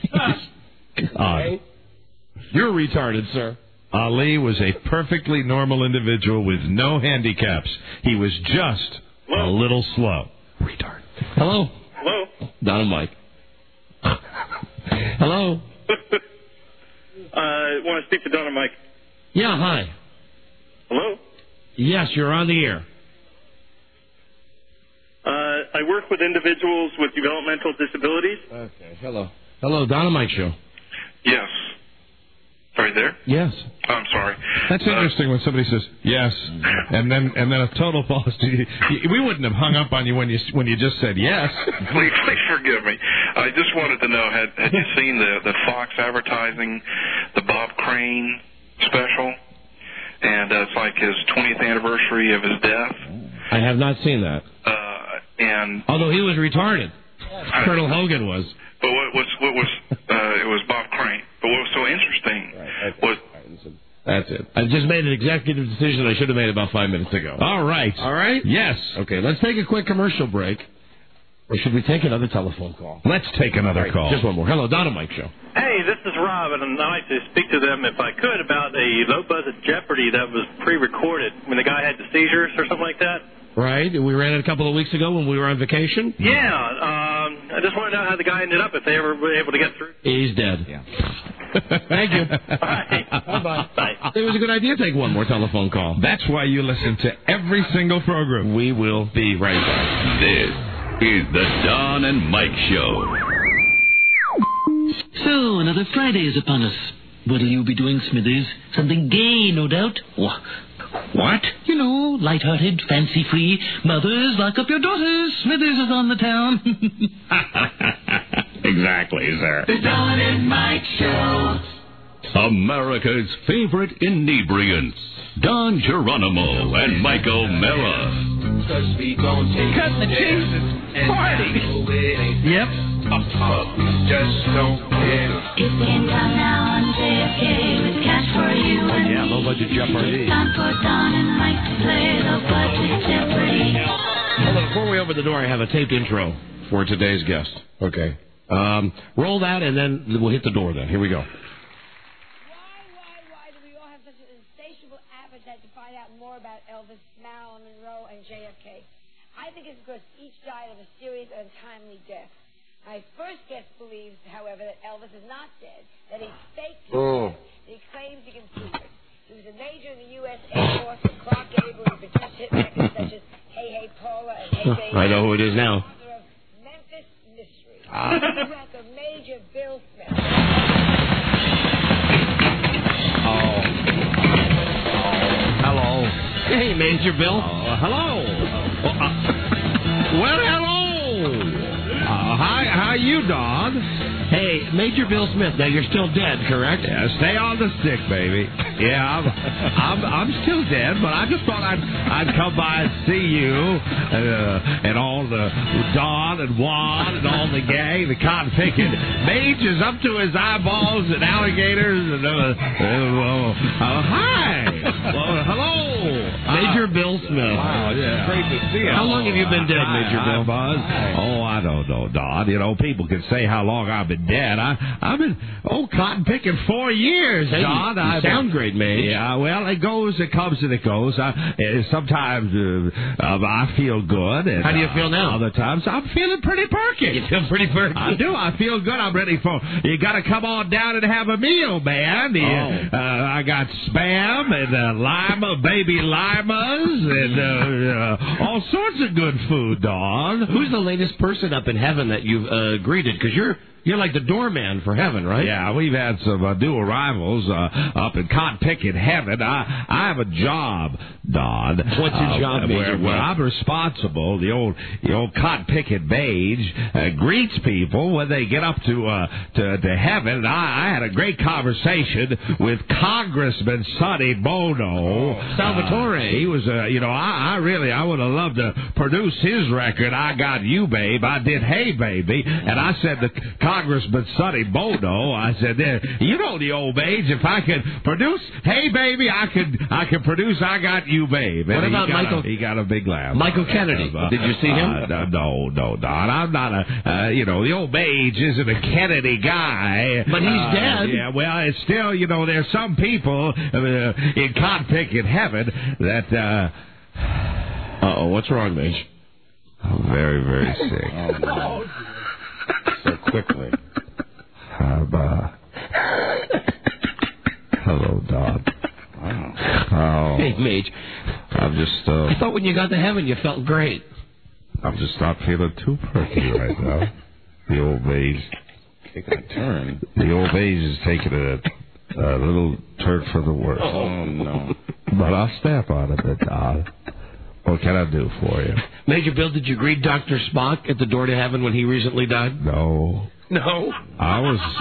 You're retarded, sir. Ali was a perfectly normal individual with no handicaps. He was just a little slow. Retard. Hello? Hello? Don and Mike. Hello? Want to speak to Don and Mike? Yeah, hi. Hello? Yes, you're on the air. I work with individuals with developmental disabilities. Okay, hello. Hello, Don and Mike show. Yes. Are you there? Yes. Oh, I'm sorry. That's interesting when somebody says yes, and then a total pause. We wouldn't have hung up on you when you just said yes. Please forgive me. I just wanted to know, had you seen the Fox advertising the Bob Crane special? And it's like his 20th anniversary of his death. I have not seen that. And although he was retarded, Colonel Hogan was. But what was it was Bob Crane. But what was so interesting was. That's it. I just made an executive decision I should have made about 5 minutes ago. All right. All right? Yes. Okay, let's take a quick commercial break. Or should we take another telephone call? Let's take another call. Just one more. Hello, Don and Mike show. Hey, this is Rob, and I'd like to speak to them, if I could, about a low-budget Jeopardy that was pre-recorded when the guy had the seizures or something like that. Right. We ran it a couple of weeks ago when we were on vacation. Yeah. I just want to know how the guy ended up, if they ever were able to get through. He's dead. Yeah. Thank you. Bye-bye. Bye. It was a good idea to take one more telephone call. That's why you listen to every single program. We will be right back. This is the Don and Mike Show. So, another Friday is upon us. What'll you be doing, Smithers? Something gay, no doubt. What? You know, light-hearted, fancy-free. Mothers, lock up your daughters. Smithers is on the town. Exactly, sir. The Don and Mike Show. America's favorite inebriants, Don Geronimo and Mike O'Mara. Cut the cheese. Party. Yep. Just don't care. It's in town now on JFK with cash for you and yeah, low-budget Jeopardy. Time for Don and Mike to play low-budget Jeopardy. Hold on, before we open the door, I have a taped intro for today's guest. Okay. Roll that, and then we'll hit the door then. Here we go. Why do we all have such an insatiable appetite to find out more about Elvis, Marilyn Monroe, and JFK? I think it's because each died of a serious and untimely death. My first guest believes, however, that Elvis is not dead, that he faked his death, that he claims he can prove it. He was a major in the U.S. Air Force with Clark Gable, who produced hit records such as Hey Hey Paula and Hey Baby. I know who it is now. Author of Memphis Mystery. He was a Major Bill Smith. Hello. Hey, Major Bill. Hello. Well, hello. Hi, how you, Don? Hey, Major Bill Smith. Now you're still dead, correct? Yeah, stay on the stick, baby. Yeah, I'm still dead, but I just thought I'd come by and see you and all the Don and Juan and all the gang, the cotton picking. Mage is up to his eyeballs in alligators and hi. Well, hello. Major Bill Smith. Wow, yeah. Great to see you. How long have you been dead, Major Bill? Buzz. Oh, I don't know, Don. You know, people can say how long I've been dead. I've been cotton picking 4 years, hey, Don. You sound great, Mage. Yeah, well, it goes, it comes, and it goes. Sometimes I feel good. And, how do you feel now? Other times I'm feeling pretty perky. You feel pretty perky? I do. I feel good. I'm ready for. You got to come on down and have a meal, man. I got Spam and baby limas, and all sorts of good food, Don. Who's the latest person up in heaven that you've greeted? Because you're like the doorman for heaven, right? Yeah, we've had some new arrivals up in cotton picking heaven. I have a job, Don. What's your job, Major? Where I'm responsible. The old cotton picking Mage greets people when they get up to heaven. And I had a great conversation with Congressman Sonny Bono. Salvatore. He was, I would have loved to produce his record. I Got You, Babe. I did Hey Baby, and I said to Congressman Sonny Bono, I said, you know the old Mage. If I could produce Hey Baby, I could produce I Got You, Babe. What and about Michael? He got a big laugh. Michael Kennedy. Did you see him? No, Don. I'm not the old Mage isn't a Kennedy guy. But he's dead. Yeah, well, it's still, there's some people in cotton picking heaven that. Uh-oh, what's wrong, Mage? I'm very, very sick. Oh, no. So quickly. Hello, Don. Wow. Oh. Hey, Mage. I'm just. I thought when you got to heaven you felt great. I'm just not feeling too perky right now. The old Mage. Taking a turn. The old Mage is taking a little turn for the worse. Oh, no. But I'll step on it, Don. What can I do for you? Major Bill, did you greet Dr. Spock at the door to heaven when he recently died? No. No? I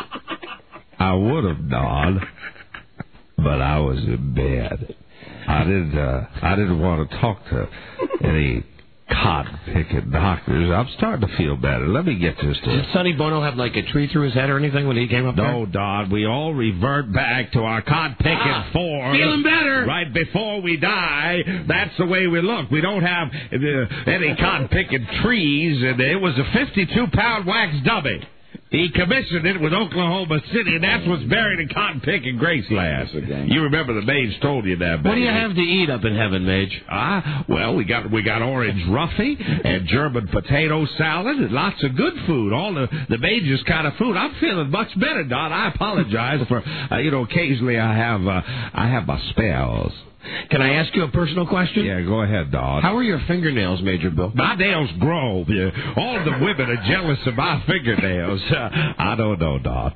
would have, Don, but I was in bed. I didn't want to talk to any cotton-picking doctors. I'm starting to feel better. Let me get this to you. Did Sonny Bono have like a tree through his head or anything when he came up there? No, Don. We all revert back to our cotton-picking form. Feeling better. Right before we die. That's the way we look. We don't have any cotton-picking trees, and it was a 52-pound wax dummy. He commissioned it with Oklahoma City, and that's what's buried in cotton-picking Graceland. You remember the Mage told you that, baby. What do you have to eat up in heaven, Mage? Well, we got orange roughy and German potato salad and lots of good food. All the Mage's kind of food. I'm feeling much better, Don. I apologize for, occasionally I have my spells. Can I ask you a personal question? Yeah, go ahead, Don. How are your fingernails, Major Bill? My nails grow. All the women are jealous of my fingernails. I don't know, Don.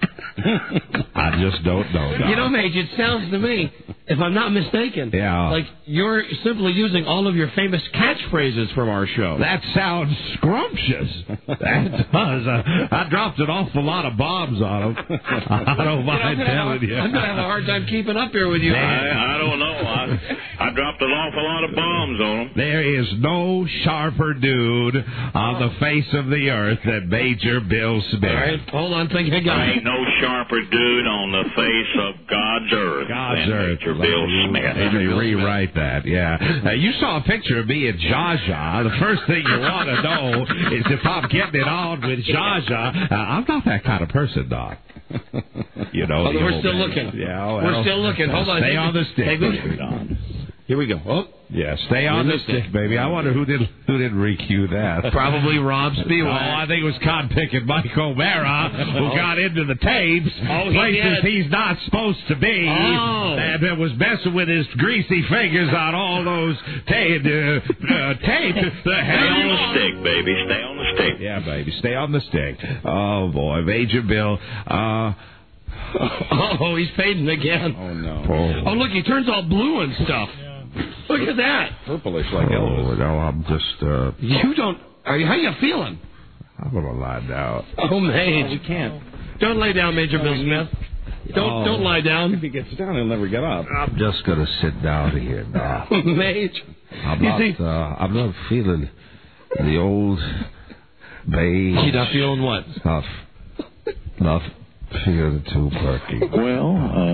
I just don't know, Don. Mage, it sounds to me, if I'm not mistaken, like you're simply using all of your famous catchphrases from our show. That sounds scrumptious. That does. I dropped an awful lot of bombs on them. I don't mind telling you. I'm going to have a hard time keeping up here with you. I don't know. I dropped an awful lot of bombs on them. There is no sharper dude on the face of the earth than Major Bill Smith. All right, hold on, think I got There ain't no sharper dude on the face of God's earth than Major Bill Smith. Let me rewrite that, yeah. You saw a picture of me and Zsa Zsa. The first thing you want to know is if I'm getting it on with Zsa Zsa. I'm not that kind of person, Doc. We're still looking. Yeah, well, we're still looking. Hold on. Stay on the stick. Here we go. Oh. Yeah, stay on the stick, baby. I wonder who did re-cue that. Probably Rob Spiewak. Oh, I think it was cod-picking Mike O'Mara who got into the tapes, places he's not supposed to be, and it was messing with his greasy fingers on all those tape. Stay on the stick, baby. Stay on the stick. Yeah, baby. Stay on the stick. Oh, boy. Major Bill. Oh, he's fading again. Oh, no. Oh, look, he turns all blue and stuff. Look at that. Purplish like Elvis. Oh, no, I'm just... You don't... How you feeling? I'm going to lie down. Oh, Mage. You can't. Don't lay down, Major Bill Smith. Don't lie down. If he gets down, he'll never get up. I'm just going to sit down here now. Mage. I'm not feeling the old beige. You're not feeling what? Not feeling too perky. Well,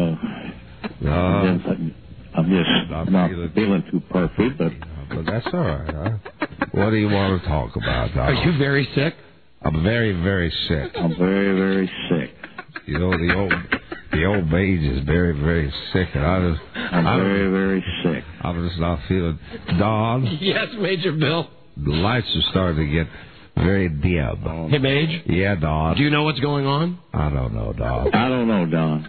I'm just not feeling too perky, but that's all right. Huh? What do you want to talk about, Doc? Are you very sick? I'm very, very sick. I'm very, very sick. You know, the old beige is very, very sick, and I'm very, very sick. I'm just not feeling. Don? Yes, Major Bill. The lights are starting to get very dim. Hey, Mage? Yeah, Don. Do you know what's going on? I don't know, Don. I don't know, Don.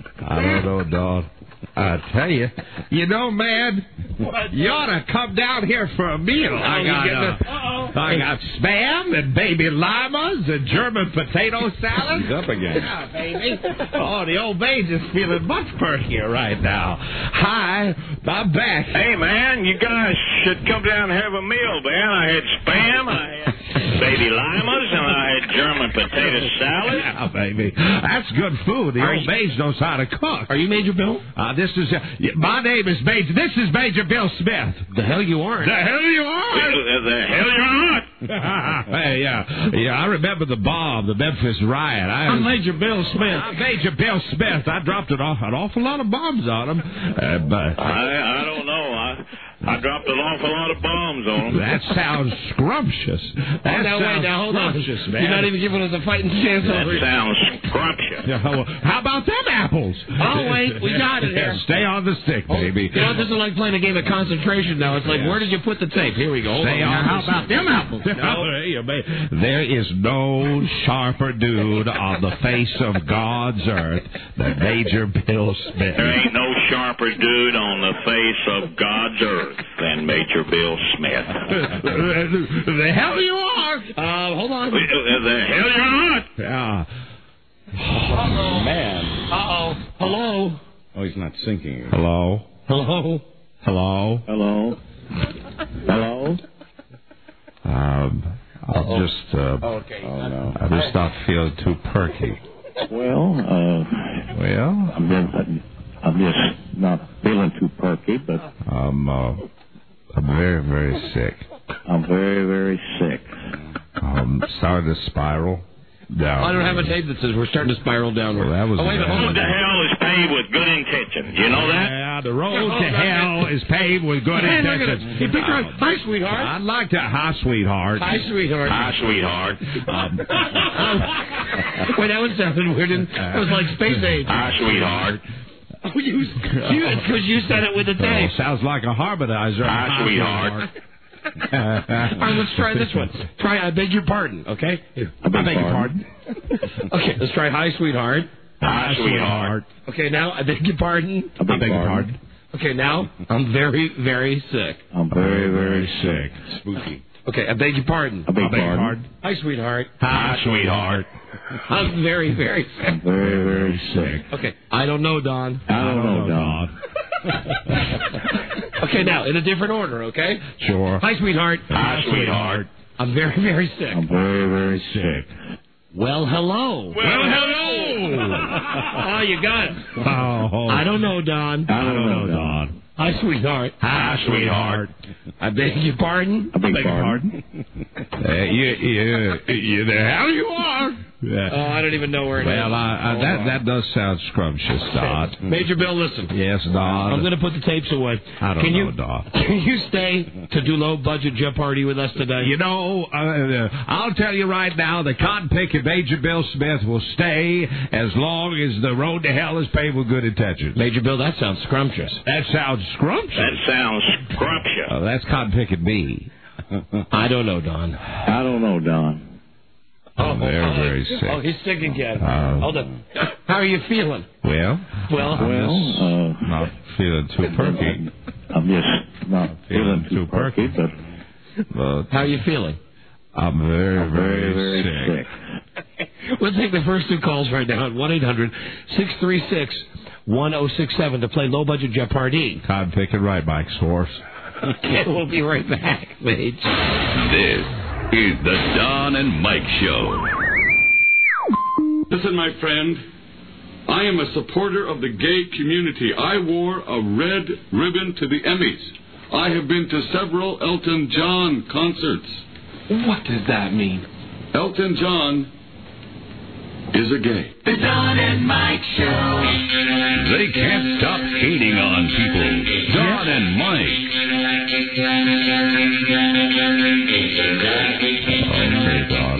I tell you, man, you ought to come down here for a meal. I got spam and baby limas and German potato salad. He's up again. Yeah, baby. Oh, the old beige is feeling much perkier right now. Hi, I'm back. Hey, man, you guys should come down and have a meal, man. I had spam, I had baby limas, and I had German potato salad. Yeah, baby. That's good food. The old beige knows how to cook. Are you Major Bill? My name is Major. This is Major Bill Smith. The hell you aren't. The hell you aren't. The hell you're not. Hey, yeah. I remember the bomb, the Memphis riot. I'm Major Bill Smith. Major Bill Smith. I dropped an awful lot of bombs on him. I don't know. I dropped an awful lot of bombs on him. That sounds scrumptious. Hold on. Man. You're not even giving us a fighting chance over here. That sounds scrumptious. How about them apples? Oh, wait. We got it here. Stay on the stick, baby. You know, this is like playing a game of concentration now. It's like, where did you put the tape? Here we go. How about them apples? There is no sharper dude on the face of God's earth than Major Bill Smith. There ain't no sharper dude on the face of God's earth than Major Bill Smith. The hell you are? Hold on. The hell you're not. Yeah. Oh, man. Uh-oh. Hello. Oh, he's not sinking. Hello. Hello. Hello. I'll just. Okay. Oh, no. I just not feeling too perky. Well, I'm just not feeling too perky, but I'm very, very sick. I'm very, very sick. I'm starting to spiral down. I don't have a tape that says we're starting to spiral downward. Well, that was the road to hell is paved with good intentions. You know that? Yeah, the road to hell is paved with good intentions. He picked her. Hi, sweetheart. I'd like to. Hi, sweetheart. Hi, sweetheart. Hi, sweetheart. Wait, that one sounded weird. That was like space age. Hi, sweetheart. Oh, because you said it with the tape. Sounds like a harmonizer. Hi, sweetheart. All right, let's try this one. I beg your pardon, okay? I beg your pardon. Okay, let's try hi, sweetheart. Hi, sweetheart. Okay, now I beg your pardon. I beg your pardon. Okay, now I'm very, very sick. I'm very, very sick. Spooky. Okay, I beg your pardon. I beg your pardon. Hi, sweetheart. Hi, sweetheart. I'm very, very sick. I'm very, very sick. Okay, I don't know, Don. I don't know, Don. Okay, now, in a different order, okay? Sure. Hi, sweetheart. Hi, sweetheart. I'm very, very sick. I'm very, very sick. Well, hello. Oh, you got it. Oh. I don't know, Don. I don't know, Don. Hi, sweetheart. Hi, sweetheart. I beg your pardon. I beg your pardon. You the hell you are. Yeah. Oh, I don't even know where it is. Well, that does sound scrumptious, Dodd. Major Bill, listen. Yes, Dodd. I'm going to put the tapes away. I don't know, Dodd. Can you stay to do low-budget Jeopardy with us today? You know, I'll tell you right now, the cotton picking Major Bill Smith will stay as long as the road to hell is paved with good intentions. Major Bill, that sounds scrumptious. That sounds scrumptious. That sounds scrumptious. That's cotton picking me. I don't know, Don. I don't know, Don. I'm very, very sick. Oh, he's sick again. Hold on. How are you feeling? Well, Well, not feeling too perky. I'm just not feeling too perky, but But how are you feeling? I'm very, very sick. We'll take the first two calls right now at 1-800-636-1067 to play low-budget Jeopardy. Cotton picking right, Mike Source. Okay, we'll be right back, Mage. This is the Don and Mike Show. Listen, my friend, I am a supporter of the gay community. I wore a red ribbon to the Emmys. I have been to several Elton John concerts. What does that mean? Elton John is a gay. The Don and Mike Show. They can't stop hating on people. Don and Mike. Okay, Don.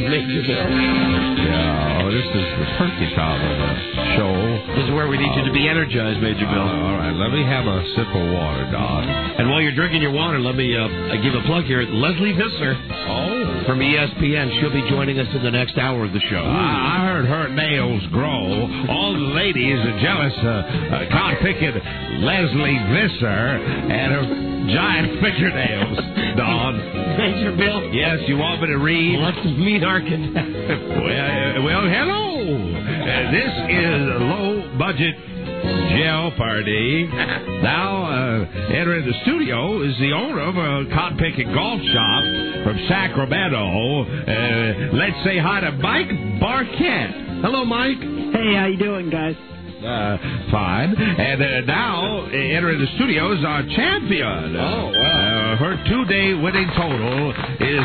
Yeah, this is the turkey time of the show. This is where we need you to be energized, Major Bill. All right, let me have a sip of water, Don. And while you're drinking your water, let me give a plug here. Leslie Visser from ESPN. She'll be joining us in the next hour of the show. I heard her nails grow. All the ladies are jealous cotton picking Leslie Visser and her giant fingernails, Don. Major Bill? Yes, you want me to read? Let's meet our well, hello. This is low-budget Jeopardy. Now, entering the studio is the owner of a cotton-picking golf shop from Sacramento. Let's say hi to Mike Barquette. Hello, Mike. Hey, how you doing, guys? Fine. And now, entering the studio is our champion. Oh, wow. Her two-day winning total is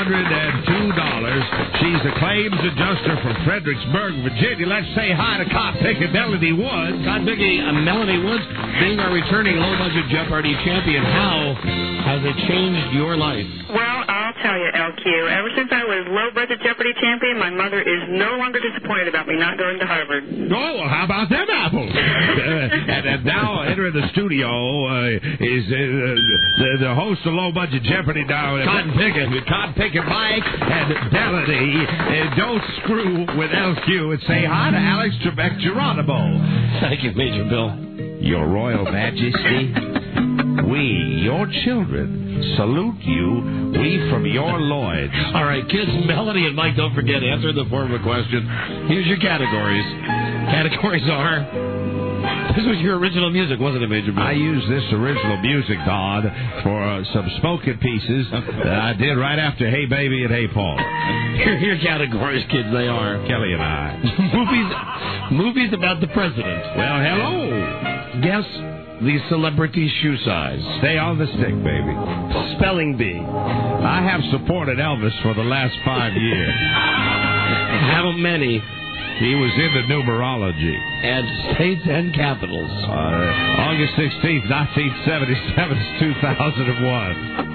$102. She's a claims adjuster from Fredericksburg, Virginia. Let's say hi to cotton-picking Melanie Woods. Cotton-picking Melanie Woods, being our returning low-budget Jeopardy champion, how has it changed your life? Well, I'll tell you, LQ, ever since I was low-budget Jeopardy champion, my mother is no longer disappointed about me not going to Harvard. Oh, well, how about them apples? And now entering the studio is the host of Low Budget Jeopardy now. Cotton Picking Mike and Melanie. Don't screw with LQ and say hi to Alex Trebek Geronimo. Thank you, Major Bill. Your Royal Majesty, we, your children, salute you, we from your loins. All right, kids, Melanie and Mike, don't forget, answer the form of a question. Here's your categories. Categories are... This was your original music, wasn't it, Major Bill? I used this original music, Don, for some spoken pieces that I did right after Hey Baby and Hey Paul. Here are your categories, kids. They are... Kelly and I. Movies about the president. Well, hello. Guess the celebrity shoe size. Stay on the stick, baby. Spelling bee. I have supported Elvis for the last 5 years. How many? He was into numerology. And states and capitals. August 16th, 1977 is 2001.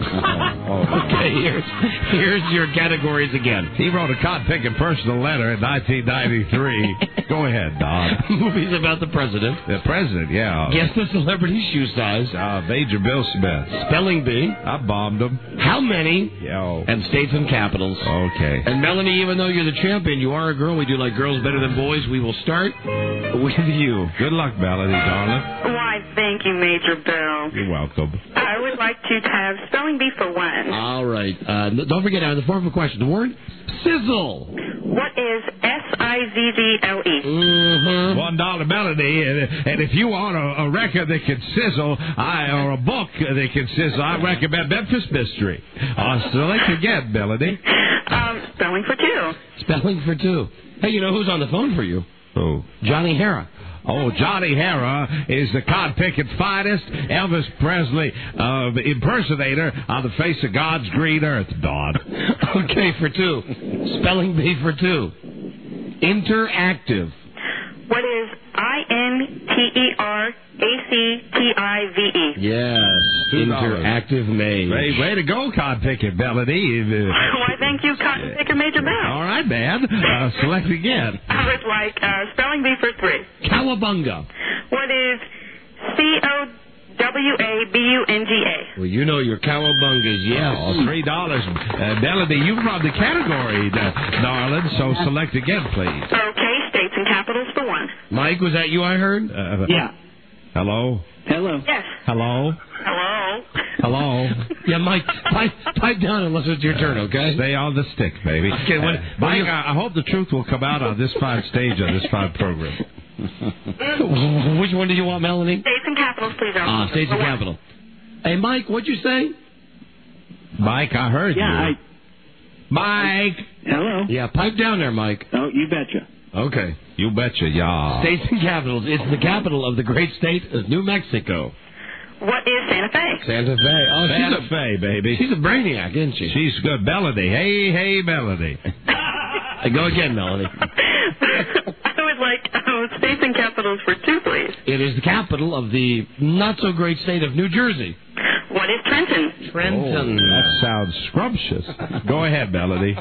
Okay, here's your categories again. He wrote a cotton-picking personal letter in 1993. Go ahead, Don. Movies about the president. The president, yeah. Guess the celebrity shoe size. Major Bill Smith. Spelling bee. I bombed him. How many? Yo. And states and capitals. Okay. And Melanie, even though you're the champion, you are a girl. We do like girls better than boys. We will start with you. Good luck, Melanie, darling. Why, thank you, Major Bill. You're welcome. I would like to have spelling bee for one. All right. Don't forget, on the form of a question, the word sizzle. What is S-I-Z-Z-L-E? Mm-hmm. $1 Melody, and if you want a record that can sizzle, or a book that can sizzle, I recommend Memphis Mystery. Select again, Melody. Spelling for two. Spelling for two. Hey, you know who's on the phone for you? Who? Johnny Hara. Oh, Johnny Hara is the cotton-picking finest Elvis Presley impersonator on the face of God's green earth, Don. Okay, for two. Spelling bee for two. Interactive. What is INTERACTIVE? Yes. Interactive Maze. Way to go, Cod Picker Melody. Why, thank you, Cotton Picker Major Bell. All right, man. Select again. I would like spelling bee for 3. Cowabunga. What is COWABUNGA? Well, you know your cowabungas, yes. Oh, $3. Melody, you've run the category, darling, so select again, please. Okay, states and capitals for 1. Mike, was that you I heard? Yeah. Hello? Hello. Yes. Hello? Hello. Hello? Yeah, Mike, pipe down unless it's your turn, okay? Stay on the stick, baby. Okay, Mike, I hope the truth will come out on this fine stage, on this fine program. Which one do you want, Melanie? States and capitals, please. States and capital. Hey, Mike, what'd you say? Mike, I heard you. Mike! Hello? Yeah, pipe down there, Mike. Oh, you betcha. Okay. You betcha, yeah. States and capitals. It's the capital of the great state of New Mexico. What is Santa Fe? Santa Fe. Oh, Santa Fe, baby. She's a brainiac, isn't she? She's good. Melody. Hey, Melody. Go again, Melody. I would like states and capitals for 2, please. It is the capital of the not-so-great state of New Jersey. What is Trenton? Trenton. Oh, that sounds scrumptious. Go ahead, Melody.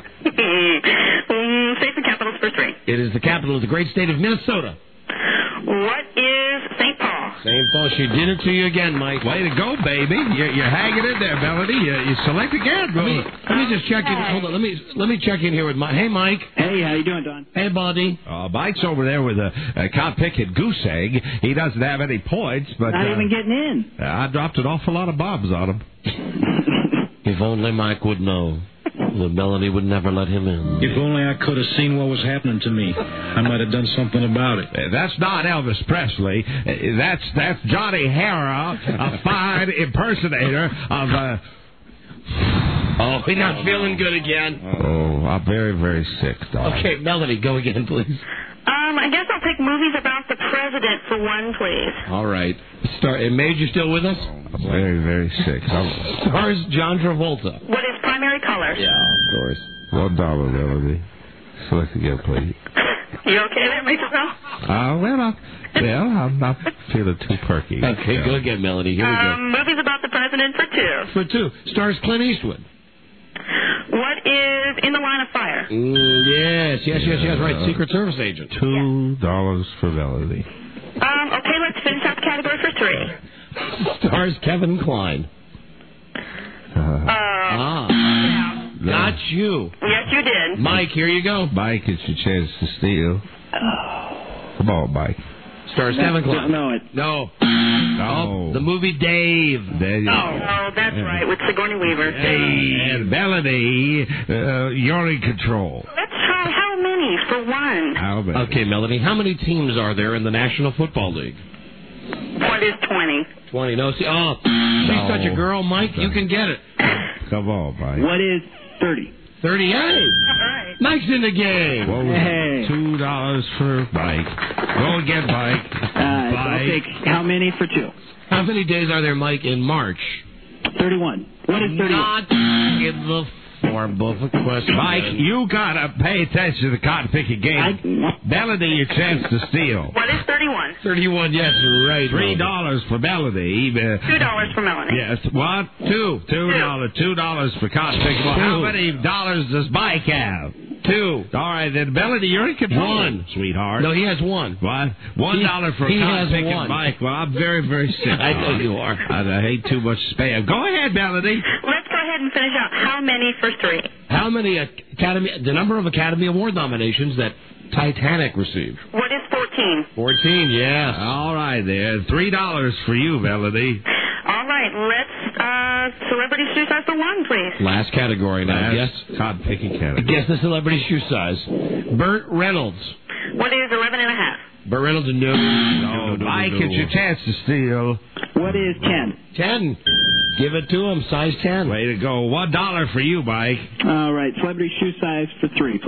States and capitals for 3. It is the capital of the great state of Minnesota. What is St. Paul? St. Paul. She did it to you again, Mike. Way to go, baby. You're hanging in there, Melody. You select again. Let me just check in. Hold on. Let me check in here with Mike. Hey, Mike. Hey, how you doing, Don? Hey, buddy. Mike's over there with a cod picking goose egg. He doesn't have any points, but not even getting in. I dropped an awful lot of bombs on him. If only Mike would know. The Melanie would never let him in. If only I could have seen what was happening to me, I might have done something about it. That's not Elvis Presley. That's Johnny Harrow, a fine impersonator of... Oh, he's not feeling good again. Oh, I'm very, very sick, Doc. Okay, Melanie, go again, please. I guess I'll take movies about the president for 1, please. All right. Mage, you still with us? I'm very, very sick. Stars John Travolta. What is primary color? Yeah, of course. $1, Melody. Select again, please. You okay there, Major Bell? I'm not feeling too perky. Okay, go again, Melody. Here we go. Movies about the president for 2. For 2. Stars Clint Eastwood. What is In the Line of Fire? Yes, right. Secret Service agent. $2 for Melody. Okay, let's finish up the category for 3. Stars Kevin Kline. Got you. Yes, you did. Mike, here you go. Mike, it's your chance to steal. Come on, Mike. Stars Kevin Kline. No. Oh, the movie Dave. Oh, that's right, with Sigourney Weaver. And Melody, you're in control. Let's try how many for 1. How many? Okay, Melody, how many teams are there in the National Football League? What is 20? 20. No, see, she's such a girl, Mike. You can get it. Come on, Mike. What is 30? 38. All right. Mike's in the game. Hey. $2 for Mike. Go again, Mike. I'll take how many for 2? How many days are there, Mike, in March? 31. What is 31? Not in the form of a question. Mike, you gotta pay attention to the cotton picking game. Melody, your chance to steal. What is 31? 31, yes, right. $3 for Melody. $2 for Melanie. Yes, what? $2 for cotton picking. Well, how many dollars does Mike have? 2. All right, then Melody, you're in control. 1, sweetheart. No, he has 1. What? $1 for cotton picking 1. Mike. Well, I'm very, very sick. I know you are. I hate too much spam. Go ahead, Melody. Let's go ahead and finish out. How many for 3? How many the number of Academy Award nominations that Titanic received? What is 14? 14, yes. All right, there. $3 for you, Melody. All right, let's celebrity shoe size for 1, please. Last category now. Yes. Cotton picking category. Guess the celebrity shoe size. Burt Reynolds. What is 11 and a half? Burt Reynolds, no. Mike, it's your chance to steal. What is 10? 10. Give it to him, size 10. Way to go. $1 for you, Mike. All right, celebrity shoe size for 3, please.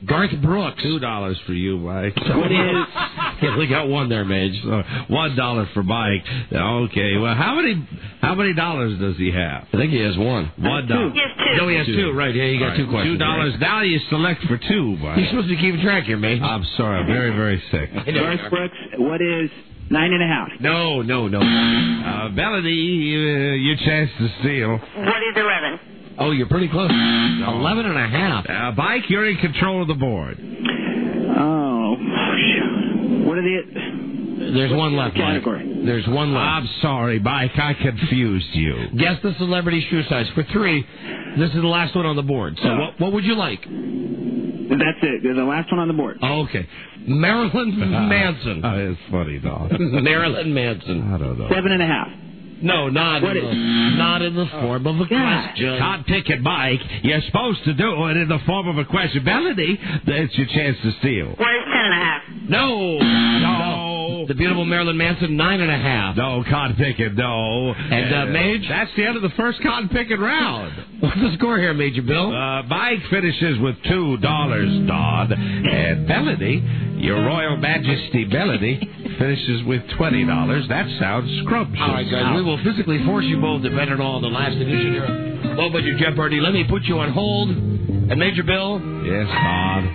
Garth Brooks. $2 for you, Mike. What is... You only got one there, Mage. $1 for Mike. Okay, well, how many dollars does he have? I think he has one. $1. He has two. No, he has two. Right, yeah, you got two questions. $2. Now you select for two, Mike. You're supposed to keep track here, Mage. I'm sorry, I'm very, very sick. Garth Brooks, what is 9.5? No. Melody, your chance to steal. What is 11? Oh, you're pretty close. 11.5. Mike, you're in control of the board. Oh, what are the... There's one left, Mike. Category. There's one left. I'm sorry, Mike, I confused you. Guess the celebrity shoe size. For 3, this is the last one on the board. So what would you like? That's it. There's the last one on the board. Oh, okay. Marilyn Manson. It's funny, dog. Marilyn Manson. I don't know. 7.5. No, not in the form of a question. Can't pick it, Mike. You're supposed to do it in the form of a question. Melody, that's your chance to steal. What is 10.5? No. The beautiful Marilyn Manson, 9.5. No, can't pick it, no. And Mage? That's the end of the first cotton picking round. What's the score here, Major Bill? Mike finishes with $2, Don. And Melody, your Royal Majesty Melody, finishes with $20. That sounds scrumptious. All right, guys, we will physically force you both to bet it all on the last edition here. Low Budget Jeopardy. Let me put you on hold. And Major Bill? Yes, Don.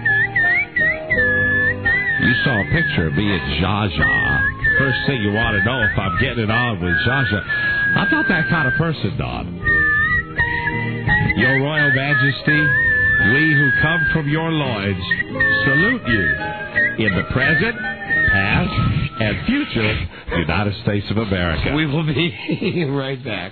You saw a picture of me at Zsa Zsa. First thing you want to know if I'm getting it on with Zsa Zsa. I'm not that kind of person, Don. Your Royal Majesty, we who come from your loins salute you in the present, past, and future United States of America. We will be right back.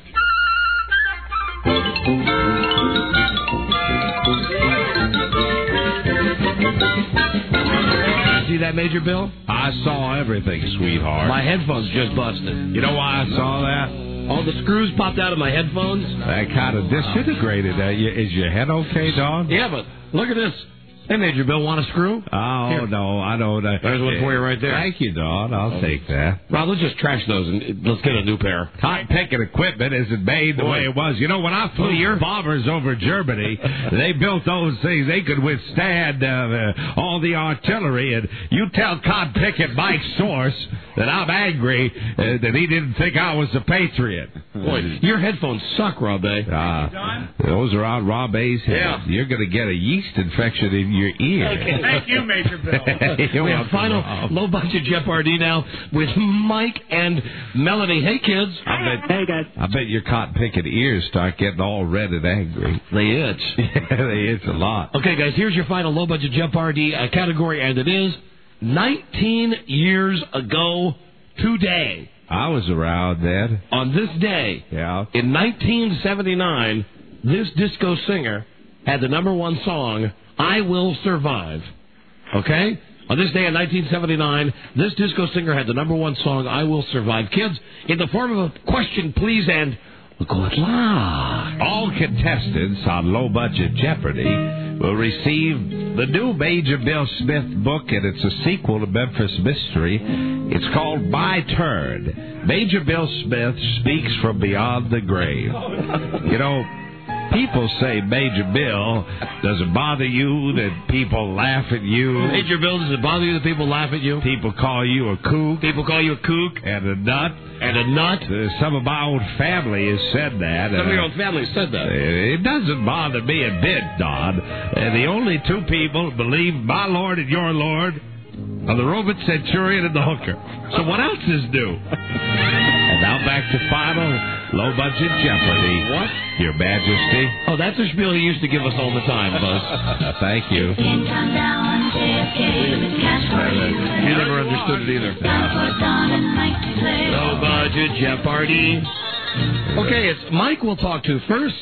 See that, Major Bill? I saw everything, sweetheart. My headphones just busted. You know why I saw that? All the screws popped out of my headphones. That kind of disintegrated. Is your head okay, Don? Yeah, but look at this. Hey, Major Bill, want a screw? Oh, Here. No, I don't. There's one for you right there. Thank you, Don. I'll take that. Rob, let's just trash those and let's get a new pair. Cotton picking equipment isn't made the way it was. You know, when I flew your bombers over Germany, they built those things. They could withstand all the artillery. And you tell cotton picking Mike's source that I'm angry that he didn't think I was a patriot. Boy, your headphones suck, Rob A. Those are on Rob A's head. Yeah. You're going to get a yeast infection in your ear. Okay. Thank you, Major Bill. We have final Low Budget Jeopardy now with Mike and Melody. Hey, kids. Hey, guys. I bet your cotton picking ears start getting all red and angry. They itch. They itch a lot. Okay, guys, here's your final Low Budget Jeopardy category, and it is 19 years ago today. I was around then. On this day, in 1979, this disco singer had the #1 song, I Will Survive. Okay? On this day in 1979, this disco singer had the #1 song, I Will Survive. Kids, in the form of a question, please, and good luck. All contestants on Low Budget Jeopardy will receive the new Major Bill Smith book, and it's a sequel to Memphis Mystery. It's called My Turn. Major Bill Smith speaks from beyond the grave. You know, people say, Major Bill, does it bother you that people laugh at you? Major Bill, does it bother you that people laugh at you? People call you a kook. People call you a kook. And a nut. And a nut. Some of my own family has said that. Some of your own family said that. It doesn't bother me a bit, Don. The only two people who believe my Lord and your Lord are the Roman centurion and the hooker. So what else is new? And now back to final Low Budget Jeopardy. What? Your Majesty. Oh, that's a spiel he used to give us all the time, Buzz. Thank you. You never understood it either. Low Budget Jeopardy. Okay, it's Mike we'll talk to first.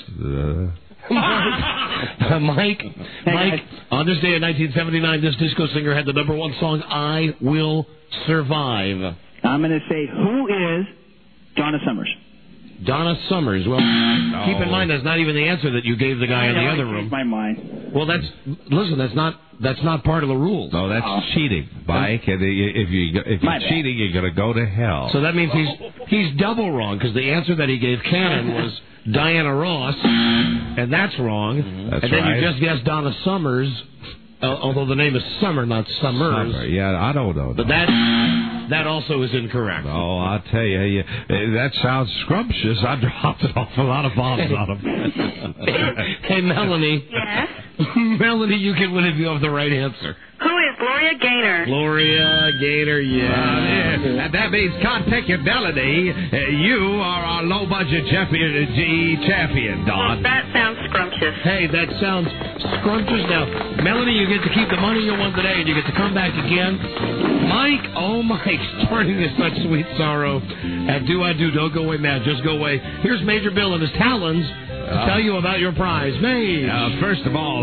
Mike, on this day in 1979, this disco singer had the #1 song, I Will Survive. I'm going to say, who is Donna Summers? Donna Summers. Well, keep in mind that's not even the answer that you gave the guy in the other room. My mind. Well, that's not part of the rules. No, that's cheating, Mike. And if you're cheating, you're going to go to hell. So that means he's double wrong because the answer that he gave Cannon was Diana Ross, and that's wrong. That's and then right. you just guessed Donna Summers, although the name is Summer, not Summers. Summer, yeah, I don't know. But that also is incorrect. Oh, I'll tell you, that sounds scrumptious. I dropped an awful lot of bombs on him. Hey, Melanie. Yes? Melanie, you can win if you have the right answer. Who is Gloria Gaynor? Gloria Gaynor, yeah. That means Conpicking Melody. You are our low-budget champion, Don. Well, that sounds scrumptious. Hey, that sounds scrumptious. Now, Melanie, you get to keep the money you won today, and you get to come back again. Mike, oh, Mike, starting this such sweet sorrow. Don't go away, man. Just go away. Here's Major Bill and his talons to tell you about your prize. Mage. First of all,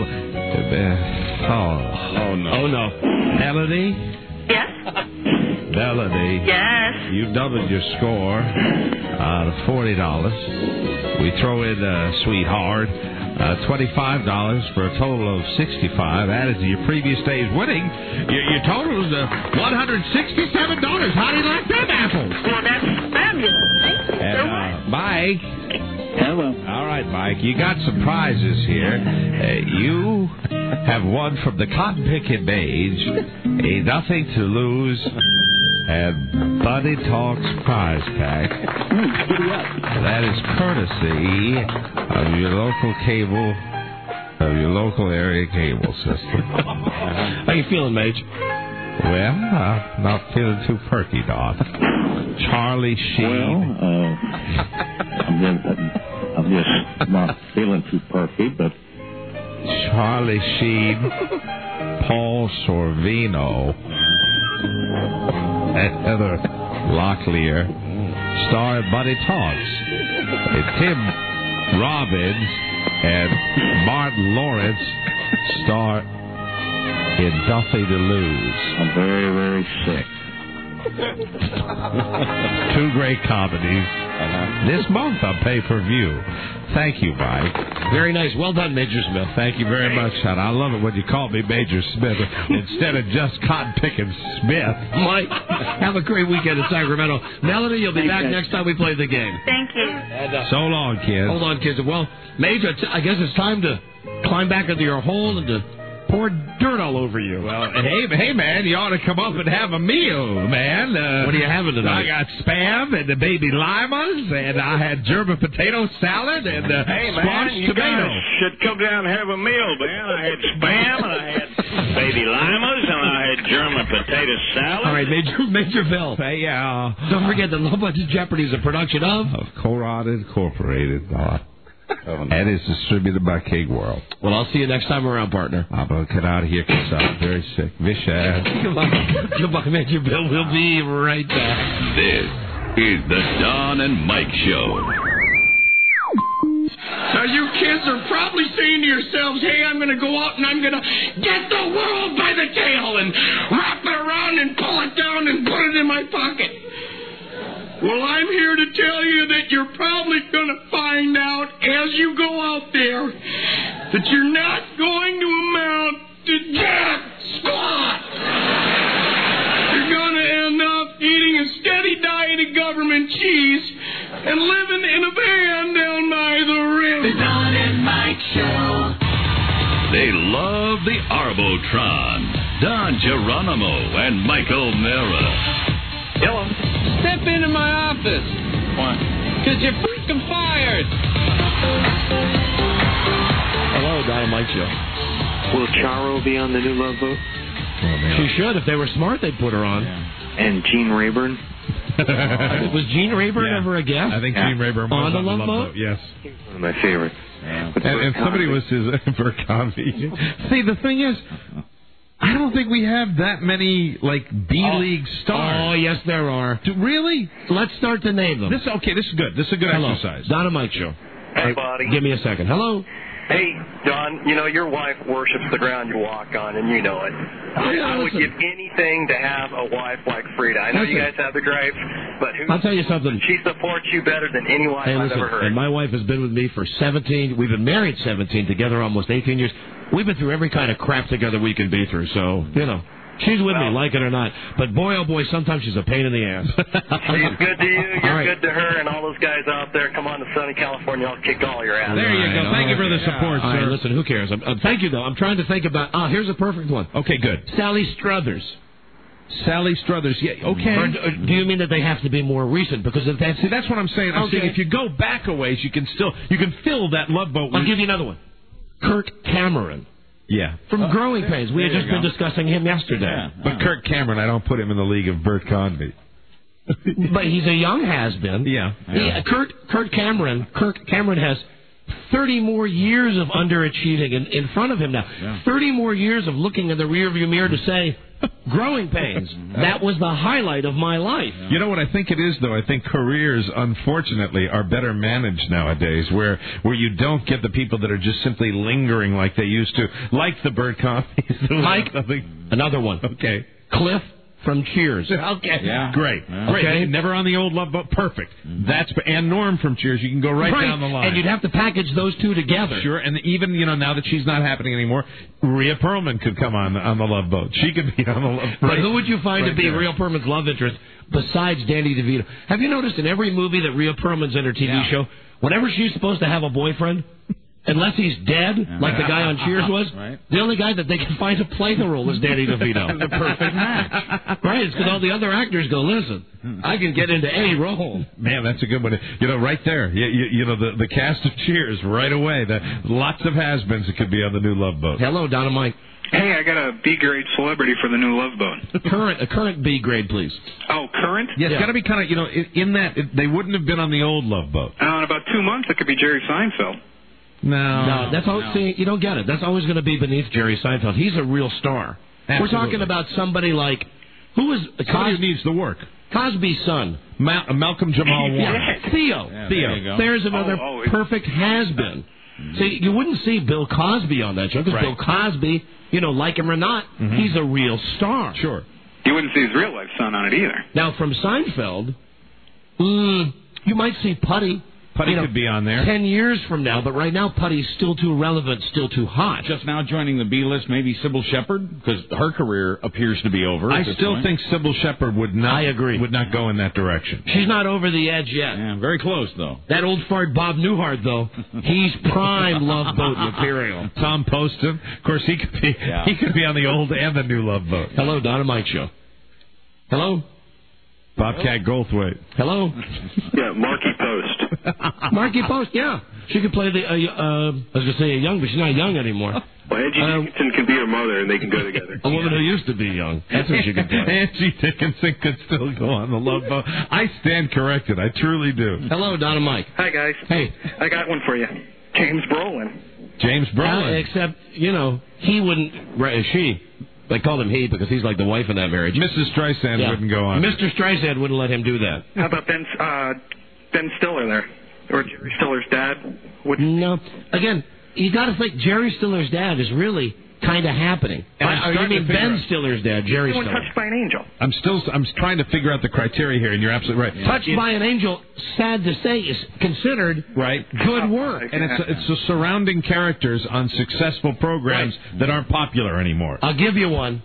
Oh, no. Melody? Yes? Melody? Yes? You doubled your score to $40. We throw in Sweetheart. $25 for a total of $65. Added to your previous day's winning, your total is $167. How do you like them apples? Well, that's fabulous. And Mike. Hello. All right, Mike. You got some prizes here. You have won from the Cotton Picking Mage a Nothing to Lose and Buddy Talks prize pack. That is courtesy of your local area cable system. How you feeling, Mage? Well, I'm not feeling too perky, Don. Charlie Sheen. Well, I'm just not feeling too perky, but Charlie Sheen, Paul Sorvino, and Heather Locklear star in Buddy Talks. And Tim Robbins and Martin Lawrence star in Nothing to Lose. I'm very, very sick. Two great comedies. This month on pay-per-view. Thank you, Mike. Very nice. Well done, Major Smith. Thank you very much, and I love it when you call me Major Smith instead of just Cotton Picking Smith. Mike, have a great weekend in Sacramento. Melanie, you'll be back next time we play the game. Thank you. And, so long, kids. Hold on, kids. Well, Major, I guess it's time to climb back into your hole and to pour dirt all over you. Well, hey, man, you ought to come up and have a meal, man. What are you having tonight? I got Spam and the baby limas, and I had German potato salad and squash you tomato. guys should come down and have a meal, man. I had Spam, and I had baby limas, and I had German potato salad. All right, Major Bill. Hey, don't forget that Low Budget Jeopardy is a production of Corad Incorporated. And it's distributed by King World. Well, I'll see you next time around, partner. I'm going to get out of here because I'm very sick. Vishad. Goodbye, Major Bill. We'll be right back. This is the Don and Mike Show. Now, you kids are probably saying to yourselves, hey, I'm going to go out and I'm going to get the world by the tail and wrap it around and pull it down and put it in my pocket. Well, I'm here to tell you that you're probably going to find out as you go out there that you're not going to amount to jack squat. You're going to end up eating a steady diet of government cheese and living in a van down by the river. The Don and Mike Show. They love the Arbotron. Don Geronimo and Michael Mara. Hello. Step into my office. Why? Because you're freaking fired. Hello, Don and Mike Show. Will Charo be on the new Love Boat? She should. If they were smart, they'd put her on. Yeah. And Gene Rayburn? Was Gene Rayburn ever a guest? I think Gene Rayburn was on the Love Boat? Yes. One of my favorites. Yeah. And somebody was his Bert Cosby. See, the thing is, I don't think we have that many, B-League stars. Oh, yes, there are. Really? Let's start to name them. This is good. This is a good exercise. Don and Mike Show. Hey, buddy. Give me a second. Hello? Hey, Don, your wife worships the ground you walk on, and you know it. I would give anything to have a wife like Frida. I know you guys have the gripes, but I'll tell you something. She supports you better than any wife I've ever heard. And my wife has been with me for 17. We've been married 17, together almost 18 years. We've been through every kind of crap together we can be through, so, She's with me, like it or not. But boy, oh boy, sometimes she's a pain in the ass. She's good to you. You're All right. good to her, and all those guys out there. Come on to sunny California. I'll kick all your ass. There you go. Thank you for the support, All sir. right, listen, who cares? Thank you, though. I'm trying to think about... here's a perfect one. Okay, good. Sally Struthers. Sally Struthers, yeah, okay. Or do you mean that they have to be more recent? Because if that's... See, that's what I'm saying. I'm saying if you go back a ways, you can fill that Love Boat. I'll give you another one. Kirk Cameron. Yeah. From Growing Pains. We had just been discussing him yesterday. Yeah. But Kirk Cameron, I don't put him in the league of Bert Cosby. But he's a young has-been. Yeah. Kirk Cameron has 30 more years of underachieving in front of him now. Yeah. 30 more years of looking in the rearview mirror to say, Growing Pains, that was the highlight of my life. You know what I think it is, though? I think careers, unfortunately, are better managed nowadays, where you don't get the people that are just simply lingering like they used to, like the Bert Cosbys. Mike, another one. Okay. Cliff from Cheers. Okay. Yeah. Great. Yeah. Great. Okay. Never on the old Love Boat. Perfect. And Norm from Cheers. You can go right down the line. And you'd have to package those two together. Sure. And even, now that she's not happening anymore, Rhea Perlman could come on the Love Boat. She could be on the Love Boat. But who would you find to be there. Rhea Perlman's love interest besides Danny DeVito? Have you noticed in every movie that Rhea Perlman's in her TV show, whenever she's supposed to have a boyfriend, unless he's dead, like the guy on Cheers was, the only guy that they can find to play the role is Danny DeVito. The perfect match. Right, it's because all the other actors go, listen, I can get into any role. Man, that's a good one. Right there, the cast of Cheers right away. Lots of has-beens that could be on the new Love Boat. Hello, Donna Mike. Hey, I got a B-grade celebrity for the new Love Boat. A current B-grade, please. Oh, current? Yeah, it's got to be kind of, in that, they wouldn't have been on the old Love Boat. In about 2 months, it could be Jerry Seinfeld. No, that's all. See, you don't get it. That's always going to be beneath Jerry Seinfeld. He's a real star. Absolutely. We're talking about somebody like somebody who needs the work. Cosby's son, Malcolm Jamal Warner. Theo. Yeah, Theo. There's another perfect has-been. See, you wouldn't see Bill Cosby on that show because Bill Cosby, like him or not, he's a real star. Sure. You wouldn't see his real-life son on it either. Now, from Seinfeld, you might see Putty. Putty could be on there. 10 years from now, but right now Putty's still too relevant, still too hot. Just now joining the B-list, maybe Sybil Shepherd, because her career appears to be over. I still think Sybil Shepherd would not. I agree. Would not go in that direction. She's not over the edge yet. Yeah, very close though. That old fart Bob Newhart, though, he's prime Love Boat material. Tom Poston, of course, he could be. Yeah. He could be on the old and the new Love Boat. Hello, Donna Mike Show. Hello. Bobcat Goldthwait. Hello. Yeah, Marky Post. Marky Post, yeah. She could play I was going to say a young, but she's not young anymore. Well, Angie Dickinson can be her mother, and they can go together. A woman who used to be young. That's what she could play. Angie Dickinson could still go on the Love Boat. I stand corrected. I truly do. Hello, Donna Mike. Hi, guys. Hey. I got one for you. James Brolin. James Brolin. Except, he wouldn't, she. They called him he because he's like the wife in that marriage. Mrs. Streisand wouldn't go on. Mr. Streisand wouldn't let him do that. How about Ben Stiller there? Or Jerry Stiller's dad? No. Again, you got to think Jerry Stiller's dad is really kind of happening. Or you mean Ben Stiller's dad, Jerry Stiller? Touched by an Angel. I'm trying to figure out the criteria here, and you're absolutely right. Touched by an Angel, sad to say, is considered good work. And it's the surrounding characters on successful programs that aren't popular anymore. I'll give you one.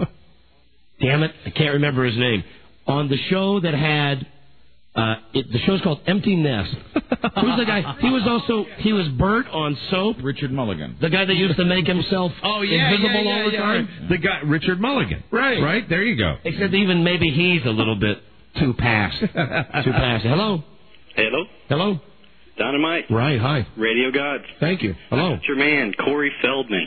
Damn it, I can't remember his name. On the show that had... the show's called Empty Nest. Who's the guy? He was Bert on Soap. Richard Mulligan. The guy that used to make himself invisible all the time. The guy, Richard Mulligan. Right. Right? There you go. Except even maybe he's a little bit too past. Hello? Hello? Hello? Dynamite? Right, hi. Radio Gods. Thank you. Hello? That's your man, Corey Feldman.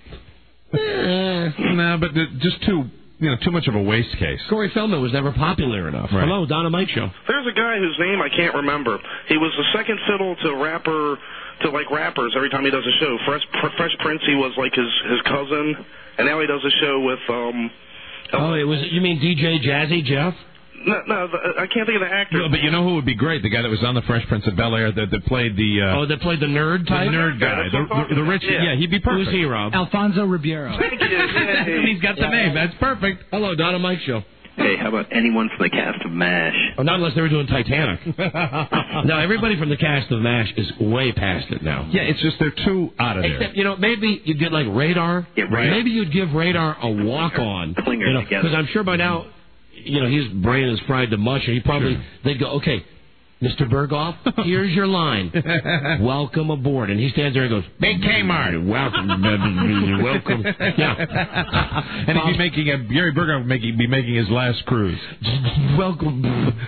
No, but just too much of a waste case. Corey Feldman was never popular enough. Right. Hello, Donna Mike Show. There's a guy whose name I can't remember. He was the second fiddle to rappers every time he does a show. Fresh Prince, he was like his cousin, and now he does a show with you mean DJ Jazzy Jeff? No, I can't think of the actor. No, but you know who would be great? The guy that was on the Fresh Prince of Bel-Air that played the... that played the nerd type? The nerd guy. The rich... Yeah, he'd be perfect. Who's he, Rob? Alfonso Ribeiro. Thank you. He's got the name. That's perfect. Hello, Donna Mike Show. Hey, how about anyone from the cast of MASH? Oh, not unless they were doing Titanic. No, everybody from the cast of MASH is way past it now. Yeah, it's just they're too out of there. Except, maybe you'd get like Radar. Yeah, right. Maybe you'd give Radar a walk-on. Clinger together. Because I'm sure by now, his brain is fried to mush, and they'd go, okay, Mr. Berghoff, here's your line. Welcome aboard. And he stands there and goes, Big Kmart. Welcome. Welcome. Yeah. And he'd be Gary Berghoff be making his last cruise. Welcome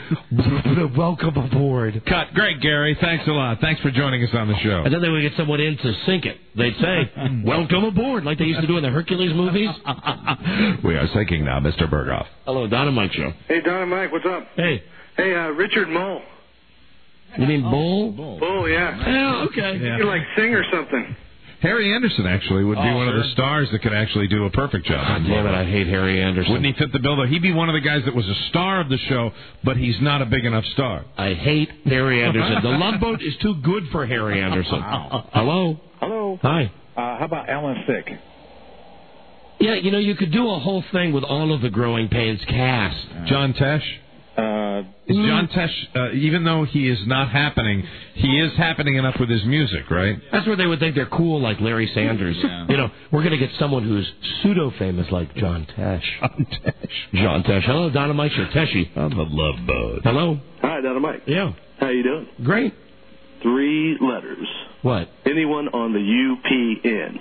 aboard. Cut. Great, Gary. Thanks a lot. Thanks for joining us on the show. And then they would get someone in to sync it. They'd say, welcome aboard, like they used to do in the Hercules movies. We are syncing now, Mr. Berghoff. Hello, Don and Mike Show. Hey, Don and Mike, what's up? Hey. Hey, Richard Mole. You mean Bull? Bull, yeah. Yeah, okay. Yeah. You sing or something. Harry Anderson actually would be one of the stars that could actually do a perfect job. God damn it, I hate Harry Anderson. Wouldn't he fit the bill, though? He'd be one of the guys that was a star of the show, but he's not a big enough star. I hate Harry Anderson. The Love Boat is too good for Harry Anderson. Hello? Hello. Hi. How about Alan Thicke? Yeah, you could do a whole thing with all of the Growing Pains cast. John Tesh? Is John Tesh, even though he is not happening, he is happening enough with his music, right? That's where they would think they're cool, like Larry Sanders. Yeah. We're going to get someone who's pseudo-famous like John Tesh. John Tesh. Hello, Don and Mike. Teshy. On the Love Boat. Hello. Hi, Don and Mike. Yeah. How you doing? Great. 3 letters. What? Anyone on the UPN?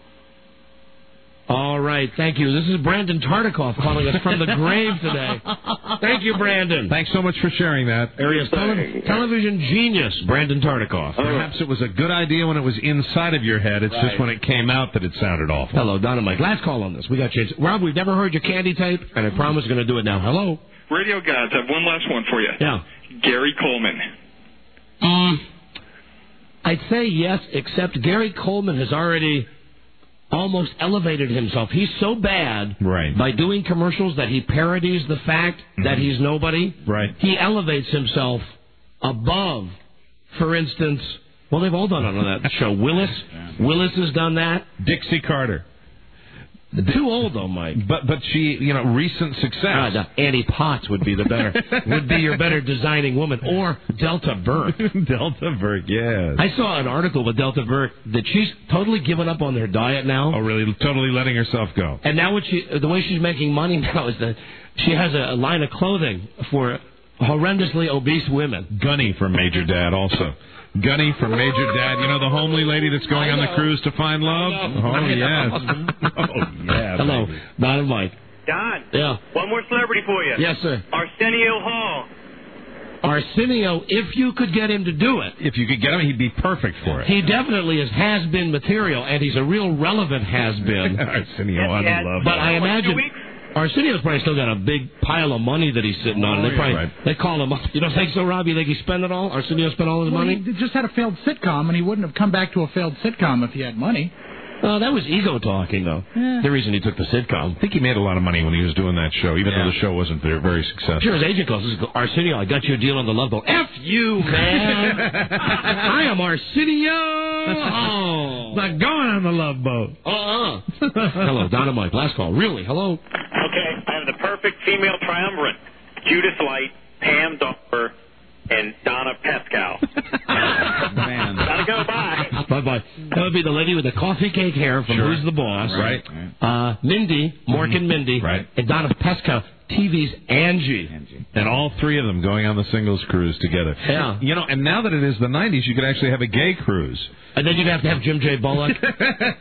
All right, thank you. This is Brandon Tartikoff calling us from the grave today. Thank you, Brandon. Thanks so much for sharing that. Area's television genius, Brandon Tartikoff. Perhaps it was a good idea when it was inside of your head. It's just when it came out that it sounded awful. Hello, Don and Mike. Last call on this. We got changed. Rob, we've never heard your candy tape, and I promise we're going to do it now. Hello. Radio Gods, I have one last one for you. Yeah. Gary Coleman. I'd say yes, except Gary Coleman has already almost elevated himself. He's so bad by doing commercials that he parodies the fact that he's nobody. Right. He elevates himself above, for instance, well, they've all done it on that show. Willis has done that. Dixie Carter. Too old though, Mike. But she, recent success. Annie Potts would be your better designing woman, or Delta Burke. Delta Burke, yes. I saw an article with Delta Burke that she's totally given up on her diet now. Oh, really? Totally letting herself go. And now the way she's making money now is that she has a line of clothing for horrendously obese women. Gunny from Major Dad also. Gunny from Major Dad. You know the homely lady that's going on the cruise to find love? Oh, yes. Oh, yeah. Hello, Don and Mike. Don. Yeah. One more celebrity for you. Yes, sir. Arsenio Hall. Arsenio, if you could get him to do it. If you could get him, he'd be perfect for it. He definitely is has-been material, and he's a real relevant has-been. Arsenio, I love But that. I imagine Arsenio's probably still got a big pile of money that he's sitting on. They call him up. You don't think so, Rob? You think he spent it all? Arsenio spent all his money? He just had a failed sitcom, and he wouldn't have come back to a failed sitcom if he had money. That was ego talking, though. The reason he took the sitcom. I think he made a lot of money when he was doing that show, even though the show wasn't very successful. Sure, his agent calls. Arsenio, I got you a deal on the Love Boat. F you, man. I am Arsenio. Oh. Not going on the Love Boat. Hello, Don and Mike. Last call. Really? Hello? Okay, I have the perfect female triumvirate. Judith Light, Pam Dawber, and Donna Pascal. Man. Gotta go, bye. Bye-bye. That would be the lady with the coffee cake hair from Who's the Boss. Right. Mindy, Mork and Mindy. Right. And Donna Pascal, TV's Angie. And all 3 of them going on the singles cruise together. Yeah. And now that it is the 90s, you could actually have a gay cruise. And then you'd have to have Jim J. Bullock. But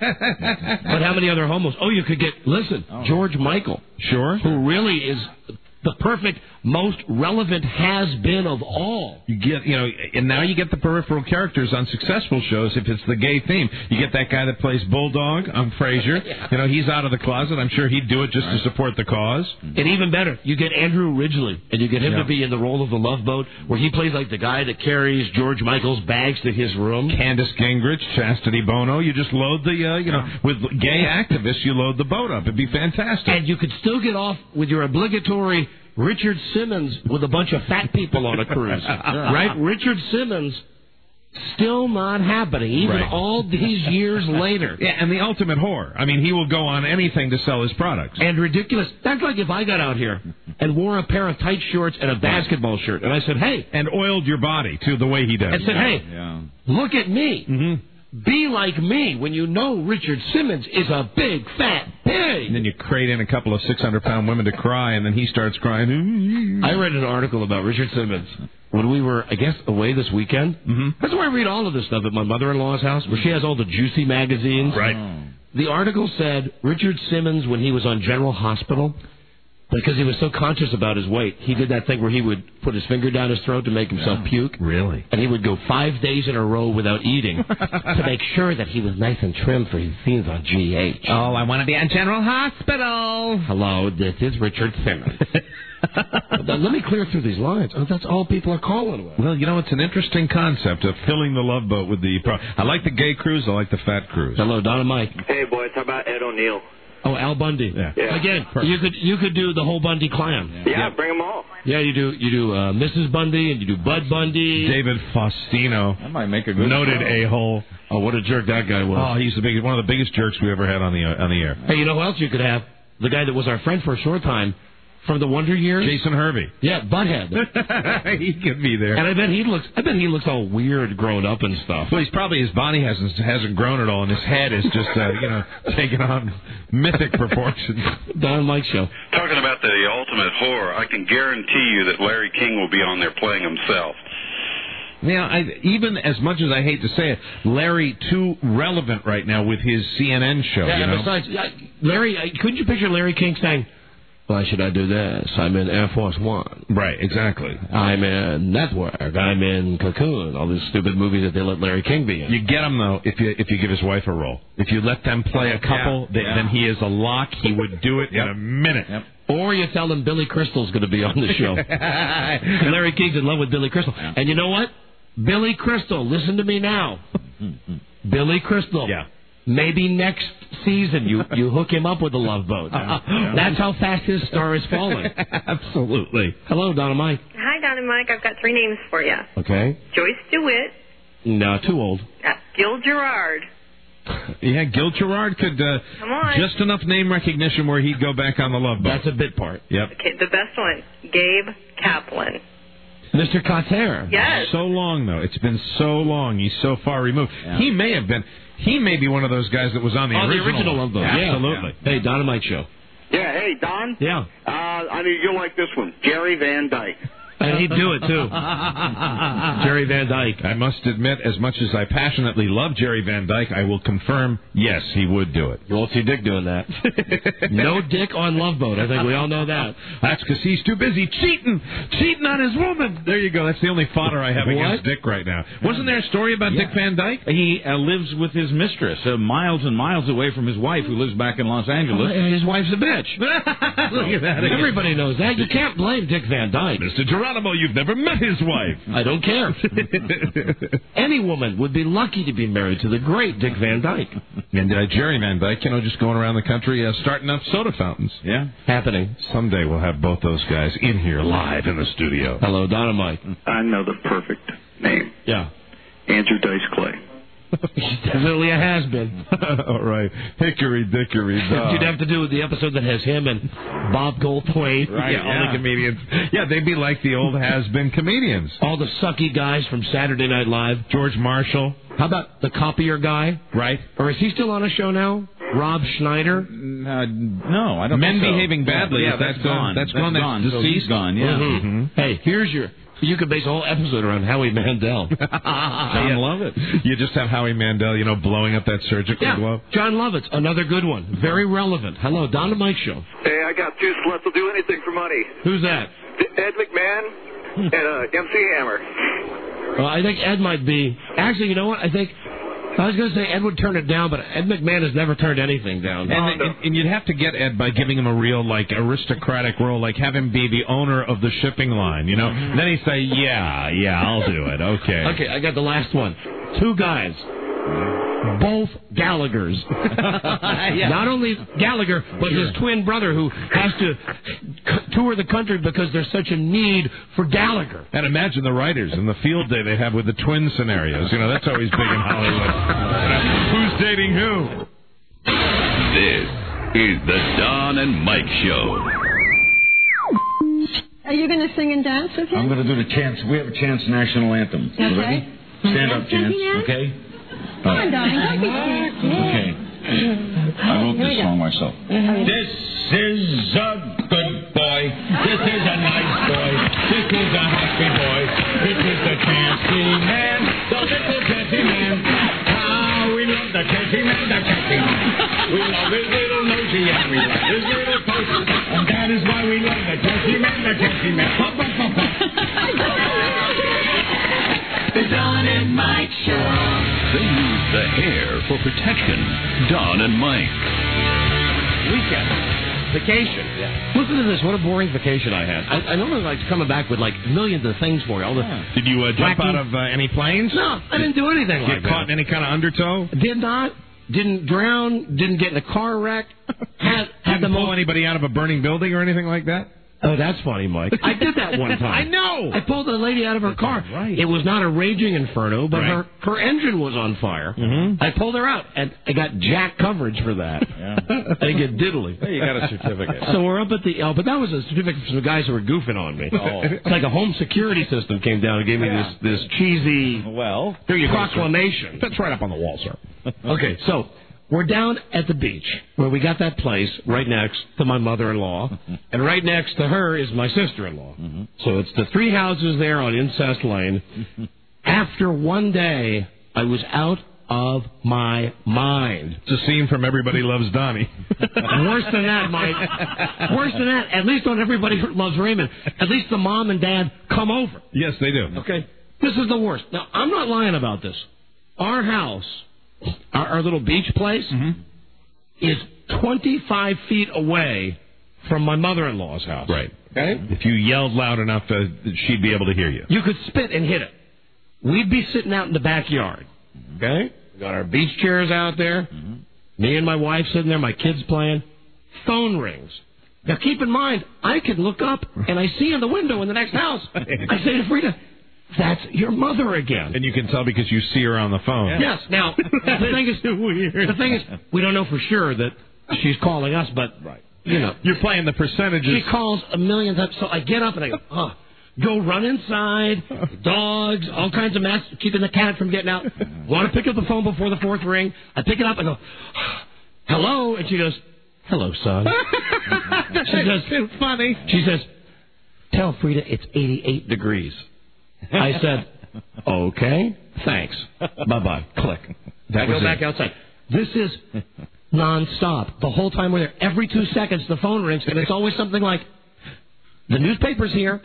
how many other homos? Oh, you could get, George Michael. Sure. Who really is the perfect, most relevant has-been of all. You get, and now you get the peripheral characters on successful shows if it's the gay theme. You get that guy that plays Bulldog on Frasier. Yeah. He's out of the closet. I'm sure he'd do it just to support the cause. And even better, you get Andrew Ridgeley, and you get him to be in the role of the Love Boat, where he plays like the guy that carries George Michael's bags to his room. Candace Gingrich, Chastity Bono. You just load the, with gay activists, you load the boat up. It'd be fantastic. And you could still get off with your obligatory Richard Simmons with a bunch of fat people on a cruise. Right? Richard Simmons Still not happening, even all these years later. Yeah, and the ultimate whore. I mean, he will go on anything to sell his products. And ridiculous. That's like if I got out here and wore a pair of tight shorts and a basketball shirt, and I said, hey. And oiled your body, too, the way he does. And said, hey, look at me. Mm-hmm. Be like me when you know Richard Simmons is a big, fat pig. And then you crate in a couple of 600-pound women to cry, and then he starts crying. I read an article about Richard Simmons when we were, I guess, away this weekend. Mm-hmm. That's where I read all of this stuff at my mother-in-law's house, where she has all the juicy magazines. Right. The article said Richard Simmons, when he was on General Hospital, because he was so conscious about his weight, he did that thing where he would put his finger down his throat to make himself puke. Really? And he would go 5 days in a row without eating to make sure that he was nice and trim for his scenes on GH. Oh, I want to be on General Hospital. Hello, this is Richard Simmons. Let me clear through these lines. Oh, that's all people are calling with. Well, you know, it's an interesting concept of filling the Love Boat with the... I like the gay cruise. I like the fat cruise. Hello, Don and Mike. Hey, boys. How about Ed O'Neill? Oh, Al Bundy. Yeah. Again, you could do the whole Bundy clan. Yeah, bring them all. Yeah, you do Mrs. Bundy and you do Bud Bundy. David Faustino. That might make a good noted a-hole. Oh, what a jerk that guy was. Oh, he's one of the biggest jerks we ever had on the air. Hey, you know who else you could have? The guy that was our friend for a short time from the Wonder Years. Jason Hervey. Yeah, Butthead. He could be there. And I bet he looks all weird grown up and stuff. Well, his body hasn't grown at all, and his head is just taking on mythic proportions. Don Mike Show. Talking about the ultimate whore, I can guarantee you that Larry King will be on there playing himself. Now, even as much as I hate to say it, Larry too relevant right now with his CNN show. Yeah, you know? Besides, Larry, couldn't you picture Larry King saying, why should I do this? I'm in Air Force One. Right, exactly. I'm in Network. I'm in Cocoon. All these stupid movies that they let Larry King be in. You get him, though, if you give his wife a role. If you let them play a couple, then he is a lock. He would do it in a minute. Yep. Or you tell them Billy Crystal's going to be on the show. Larry King's in love with Billy Crystal. Yeah. And you know what? Billy Crystal, listen to me now. Billy Crystal. Yeah. Maybe next season you hook him up with a Love Boat. That's how fast his star is falling. Absolutely. Hello, Donna Mike. Hi, Don and Mike. I've got 3 names for you. Okay. Joyce DeWitt. No, too old. Gil Gerard. Yeah, Gil Gerard could Come on. just enough name recognition where he'd go back on the Love Boat. That's a bit part. Yep. Okay, the best one, Gabe Kaplan. Mr. Cotter. Yes. So long, though. It's been so long. He's so far removed. Yeah. He may be one of those guys that was on the original Love Boat. Yeah, absolutely. Yeah. Hey, Don and Mike Show. Yeah, hey, Don? Yeah. I mean, you'll like this one. Jerry Van Dyke. And he'd do it, too. Jerry Van Dyke. I must admit, as much as I passionately love Jerry Van Dyke, I will confirm, yes, he would do it. You won't see Dick doing that. No Dick on Love Boat. I think we all know that. That's because he's too busy cheating on his woman. There you go. That's the only fodder I have against Dick right now. Wasn't there a story about Dick Van Dyke? He lives with his mistress, miles and miles away from his wife, who lives back in Los Angeles. His wife's a bitch. Look at that. Everybody knows that. You can't blame Dick Van Dyke. Mr. Geronimo, you've never met his wife. I don't care. Any woman would be lucky to be married to the great Dick Van Dyke. And Jerry Van Dyke, just going around the country starting up soda fountains. Yeah. Happening. Someday we'll have both those guys in here live in the studio. Hello, Don and Mike. I know the perfect name. Yeah. Andrew Dice Clay. He's definitely a has-been. All right. Hickory dickory dock. You'd have to do the episode that has him and Bob Goldthwait. Right, all the comedians. Yeah, they'd be like the old has-been comedians. All the sucky guys from Saturday Night Live. George Marshall. How about the copier guy? Right. Or is he still on a show now? Rob Schneider? No, I don't Men think so. Behaving Badly. Yeah, that's gone. That's gone. Deceased. So he's gone, yeah. Mm-hmm. Hey, you could base a whole episode around Howie Mandel. John Lovett. You just have Howie Mandel, blowing up that surgical glove. John Lovett's another good one. Very relevant. Hello, Don and Mike Show. Hey, I got 2 sluts will do anything for money. Who's that? Ed McMahon and MC Hammer. Well, I think Ed might be... Actually, you know what? I was going to say Ed would turn it down, but Ed McMahon has never turned anything down. And you'd have to get Ed by giving him a real, aristocratic role, have him be the owner of the shipping line, Mm-hmm. Then he'd say, yeah, I'll do it, okay. Okay, I got the last one. 2 guys. both Gallaghers. Not only Gallagher, but his twin brother who has to tour the country because there's such a need for Gallagher. And imagine the writers and the field day they have with the twin scenarios. You know, that's always big in Hollywood. Who's dating who? This is the Don and Mike Show. Are you going to sing and dance with him? I'm going to do the Chance. We have a Chance national anthem. Okay. Ready? Stand up, Chance. Okay? Come on, darling. Don't be scared. Okay. I wrote this song myself. This is a good boy. This is a nice boy. This is a happy boy. This is the Chancey man. The little Chancey man. How we love the Chancey man, the Chancey man. We love his little nosy and we love his little face. And that is why we love the Chancey man, the Chancey man. Pop, pop, pop, pop. The Don and Mike Show. They use the hair for protection. Don and Mike. Weekend. Vacation. Yeah. Listen to this. What a boring vacation I had. I normally like coming back with like millions of things for you. All the Did you jump out of any planes? No, I didn't do anything like that. Get caught in any kind of undertow? Did not. Didn't drown. Didn't get in a car wreck. Didn't pull anybody out of a burning building or anything like that? Oh, that's funny, Mike. I did that one time. I know. I pulled a lady out of her car. Right. It was not a raging inferno, but Right. her engine was on fire. Mm-hmm. I pulled her out, and I got jack coverage for that. Yeah. I didn't get diddly. Hey, you got a certificate. So we're up at the but that was a certificate for some guys who were goofing on me. Oh. It's like a home security system came down and gave me this cheesy Here you proclamation. That's right up on the wall, sir. Okay, so we're down at the beach where we got that place right next to my mother-in-law, and right next to her is my sister-in-law. Mm-hmm. So it's the three houses there on Incest Lane. After one day, I was out of my mind. It's a scene from Everybody Loves Donnie. Worse than that, Mike. Worse than that. At least on Everybody Loves Raymond, at least the mom and dad come over. Yes, they do. Okay? This is the worst. Now, I'm not lying about this. Our house, our little beach place, is 25 feet away from my mother-in-law's house. Right. Okay? If you yelled loud enough, she'd be able to hear you. You could spit and hit it. We'd be sitting out in the backyard. Okay? We got our beach chairs out there. Me and my wife sitting there, my kids playing. Phone rings. Now, keep in mind, I can look up, and I see in the window in the next house. I say to Frida, that's your mother again. And you can tell because you see her on the phone. Yes. Now, the thing is, we don't know for sure that she's calling us, but, you know. You're playing the percentages. She calls a million times. So I get up and I go run inside, dogs, all kinds of mess, keeping the cat from getting out. Want to pick up the phone before the fourth ring. I pick it up and go, hello, and she goes, hello, son. She goes, it's funny. She says, tell Frida it's 88 degrees. I said, okay, thanks. Bye-bye. Click. I go back outside. This is nonstop. The whole time we're there. Every 2 seconds the phone rings, and it's always something like, the newspaper's here.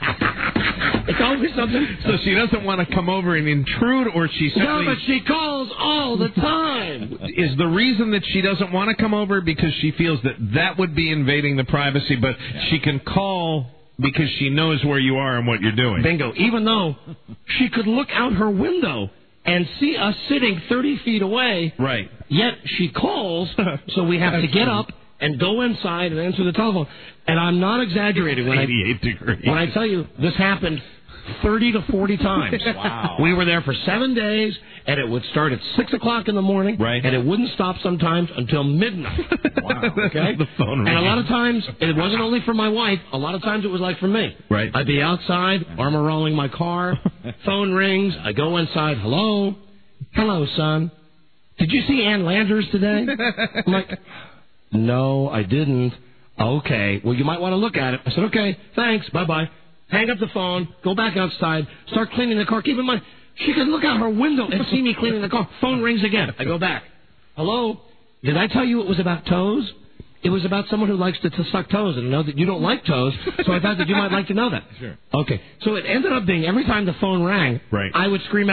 It's always something. So she doesn't want to come over and intrude, or she simply... No, but she calls all the time. Is the reason that she doesn't want to come over because she feels that would be invading the privacy, but she can call because she knows where you are and what you're doing? Bingo. Even though she could look out her window and see us sitting 30 feet away. Right. Yet she calls, so we have to get up and go inside and answer the telephone. And I'm not exaggerating when 88 degrees. When I tell you this happened 30 to 40 times. Wow. We were there for 7 days, and it would start at 6 o'clock in the morning, right. And it wouldn't stop sometimes until midnight. Wow. Okay? The phone and a lot of times, it wasn't only for my wife. A lot of times it was like for me. Right. I'd be outside, armor rolling my car, phone rings, I go inside, hello? Hello, son. Did you see Ann Landers today? I'm like, no, I didn't. Okay, well, you might want to look at it. I said, okay, thanks, bye-bye. Hang up the phone, go back outside, start cleaning the car. Keep in mind, she could look out her window and see me cleaning the car. Phone rings again. I go back. Hello? Did I tell you it was about toes? It was about someone who likes to suck toes, and I know that you don't like toes, so I thought that you might like to know that. Sure. Okay, so it ended up being every time the phone rang, right. I would scream out,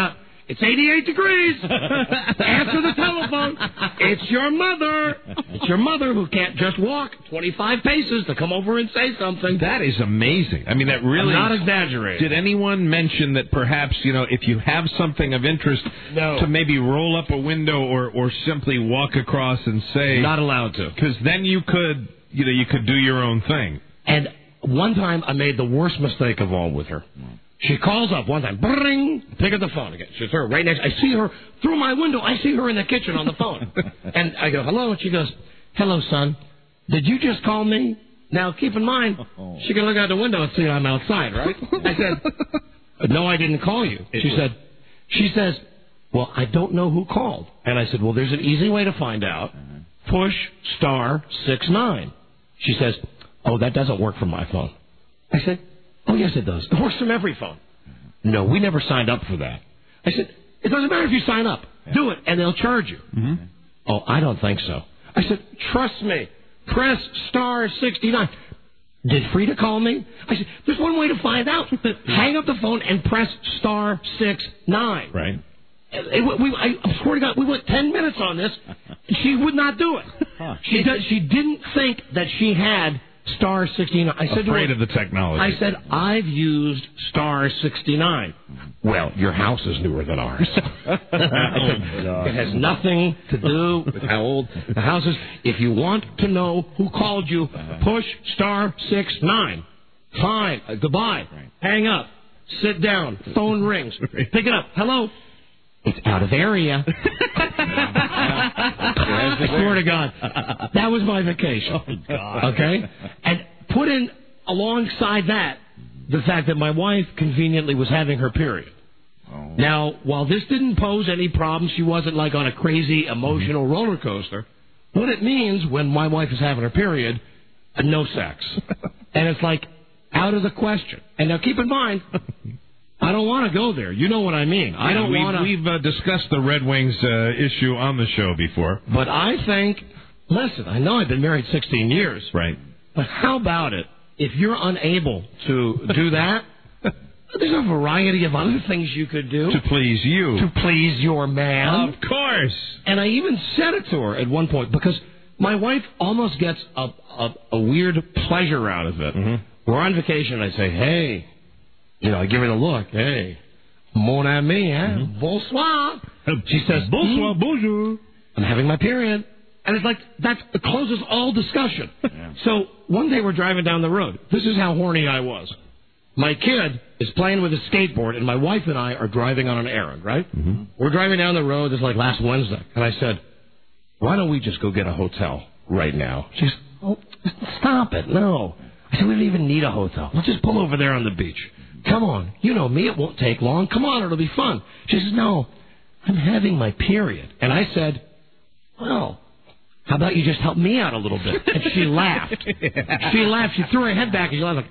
It's 88 degrees. Answer the telephone. It's your mother. It's your mother who can't just walk 25 paces to come over and say something. That is amazing. I mean, that really... I'm not exaggerating. Did anyone mention that perhaps, if you have something of interest, to maybe roll up a window or simply walk across and say... Not allowed to. Because then you could do your own thing. And one time I made the worst mistake of all with her. She calls up one time, bring, pick up the phone again. She's her right next. I see her through my window. I see her in the kitchen on the phone. And I go, hello, and she goes, hello, son. Did you just call me? Now, keep in mind, she can look out the window and see I'm outside, right? I said, no, I didn't call you. She says, well, I don't know who called. And I said, well, there's an easy way to find out. Push *69. She says, oh, that doesn't work from my phone. I said, oh, yes, it does. It works from every phone. No, we never signed up for that. I said, it doesn't matter if you sign up. Do it, and they'll charge you. Oh, I don't think so. I said, trust me. Press *69. Did Frida call me? I said, there's one way to find out. Hang up the phone and press *69. Right. I swear to God, we went 10 minutes on this, and she would not do it. She didn't think that she had *69. I said afraid to her, of the technology. I said, I've used *69. Well, your house is newer than ours. I said, it has nothing to do with how old the house is. If you want to know who called you, push *69. Fine. Goodbye. Hang up. Sit down. Phone rings. Pick it up. Hello. It's out of area. I swear to God. That was my vacation. Oh, God. Okay? And put in alongside that the fact that my wife conveniently was having her period. Oh. Now, while this didn't pose any problems, she wasn't like on a crazy emotional roller coaster. What it means when my wife is having her period, no sex. And it's like out of the question. And now keep in mind, I don't want to go there. You know what I mean. I don't want to. We've discussed the Red Wings issue on the show before. But I think, listen, I know I've been married 16 years. Right. But how about it? If you're unable to do that, there's a variety of other things you could do. To please you. To please your man. Of course. And I even said it to her at one point, because my wife almost gets a weird pleasure out of it. Mm-hmm. We're on vacation, and I say, hey, I give her the look. Hey, mon ami, hein? Mm-hmm. Bonsoir. She says, bonsoir, bonjour. I'm having my period. And it's like, it closes all discussion. Yeah. So one day we're driving down the road. This is how horny I was. My kid is playing with his skateboard, and my wife and I are driving on an errand, right? Mm-hmm. We're driving down the road. This is like last Wednesday. And I said, why don't we just go get a hotel right now? She said, oh, stop it. No. I said, we don't even need a hotel. Let's just pull over there on the beach. Come on. You know me. It won't take long. Come on. It'll be fun. She says, no, I'm having my period. And I said, well, how about you just help me out a little bit? And she laughed. She laughed. She threw her head back and she laughed like,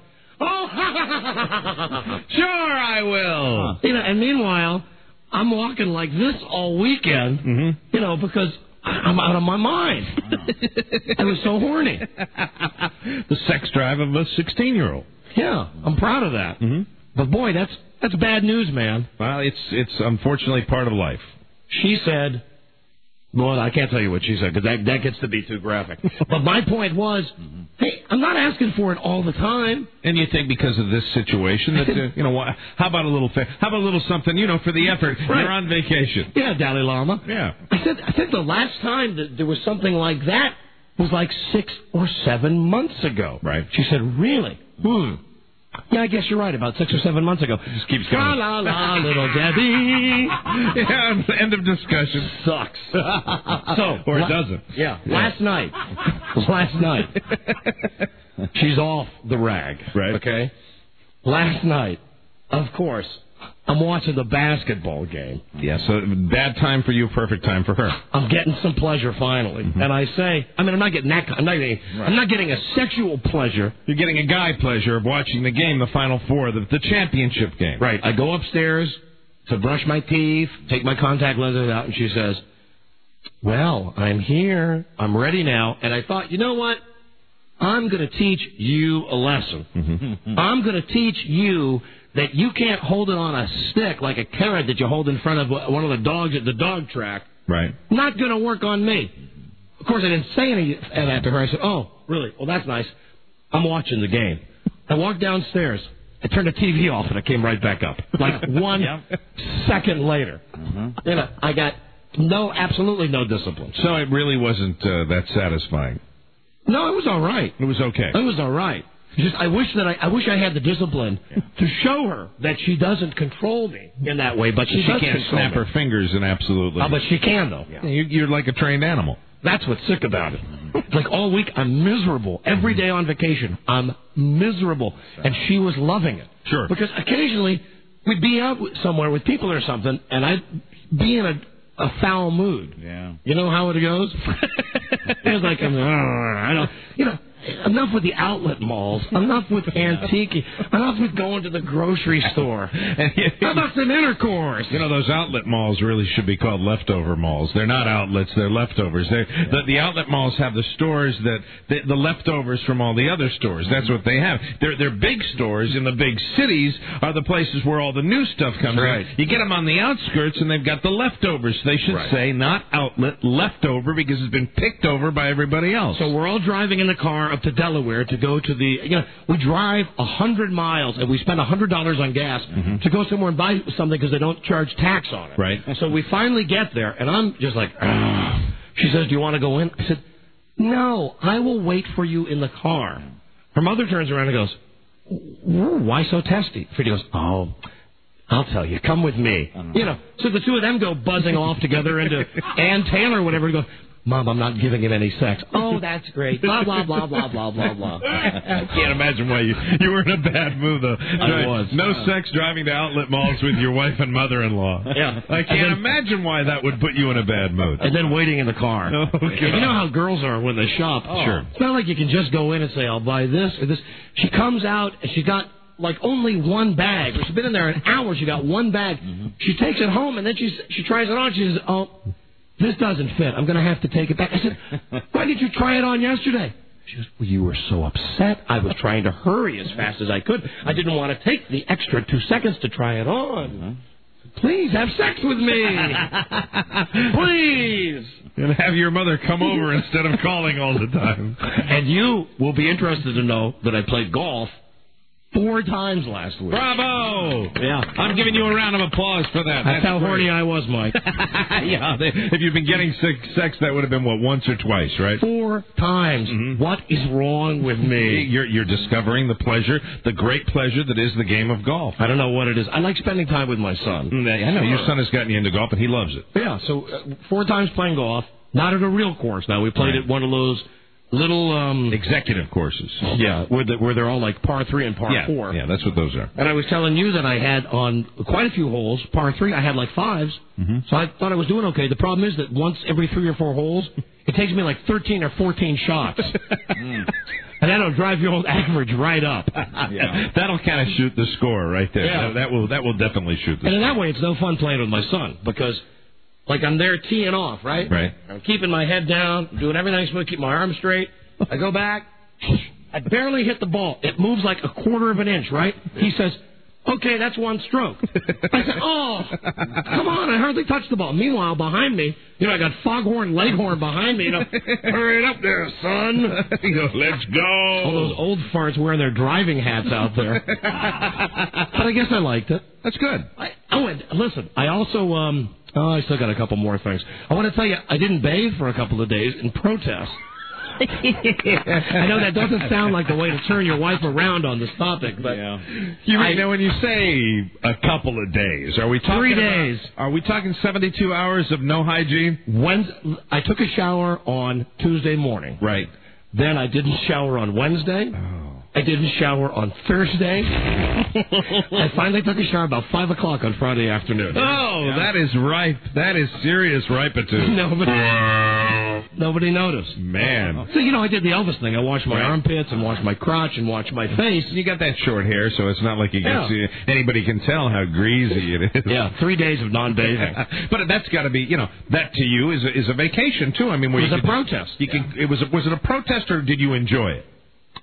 oh, sure I will. And meanwhile, I'm walking like this all weekend, mm-hmm. Because I'm out of my mind. I was so horny. The sex drive of a 16-year-old. Yeah, I'm proud of that. Mm-hmm. But boy, that's bad news, man. Well, it's unfortunately part of life. She said, well, I can't tell you what she said, because that gets to be too graphic. But my point was, hey, I'm not asking for it all the time. And you think because of this situation that, how about a little something, for the effort? Right. You're on vacation. Yeah, Dalai Lama. Yeah. I think the last time that there was something like that was like 6 or 7 months ago. Right. She said, really? Yeah, I guess you're right. About 6 or 7 months ago. It just keeps going. La la la, little Debbie. Yeah, end of discussion. Sucks. Or it doesn't. Yeah. Last night. She's off the rag. Right. Okay. Last night, of course, I'm watching the basketball game. Yeah. So bad time for you, perfect time for her. I'm getting some pleasure finally, and I say, I'm not getting that. I'm not getting a sexual pleasure. You're getting a guy pleasure of watching the game, the Final Four, the championship game. Right. I go upstairs to brush my teeth, take my contact lenses out, and she says, well, I'm here. I'm ready now. And I thought, you know what? I'm going to teach you a lesson. Mm-hmm. I'm going to teach you that you can't hold it on a stick like a carrot that you hold in front of one of the dogs at the dog track. Right. Not going to work on me. Of course, I didn't say anything to her. I said, oh, really? Well, that's nice. I'm watching the game. I walked downstairs. I turned the TV off, and I came right back up. Like 1 second later. You know, I got absolutely no discipline. So it really wasn't that satisfying. No, it was all right. It was okay. It was all right. Just I wish I had the discipline to show her that she doesn't control me in that way, but she can't snap her fingers and absolutely. Oh, but she can though. Yeah. You're like a trained animal. That's what's sick about it. It's like all week I'm miserable. Every day on vacation I'm miserable, and she was loving it. Sure. Because occasionally we'd be out somewhere with people or something, and I'd be in a foul mood. Yeah. You know how it goes? It's like I don't. You know. Enough with the outlet malls. Enough with antique. Enough with going to the grocery store. How about some intercourse? You know, those outlet malls really should be called leftover malls. They're not outlets. They're leftovers. The outlet malls have the stores the leftovers from all the other stores. That's what they have. They're big stores in the big cities are the places where all the new stuff comes in. You get them on the outskirts, and they've got the leftovers. They should say not outlet, leftover, because it's been picked over by everybody else. So we're all driving in the car up to Delaware to go to we drive 100 miles and we spend $100 on gas to go somewhere and buy something because they don't charge tax on it. Right. So we finally get there, and I'm just like, she says, do you want to go in? I said, no, I will wait for you in the car. Her mother turns around and goes, why so testy? Freddie goes, oh, I'll tell you, come with me. You know, so the two of them go buzzing off together into Ann Taylor or whatever, and go, Mom, I'm not giving him any sex. Oh, that's great. Blah, blah, blah, blah, blah, blah, blah. I can't imagine why you were in a bad mood, though. I was. No sex driving to outlet malls with your wife and mother-in-law. Yeah. I can't imagine why that would put you in a bad mood. And then waiting in the car. Oh, God. You know how girls are when they shop. Oh. Sure. It's not like you can just go in and say, I'll buy this or this. She comes out and she got like only one bag. She's been in there an hour. She got one bag. She takes it home, and then she tries it on. She says, oh, this doesn't fit. I'm going to have to take it back. I said, why did you try it on yesterday? She goes, well, you were so upset. I was trying to hurry as fast as I could. I didn't want to take the extra 2 seconds to try it on. Please have sex with me. Please. And have your mother come over instead of calling all the time. And you will be interested to know that I played golf 4 times last week. Bravo! Yeah. I'm giving you a round of applause for that. That's how horny I was, Mike. Yeah, if you've been getting sex, that would have been, once or twice, right? 4 times. What is wrong with me? You're discovering the pleasure, the great pleasure that is the game of golf. I don't know what it is. I like spending time with my son. I know. Your son has gotten you into golf, and he loves it. Yeah, so 4 times playing golf, not at a real course now. We played at one of those little executive courses. Yeah, where they're all like par 3 and par 4. Yeah, that's what those are. And I was telling you that I had on quite a few holes, par 3, I had like 5s. So I thought I was doing okay. The problem is that once every 3 or 4 holes, it takes me like 13 or 14 shots. And that'll drive your old average right up. Yeah. That'll kind of shoot the score right there. Yeah. That will definitely shoot the score. And in that way, it's no fun playing with my son because, like, I'm there teeing off, right? Right. I'm keeping my head down, doing everything I'm supposed to, keep my arms straight. I go back. I barely hit the ball. It moves like a quarter of an inch, right? He says, okay, that's 1 stroke. I said, oh, come on, I hardly touched the ball. Meanwhile, behind me, I got Foghorn Leghorn behind me. Hurry up there, son. Let's go. All those old farts wearing their driving hats out there. But I guess I liked it. That's good. And listen, I also, I still got a couple more things. I want to tell you, I didn't bathe for a couple of days in protest. I know that doesn't sound like the way to turn your wife around on this topic, but when you say a couple of days, are we talking 3 days? Are we talking 72 hours of no hygiene? I took a shower on Tuesday morning. Right. Then I didn't shower on Wednesday. Oh. I didn't shower on Thursday. I finally took a shower about 5 o'clock on Friday afternoon. Oh, yeah. That is ripe. That is serious ripetude. Nobody noticed. Man. So, I did the Elvis thing. I washed my armpits and washed my crotch and washed my face. You got that short hair, so it's not like anybody can tell how greasy it is. Yeah, 3 days of non-bathing. But that's got to be, that to you is a vacation, too. I mean, it was a protest. Was it a protest, or did you enjoy it?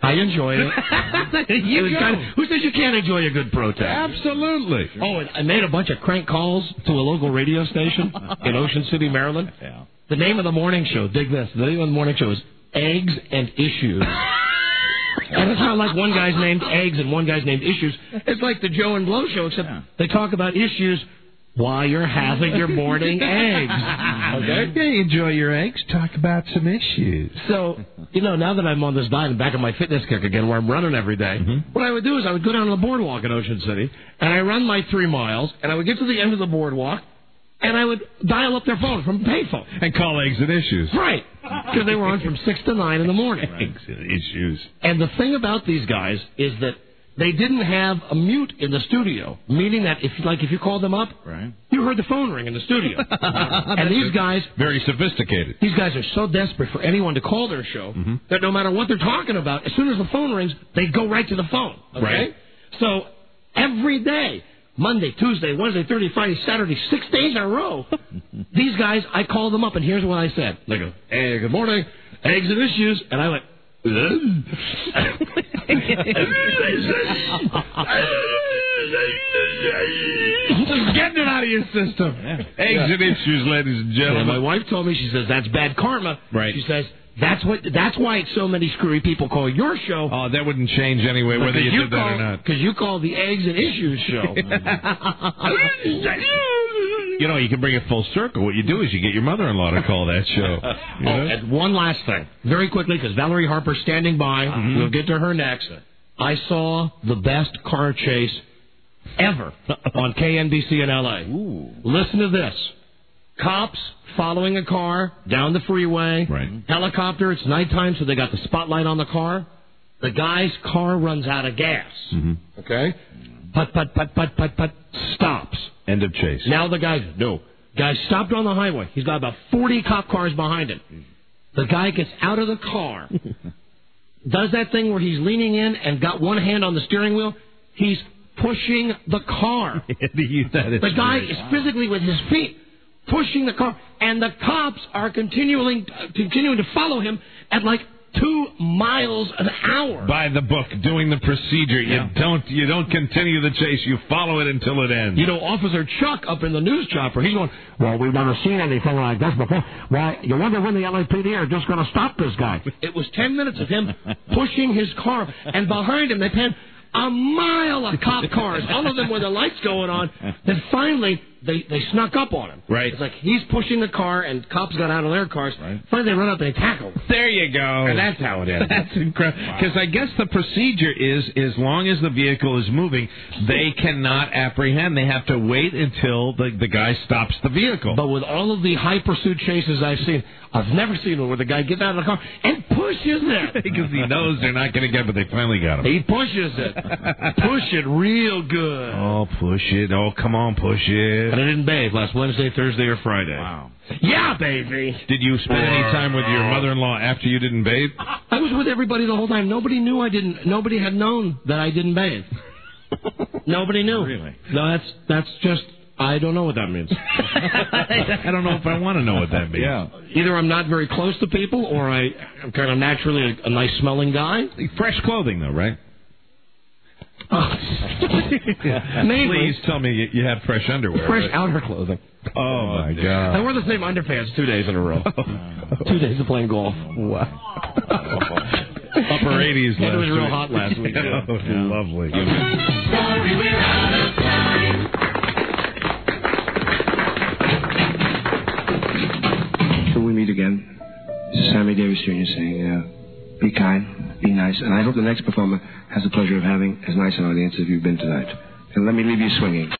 I enjoyed it. Who says you can't enjoy a good protest? Absolutely. Oh, and I made a bunch of crank calls to a local radio station in Ocean City, Maryland. Yeah. The name of the morning show, dig this, the name of the morning show is Eggs and Issues. And it's not like one guy's named Eggs and one guy's named Issues. It's like the Joe and Blow show, except they talk about issues while you're having your morning eggs. Okay? Yeah, you enjoy your eggs, talk about some issues. So, now that I'm on this diet and back on my fitness kick again where I'm running every day, what I would do is I would go down to the boardwalk in Ocean City, and I run my 3 miles, and I would get to the end of the boardwalk, and I would dial up their phone from a payphone. And call Eggs and Issues. Right. Because they were on from 6 to 9 in the morning. Eggs and Issues. And the thing about these guys is that they didn't have a mute in the studio, meaning that if you called them up, you heard the phone ring in the studio. And these guys... Very sophisticated. These guys are so desperate for anyone to call their show that no matter what they're talking about, as soon as the phone rings, they go right to the phone. Okay? Right. So every day... Monday, Tuesday, Wednesday, Thursday, Friday, Saturday, 6 days in a row. These guys, I called them up, and here's what I said. They go, hey, good morning, Eggs and Issues. And I went, just getting it out of your system. Eggs and Issues, ladies and gentlemen. And my wife told me, she says, that's bad karma. Right. She says, that's why it's so many screwy people call your show. Oh, that wouldn't change anyway, whether you did that or not. Because you call the Eggs and Issues show. You can bring it full circle. What you do is you get your mother-in-law to call that show. And one last thing, very quickly, because Valerie Harper's standing by. We'll get to her next. I saw the best car chase ever on KNBC in L.A. Ooh. Listen to this. Cops following a car down the freeway. Right. Helicopter. It's nighttime, so they got the spotlight on the car. The guy's car runs out of gas. Okay? Put. Stops. End of chase. Now the guy stopped on the highway. He's got about 40 cop cars behind him. The guy gets out of the car, does that thing where he's leaning in and got one hand on the steering wheel. He's pushing the car. The guy is physically with his feet pushing the car, and the cops are continuing to follow him at like 2 miles an hour. By the book, doing the procedure. You don't continue the chase. You follow it until it ends. Officer Chuck up in the news chopper, he's going, well, we've never seen anything like this before. Why, you wonder when the LAPD are just going to stop this guy. It was 10 minutes of him pushing his car, and behind him they panned a mile of cop cars, all of them with the lights going on. Then finally, they snuck up on him. Right. It's like he's pushing the car, and cops got out of their cars. Right. Finally, they run up and they tackle him. There you go. And that's how it ends. That's incredible. Because I guess the procedure is, as long as the vehicle is moving, they cannot apprehend. They have to wait until the guy stops the vehicle. But with all of the high pursuit chases I've seen, I've never seen one where the guy gets out of the car and pushes it. Because he knows they're not going to get, but they finally got him. He pushes it. Push it real good. Oh, push it. Oh, come on, push it. And I didn't bathe last Wednesday, Thursday, or Friday. Wow. Yeah, baby. Did you spend any time with your mother-in-law after you didn't bathe? I was with everybody the whole time. Nobody knew I didn't. Nobody had known that I didn't bathe. Nobody knew. Really? No, that's just... I don't know what that means. I don't know if I want to know what that means. Yeah. Either I'm not very close to people, or I'm kind of naturally a nice-smelling guy. Fresh clothing, though, right? Maybe. Please tell me you had fresh underwear. Fresh outer clothing. Oh, my God. I wore the same underpants 2 days in a row. 2 days of playing golf. Wow. Upper 80s last week. It was real hot last week. Lovely. Sorry, we're out of time. Till we meet again, this is Sammy Davis Jr. saying, be kind, be nice, and I hope the next performer has the pleasure of having as nice an audience as you've been tonight. And let me leave you swinging.